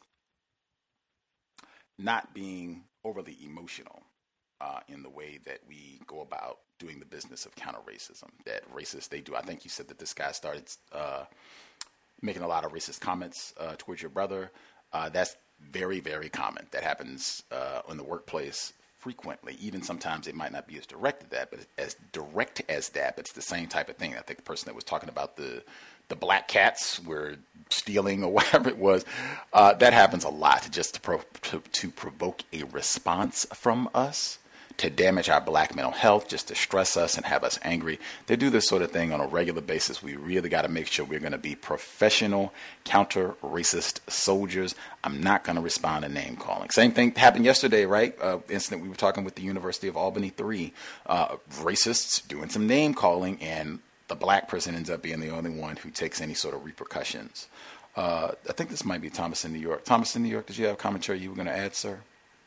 not being overly emotional uh, in the way that we go about doing the business of counter-racism, that racists, they do. I think you said that this guy started uh, making a lot of racist comments uh, towards your brother. Uh, that's very, very common. That happens uh, in the workplace frequently. Even sometimes it might not be as direct as that, but as direct as that, but it's the same type of thing. I think the person that was talking about the the black cats were stealing or whatever it was, uh, that happens a lot, just to, pro- to, to provoke a response from us, to damage our black mental health, just to stress us and have us angry. They do this sort of thing on a regular basis. We really got to make sure we're going to be professional, counter-racist soldiers. I'm not going to respond to name calling. Same thing happened yesterday, right? Uh, incident we were talking with the University of Albany three. Uh, racists doing some name calling, and the black person ends up being the only one who takes any sort of repercussions. Uh, I think this might be Thomas in New York. Thomas in New York, did you have commentary you were going to add, sir?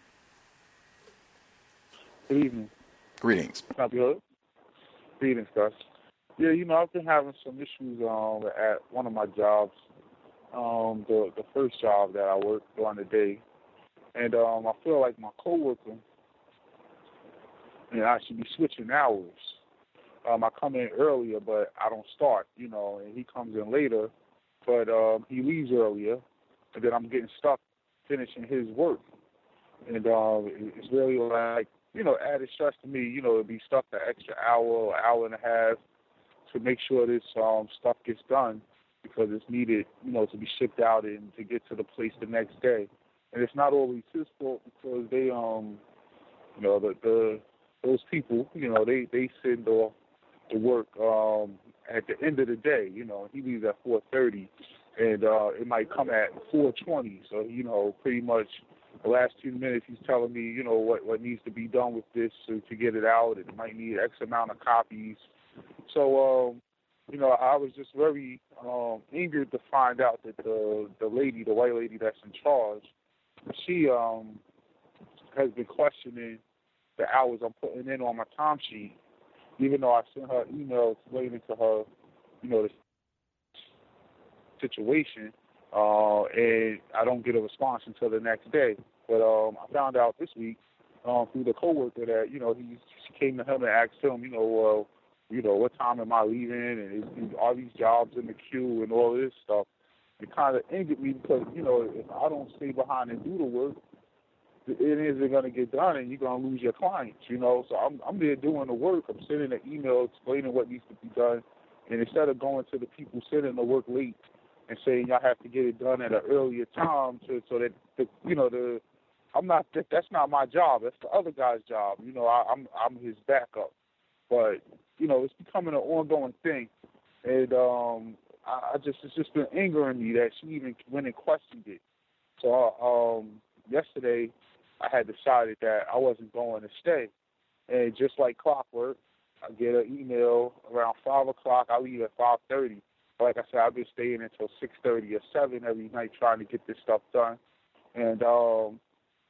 Good evening. Greetings. Good evening, Gus. Yeah, you know, I've been having some issues um, at one of my jobs, um, the the first job that I worked during the day, and um, I feel like my coworker, and I should be switching hours. Um, I come in earlier, but I don't start, you know, and he comes in later, but um, he leaves earlier, and then I'm getting stuck finishing his work, and um, it's really like, you know, added stress to me, you know, to be stuck an extra hour or hour and a half to make sure this um, stuff gets done because it's needed, you know, to be shipped out and to get to the place the next day. And it's not always his fault because they, um, you know, the, the those people, you know, they, they send off the work um, at the end of the day, you know, he leaves at four thirty and uh, it might come at four twenty. So, you know, pretty much the last two minutes, he's telling me, you know, what, what needs to be done with this to, to get it out, and it might need X amount of copies. So, um, you know, I was just very um, eager to find out that the the lady, the white lady that's in charge, she um, has been questioning the hours I'm putting in on my timesheet, even though I sent her email explaining to her, you know, the situation. Uh, and I don't get a response until the next day. But um, I found out this week um, through the coworker that, you know, he she came to him and asked him, you know, well, you know, what time am I leaving, and is, are these jobs in the queue and all this stuff. It kind of angered me because, you know, if I don't stay behind and do the work, it isn't going to get done, and you're going to lose your clients, you know. So I'm, I'm there doing the work. I'm sending an email explaining what needs to be done, and instead of going to the people sending the work late and saying y'all have to get it done at an earlier time, to, so that the, you know, the I'm not that, that's not my job. That's the other guy's job. You know, I, I'm I'm his backup. But you know, it's becoming an ongoing thing, and um, I, I just it's just been angering me that she even went and questioned it. So um, yesterday, I had decided that I wasn't going to stay, and just like clockwork, I get an email around five o'clock. I leave at five thirty. Like I said, I've been staying until six thirty or seven every night trying to get this stuff done. And, um,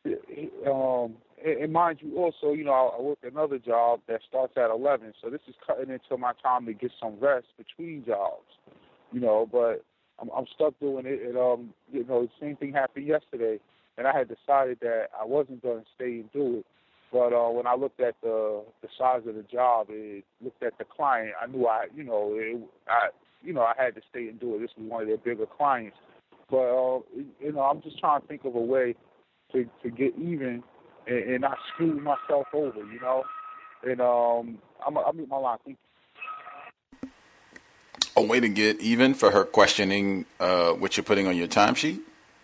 um, and mind you, also, you know, I work another job that starts at eleven, so this is cutting into my time to get some rest between jobs, you know, but I'm, I'm stuck doing it. And, um, you know, the same thing happened yesterday, and I had decided that I wasn't going to stay and do it. But uh, when I looked at the the size of the job, it looked at the client, I knew I, you know, it, I, you know, I had to stay and do it. This was one of their bigger clients. But, uh, you know, I'm just trying to think of a way to, to get even and, and not screw myself over, you know. And um, I'm, I'll meet my line. Thank you. A way to get even for her questioning uh, what you're putting on your timesheet?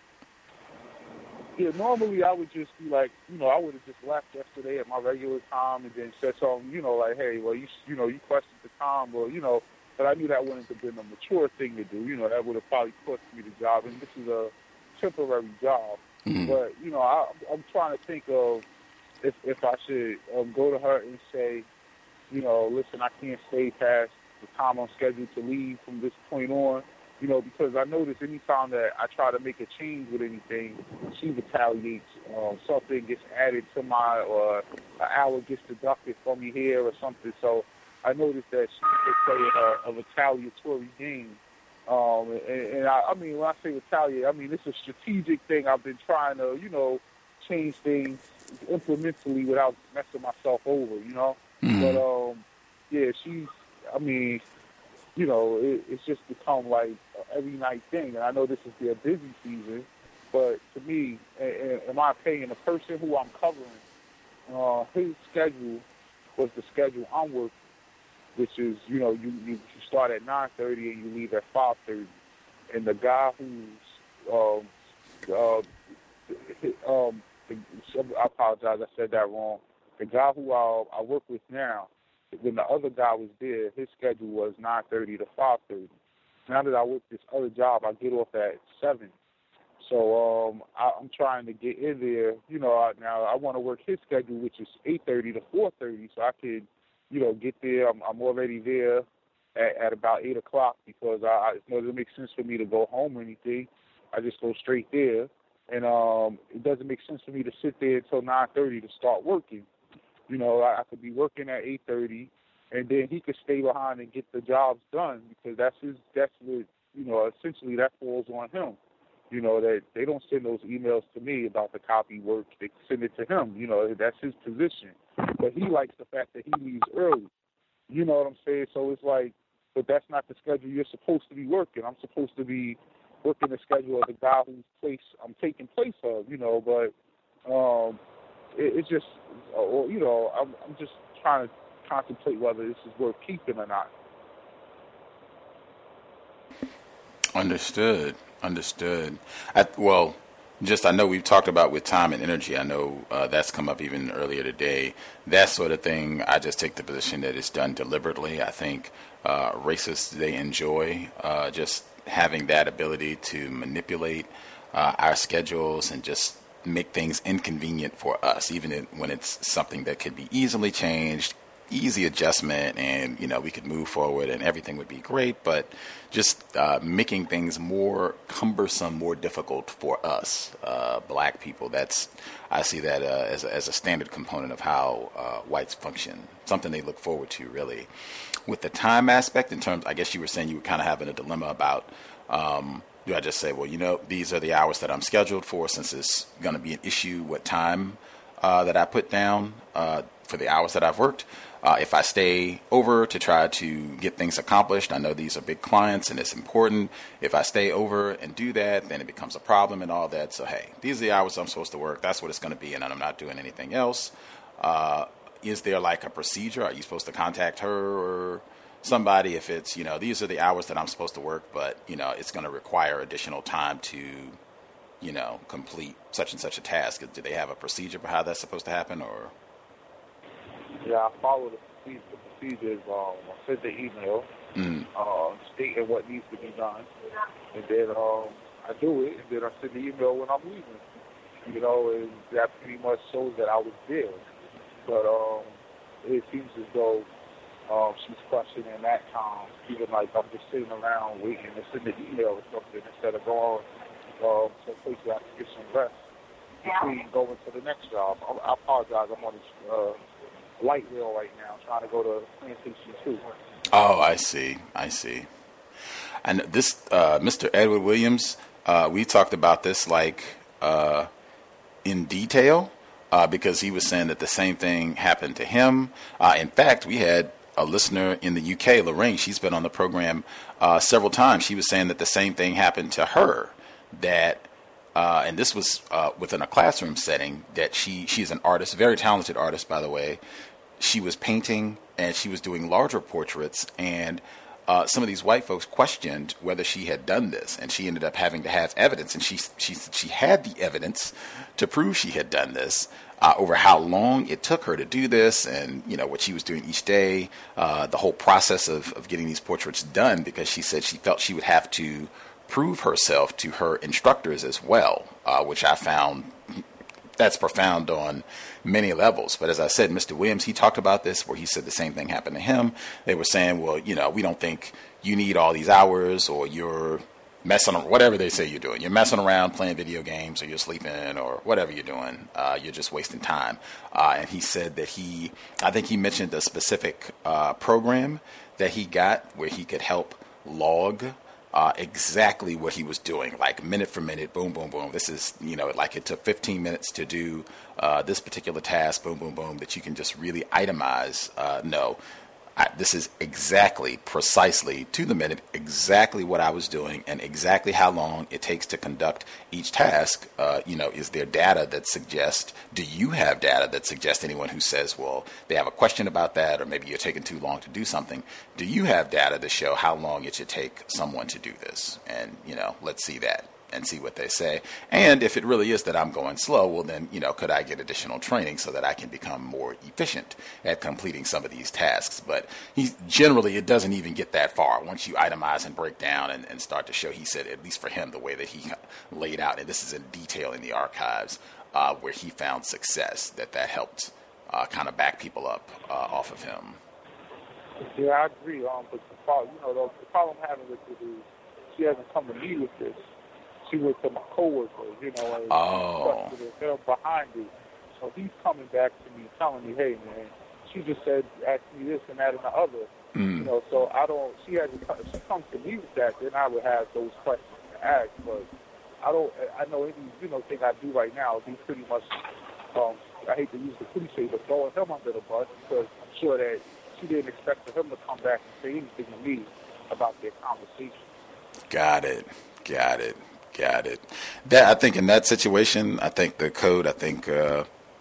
Yeah, normally I would just be like, you know, I would have just left yesterday at my regular time and then said something, you know, like, hey, well, you you know, you questioned the time, well, you know, but I knew that wouldn't have been a mature thing to do. You know, that would have probably cost me the job, and this is a temporary job. Mm-hmm. But, you know, I, I'm trying to think of if if I should um, go to her and say, you know, listen, I can't stay past the time I'm scheduled to leave from this point on, you know, because I notice any time that I try to make a change with anything, she retaliates. Um, something gets added to my, or an hour gets deducted from me here or something. So I noticed that she's playing a, a retaliatory game. Um, and, and I, I mean, when I say retaliate, I mean, it's a strategic thing. I've been trying to, you know, change things implementally without messing myself over, you know. Mm-hmm. But, um, yeah, she's, I mean, you know, it, it's just become like every night thing. And I know this is their busy season, but to me, in, in my opinion, the person who I'm covering, uh, his schedule was the schedule I'm working, which is, you know, you, you, you start at nine thirty and you leave at five thirty. And the guy who's, um, uh, um, I apologize, I said that wrong. The guy who I, I work with now, when the other guy was there, his schedule was nine thirty to five thirty. Now that I work this other job, I get off at seven. So um, I, I'm trying to get in there. You know, I, now I want to work his schedule, which is eight thirty to four thirty, so I could, you know, get there. I'm, I'm already there at, at about eight o'clock because I, I, it doesn't make sense for me to go home or anything. I just go straight there. And um, it doesn't make sense for me to sit there until nine thirty to start working. You know, I, I could be working at eight thirty, and then he could stay behind and get the jobs done because that's his. That's what, you know. Essentially, that falls on him. You know, that they don't send those emails to me about the copy work. They send it to him. You know, that's his position. But he likes the fact that he leaves early. You know what I'm saying? So it's like, but that's not the schedule you're supposed to be working. I'm supposed to be working the schedule of the guy whose place I'm taking place of. You know, but um, it, it's just, uh, you know, I'm, I'm just trying to contemplate whether this is worth keeping or not. Understood. Understood. I, well, just I know we've talked about with time and energy. I know uh, that's come up even earlier today. That sort of thing, I just take the position that it's done deliberately. I think uh, racists, they enjoy uh, just having that ability to manipulate uh, our schedules and just make things inconvenient for us, even when it's something that could be easily changed, easy adjustment, and, you know, we could move forward and everything would be great, but just uh, making things more cumbersome, more difficult for us, uh, black people. That's, I see that uh, as, a, as a standard component of how uh, whites function, something they look forward to, really. With the time aspect, in terms, I guess you were saying you were kind of having a dilemma about, um, do I just say, well, you know, these are the hours that I'm scheduled for, since it's going to be an issue what time uh, that I put down uh, for the hours that I've worked. Uh, if I stay over to try to get things accomplished, I know these are big clients and it's important. If I stay over and do that, then it becomes a problem and all that. So, hey, these are the hours I'm supposed to work. That's what it's going to be, and I'm not doing anything else. Uh, is there like a procedure? Are you supposed to contact her or somebody if it's, you know, these are the hours that I'm supposed to work, but, you know, it's going to require additional time to, you know, complete such and such a task? Do they have a procedure for how that's supposed to happen, or? Yeah, I follow the procedure. The procedures. Um, I send the email mm. uh, stating what needs to be done, and then um, I do it, and then I send the email when I'm leaving. You know, and that pretty much shows that I was there. But um, it seems as though um, she's questioning that time, even like I'm just sitting around waiting to send the email or something instead of going um, to a place where I can get some rest between going to the next job. I, I apologize. I'm on this uh, light rail right now, trying to go to Plantation two. Oh, I see. I see. And this, uh, Mister Edward Williams, uh, we talked about this like uh, in detail uh, because he was saying that the same thing happened to him. Uh, in fact, we had a listener in the U K, Lorraine. She's been on the program uh, several times. She was saying that the same thing happened to her. That, uh, and this was uh, within a classroom setting. That she she's an artist, very talented artist, by the way. She was painting and she was doing larger portraits, and uh, some of these white folks questioned whether she had done this, and she ended up having to have evidence, and she she she had the evidence to prove she had done this. Uh, over how long it took her to do this, and, you know, what she was doing each day, uh, the whole process of, of getting these portraits done, because she said she felt she would have to prove herself to her instructors as well, uh, which I found that's profound on many levels. But as I said, Mister Williams, he talked about this where he said the same thing happened to him. They were saying, well, you know, we don't think you need all these hours, or you're messing around, whatever they say you're doing. You're messing around playing video games, or you're sleeping, or whatever you're doing. Uh, you're just wasting time. Uh, and he said that he, I think he mentioned a specific uh, program that he got where he could help log uh, exactly what he was doing, like minute for minute, boom, boom, boom. This is, you know, like it took fifteen minutes to do uh, this particular task, boom, boom, boom, that you can just really itemize. Uh, no. I, this is exactly, precisely, to the minute, exactly what I was doing and exactly how long it takes to conduct each task. Uh, you know, is there data that suggests, do you have data that suggests anyone who says, well, they have a question about that, or maybe you're taking too long to do something, do you have data to show how long it should take someone to do this? And, you know, let's see that and see what they say. And if it really is that I'm going slow, well then, you know, could I get additional training so that I can become more efficient at completing some of these tasks? But he generally, it doesn't even get that far. Once you itemize and break down and, and start to show, he said, at least for him, the way that he laid out, and this is in detail in the archives, uh, where he found success, that that helped uh, kind of back people up uh, off of him. Yeah, I agree. Um, but the problem, you know, the, the problem I'm having with it is she hasn't come to me with this. She went to my coworker, you know, and oh. they're behind it. So he's coming back to me, telling me, "Hey, man, she just said, ask me this and that and the other." Mm. You know, so I don't. She hasn't. If she comes to me with that, then I would have those questions to ask. But I don't. I know any, you know, thing I do right now would be pretty much. Um, I hate to use the cliche, but throwing him under the bus, because I'm sure that she didn't expect for him to come back and say anything to me about their conversation. Got it. Got it. Got it. That, I think in that situation, I think the code, I think uh,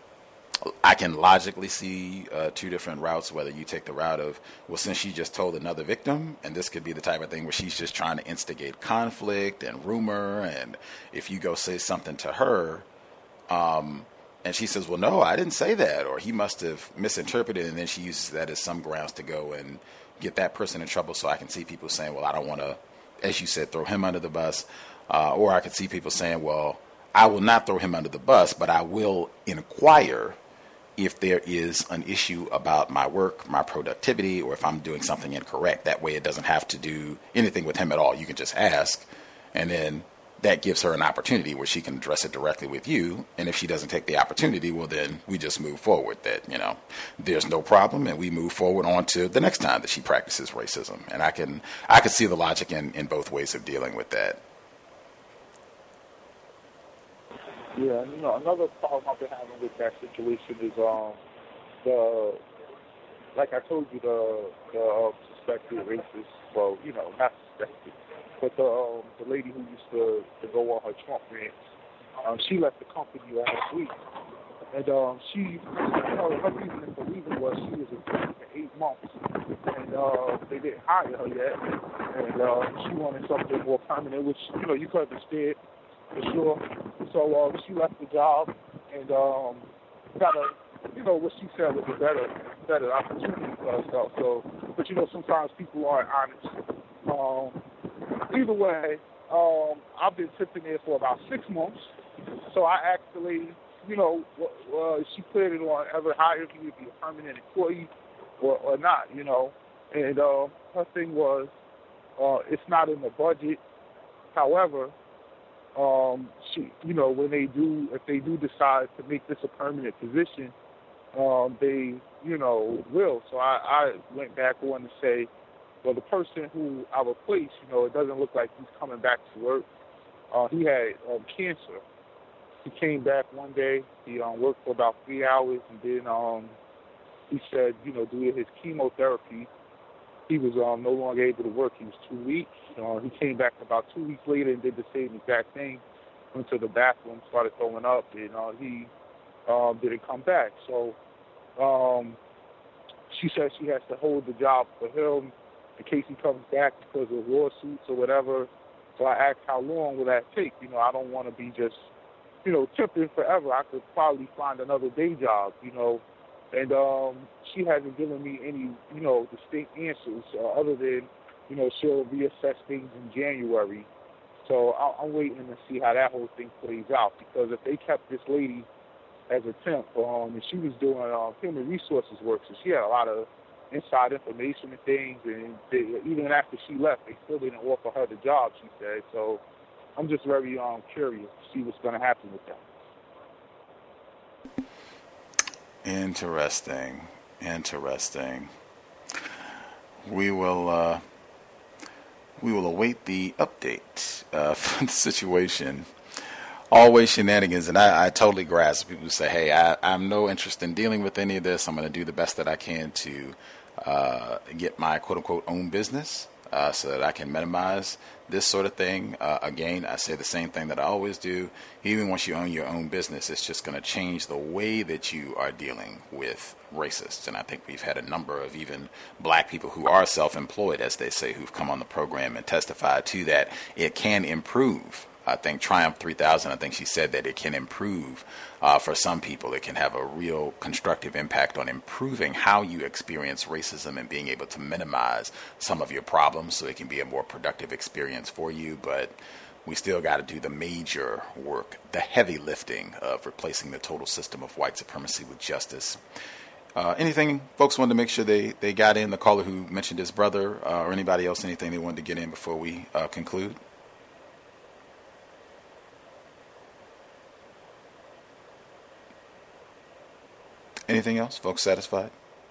I can logically see uh, two different routes, whether you take the route of, well, since she just told another victim, and this could be the type of thing where she's just trying to instigate conflict and rumor, and if you go say something to her, um, and she says, well, no, I didn't say that, or he must have misinterpreted, and then she uses that as some grounds to go and get that person in trouble. So I can see people saying, well, I don't want to, as you said, throw him under the bus. Uh, or I could see people saying, well, I will not throw him under the bus, but I will inquire if there is an issue about my work, my productivity, or if I'm doing something incorrect. That way it doesn't have to do anything with him at all. You can just ask, and then that gives her an opportunity where she can address it directly with you. And if she doesn't take the opportunity, well, then we just move forward. That, you know, there's no problem, and we move forward on to the next time that she practices racism. And I can I can see the logic in, in both ways of dealing with that. Yeah, and you know, another problem I've been having with that situation is um the like I told you the the uh, suspected racist, well, you know, not suspected, but the um, the lady who used to, to go on her Trump rants, um, she left the company last week, and um she you know, her reason for leaving was she was a team for eight months, and uh they didn't hire her yet, and uh, she wanted something more permanent, which you know you could understand. For sure. So uh, she left the job and um, got a, you know, what she said was a better, better opportunity for herself. So, but you know, sometimes people aren't honest. Um, either way, um, I've been sitting there for about six months. So I actually, you know, uh, she planning on ever hiring me to be a permanent employee or, or not, you know. And uh, her thing was, uh, it's not in the budget. However, Um, she, you know, when they do, if they do decide to make this a permanent position, um, they, you know, will. So I, I went back on to say, well, the person who I replaced, you know, it doesn't look like he's coming back to work. Uh, he had um, cancer. He came back one day. He um, worked for about three hours, and then um, he said, you know, due to his chemotherapy, he was um, no longer able to work. He was too weak. Uh, he came back about two weeks later and did the same exact thing. Went to the bathroom, started throwing up, and uh, he uh, didn't come back. So um, she said she has to hold the job for him in case he comes back because of lawsuits or whatever. So I asked, how long will that take? You know, I don't want to be just, you know, temping forever. I could probably find another day job, you know. And um, she hasn't given me any, you know, distinct answers uh, other than, you know, she'll reassess things in January. So I- I'm waiting to see how that whole thing plays out, because if they kept this lady as a temp, um, and she was doing uh, human resources work, so she had a lot of inside information and things, and they, even after she left, they still didn't offer her the job, she said. So I'm just very um, curious to see what's going to happen with that. Interesting. Interesting. We will uh, we will await the update uh, for the situation. Always shenanigans, and I, I totally grasp people who say, hey, I, I'm no interest in dealing with any of this. I'm going to do the best that I can to uh, uh, get my quote-unquote own business uh, so that I can minimize this sort of thing. Uh, again, I say the same thing that I always do. Even once you own your own business, it's just going to change the way that you are dealing with racists. And I think we've had a number of even black people who are self-employed, as they say, who've come on the program and testified to that. It can improve. I think Triumph three thousand, I think she said that it can improve uh, for some people. It can have a real constructive impact on improving how you experience racism and being able to minimize some of your problems so it can be a more productive experience for you. But we still got to do the major work, the heavy lifting of replacing the total system of white supremacy with justice. Uh, anything folks wanted to make sure they, they got in? The caller who mentioned his brother uh, or anybody else, anything they wanted to get in before we uh, conclude? Anything else? Folks satisfied?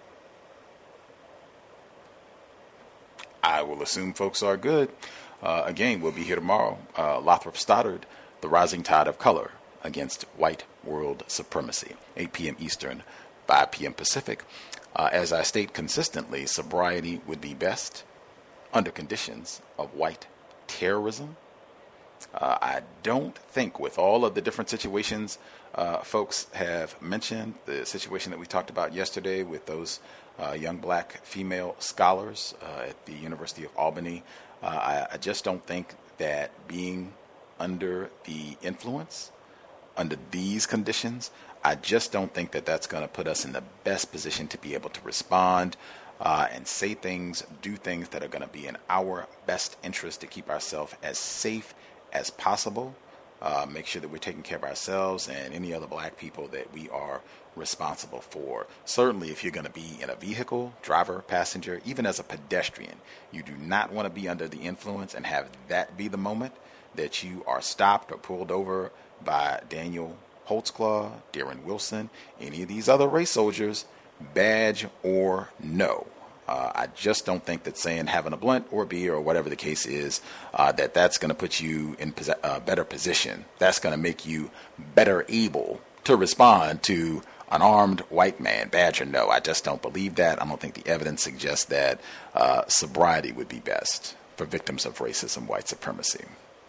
I will assume folks are good. Uh, again, we'll be here tomorrow. Uh, Lothrop Stoddard, The Rising Tide of Color Against White World Supremacy, eight p.m. Eastern, five p.m. Pacific. Uh, as I state consistently, sobriety would be best under conditions of white terrorism. Uh, I don't think with all of the different situations uh, folks have mentioned, the situation that we talked about yesterday with those uh, young black female scholars uh, at the University of Albany, uh, I, I just don't think that being under the influence, under these conditions, I just don't think that that's going to put us in the best position to be able to respond uh, and say things, do things that are going to be in our best interest to keep ourselves as safe as possible, uh, make sure that we're taking care of ourselves and any other black people that we are responsible for. Certainly, if you're going to be in a vehicle, driver, passenger, even as a pedestrian, you do not want to be under the influence and have that be the moment that you are stopped or pulled over by Daniel Holtzclaw, Darren Wilson, any of these other race soldiers, badge or no. Uh, I just don't think that saying having a blunt or a beer or whatever the case is, uh, that that's going to put you in a uh, better position. That's going to make you better able to respond to an armed white man, badge or no. I just don't believe that. I don't think the evidence suggests that uh, sobriety would be best for victims of racism, white supremacy.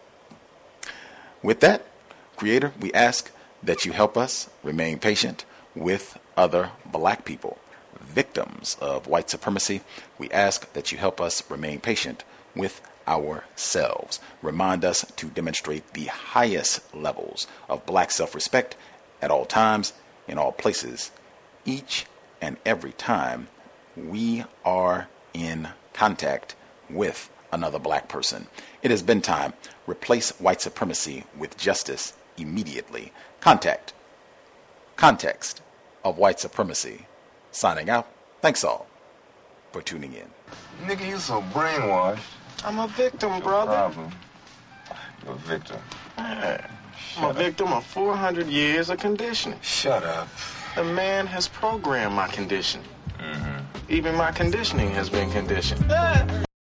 With that, Creator, we ask that you help us remain patient with other black people, victims of white supremacy. We ask that you help us remain patient with ourselves. Remind us to demonstrate the highest levels of black self-respect at all times, in all places, each and every time we are in contact with another black person. It has been time. Replace white supremacy with justice immediately. Contact. Context of white supremacy. Signing out. Thanks all for tuning in. Nigga, you so brainwashed. I'm a victim, brother. Problem. You're a victim. Man, I'm a victim of four hundred years of conditioning. Shut up. The man has programmed my conditioning. Mm-hmm. Even my conditioning has been conditioned.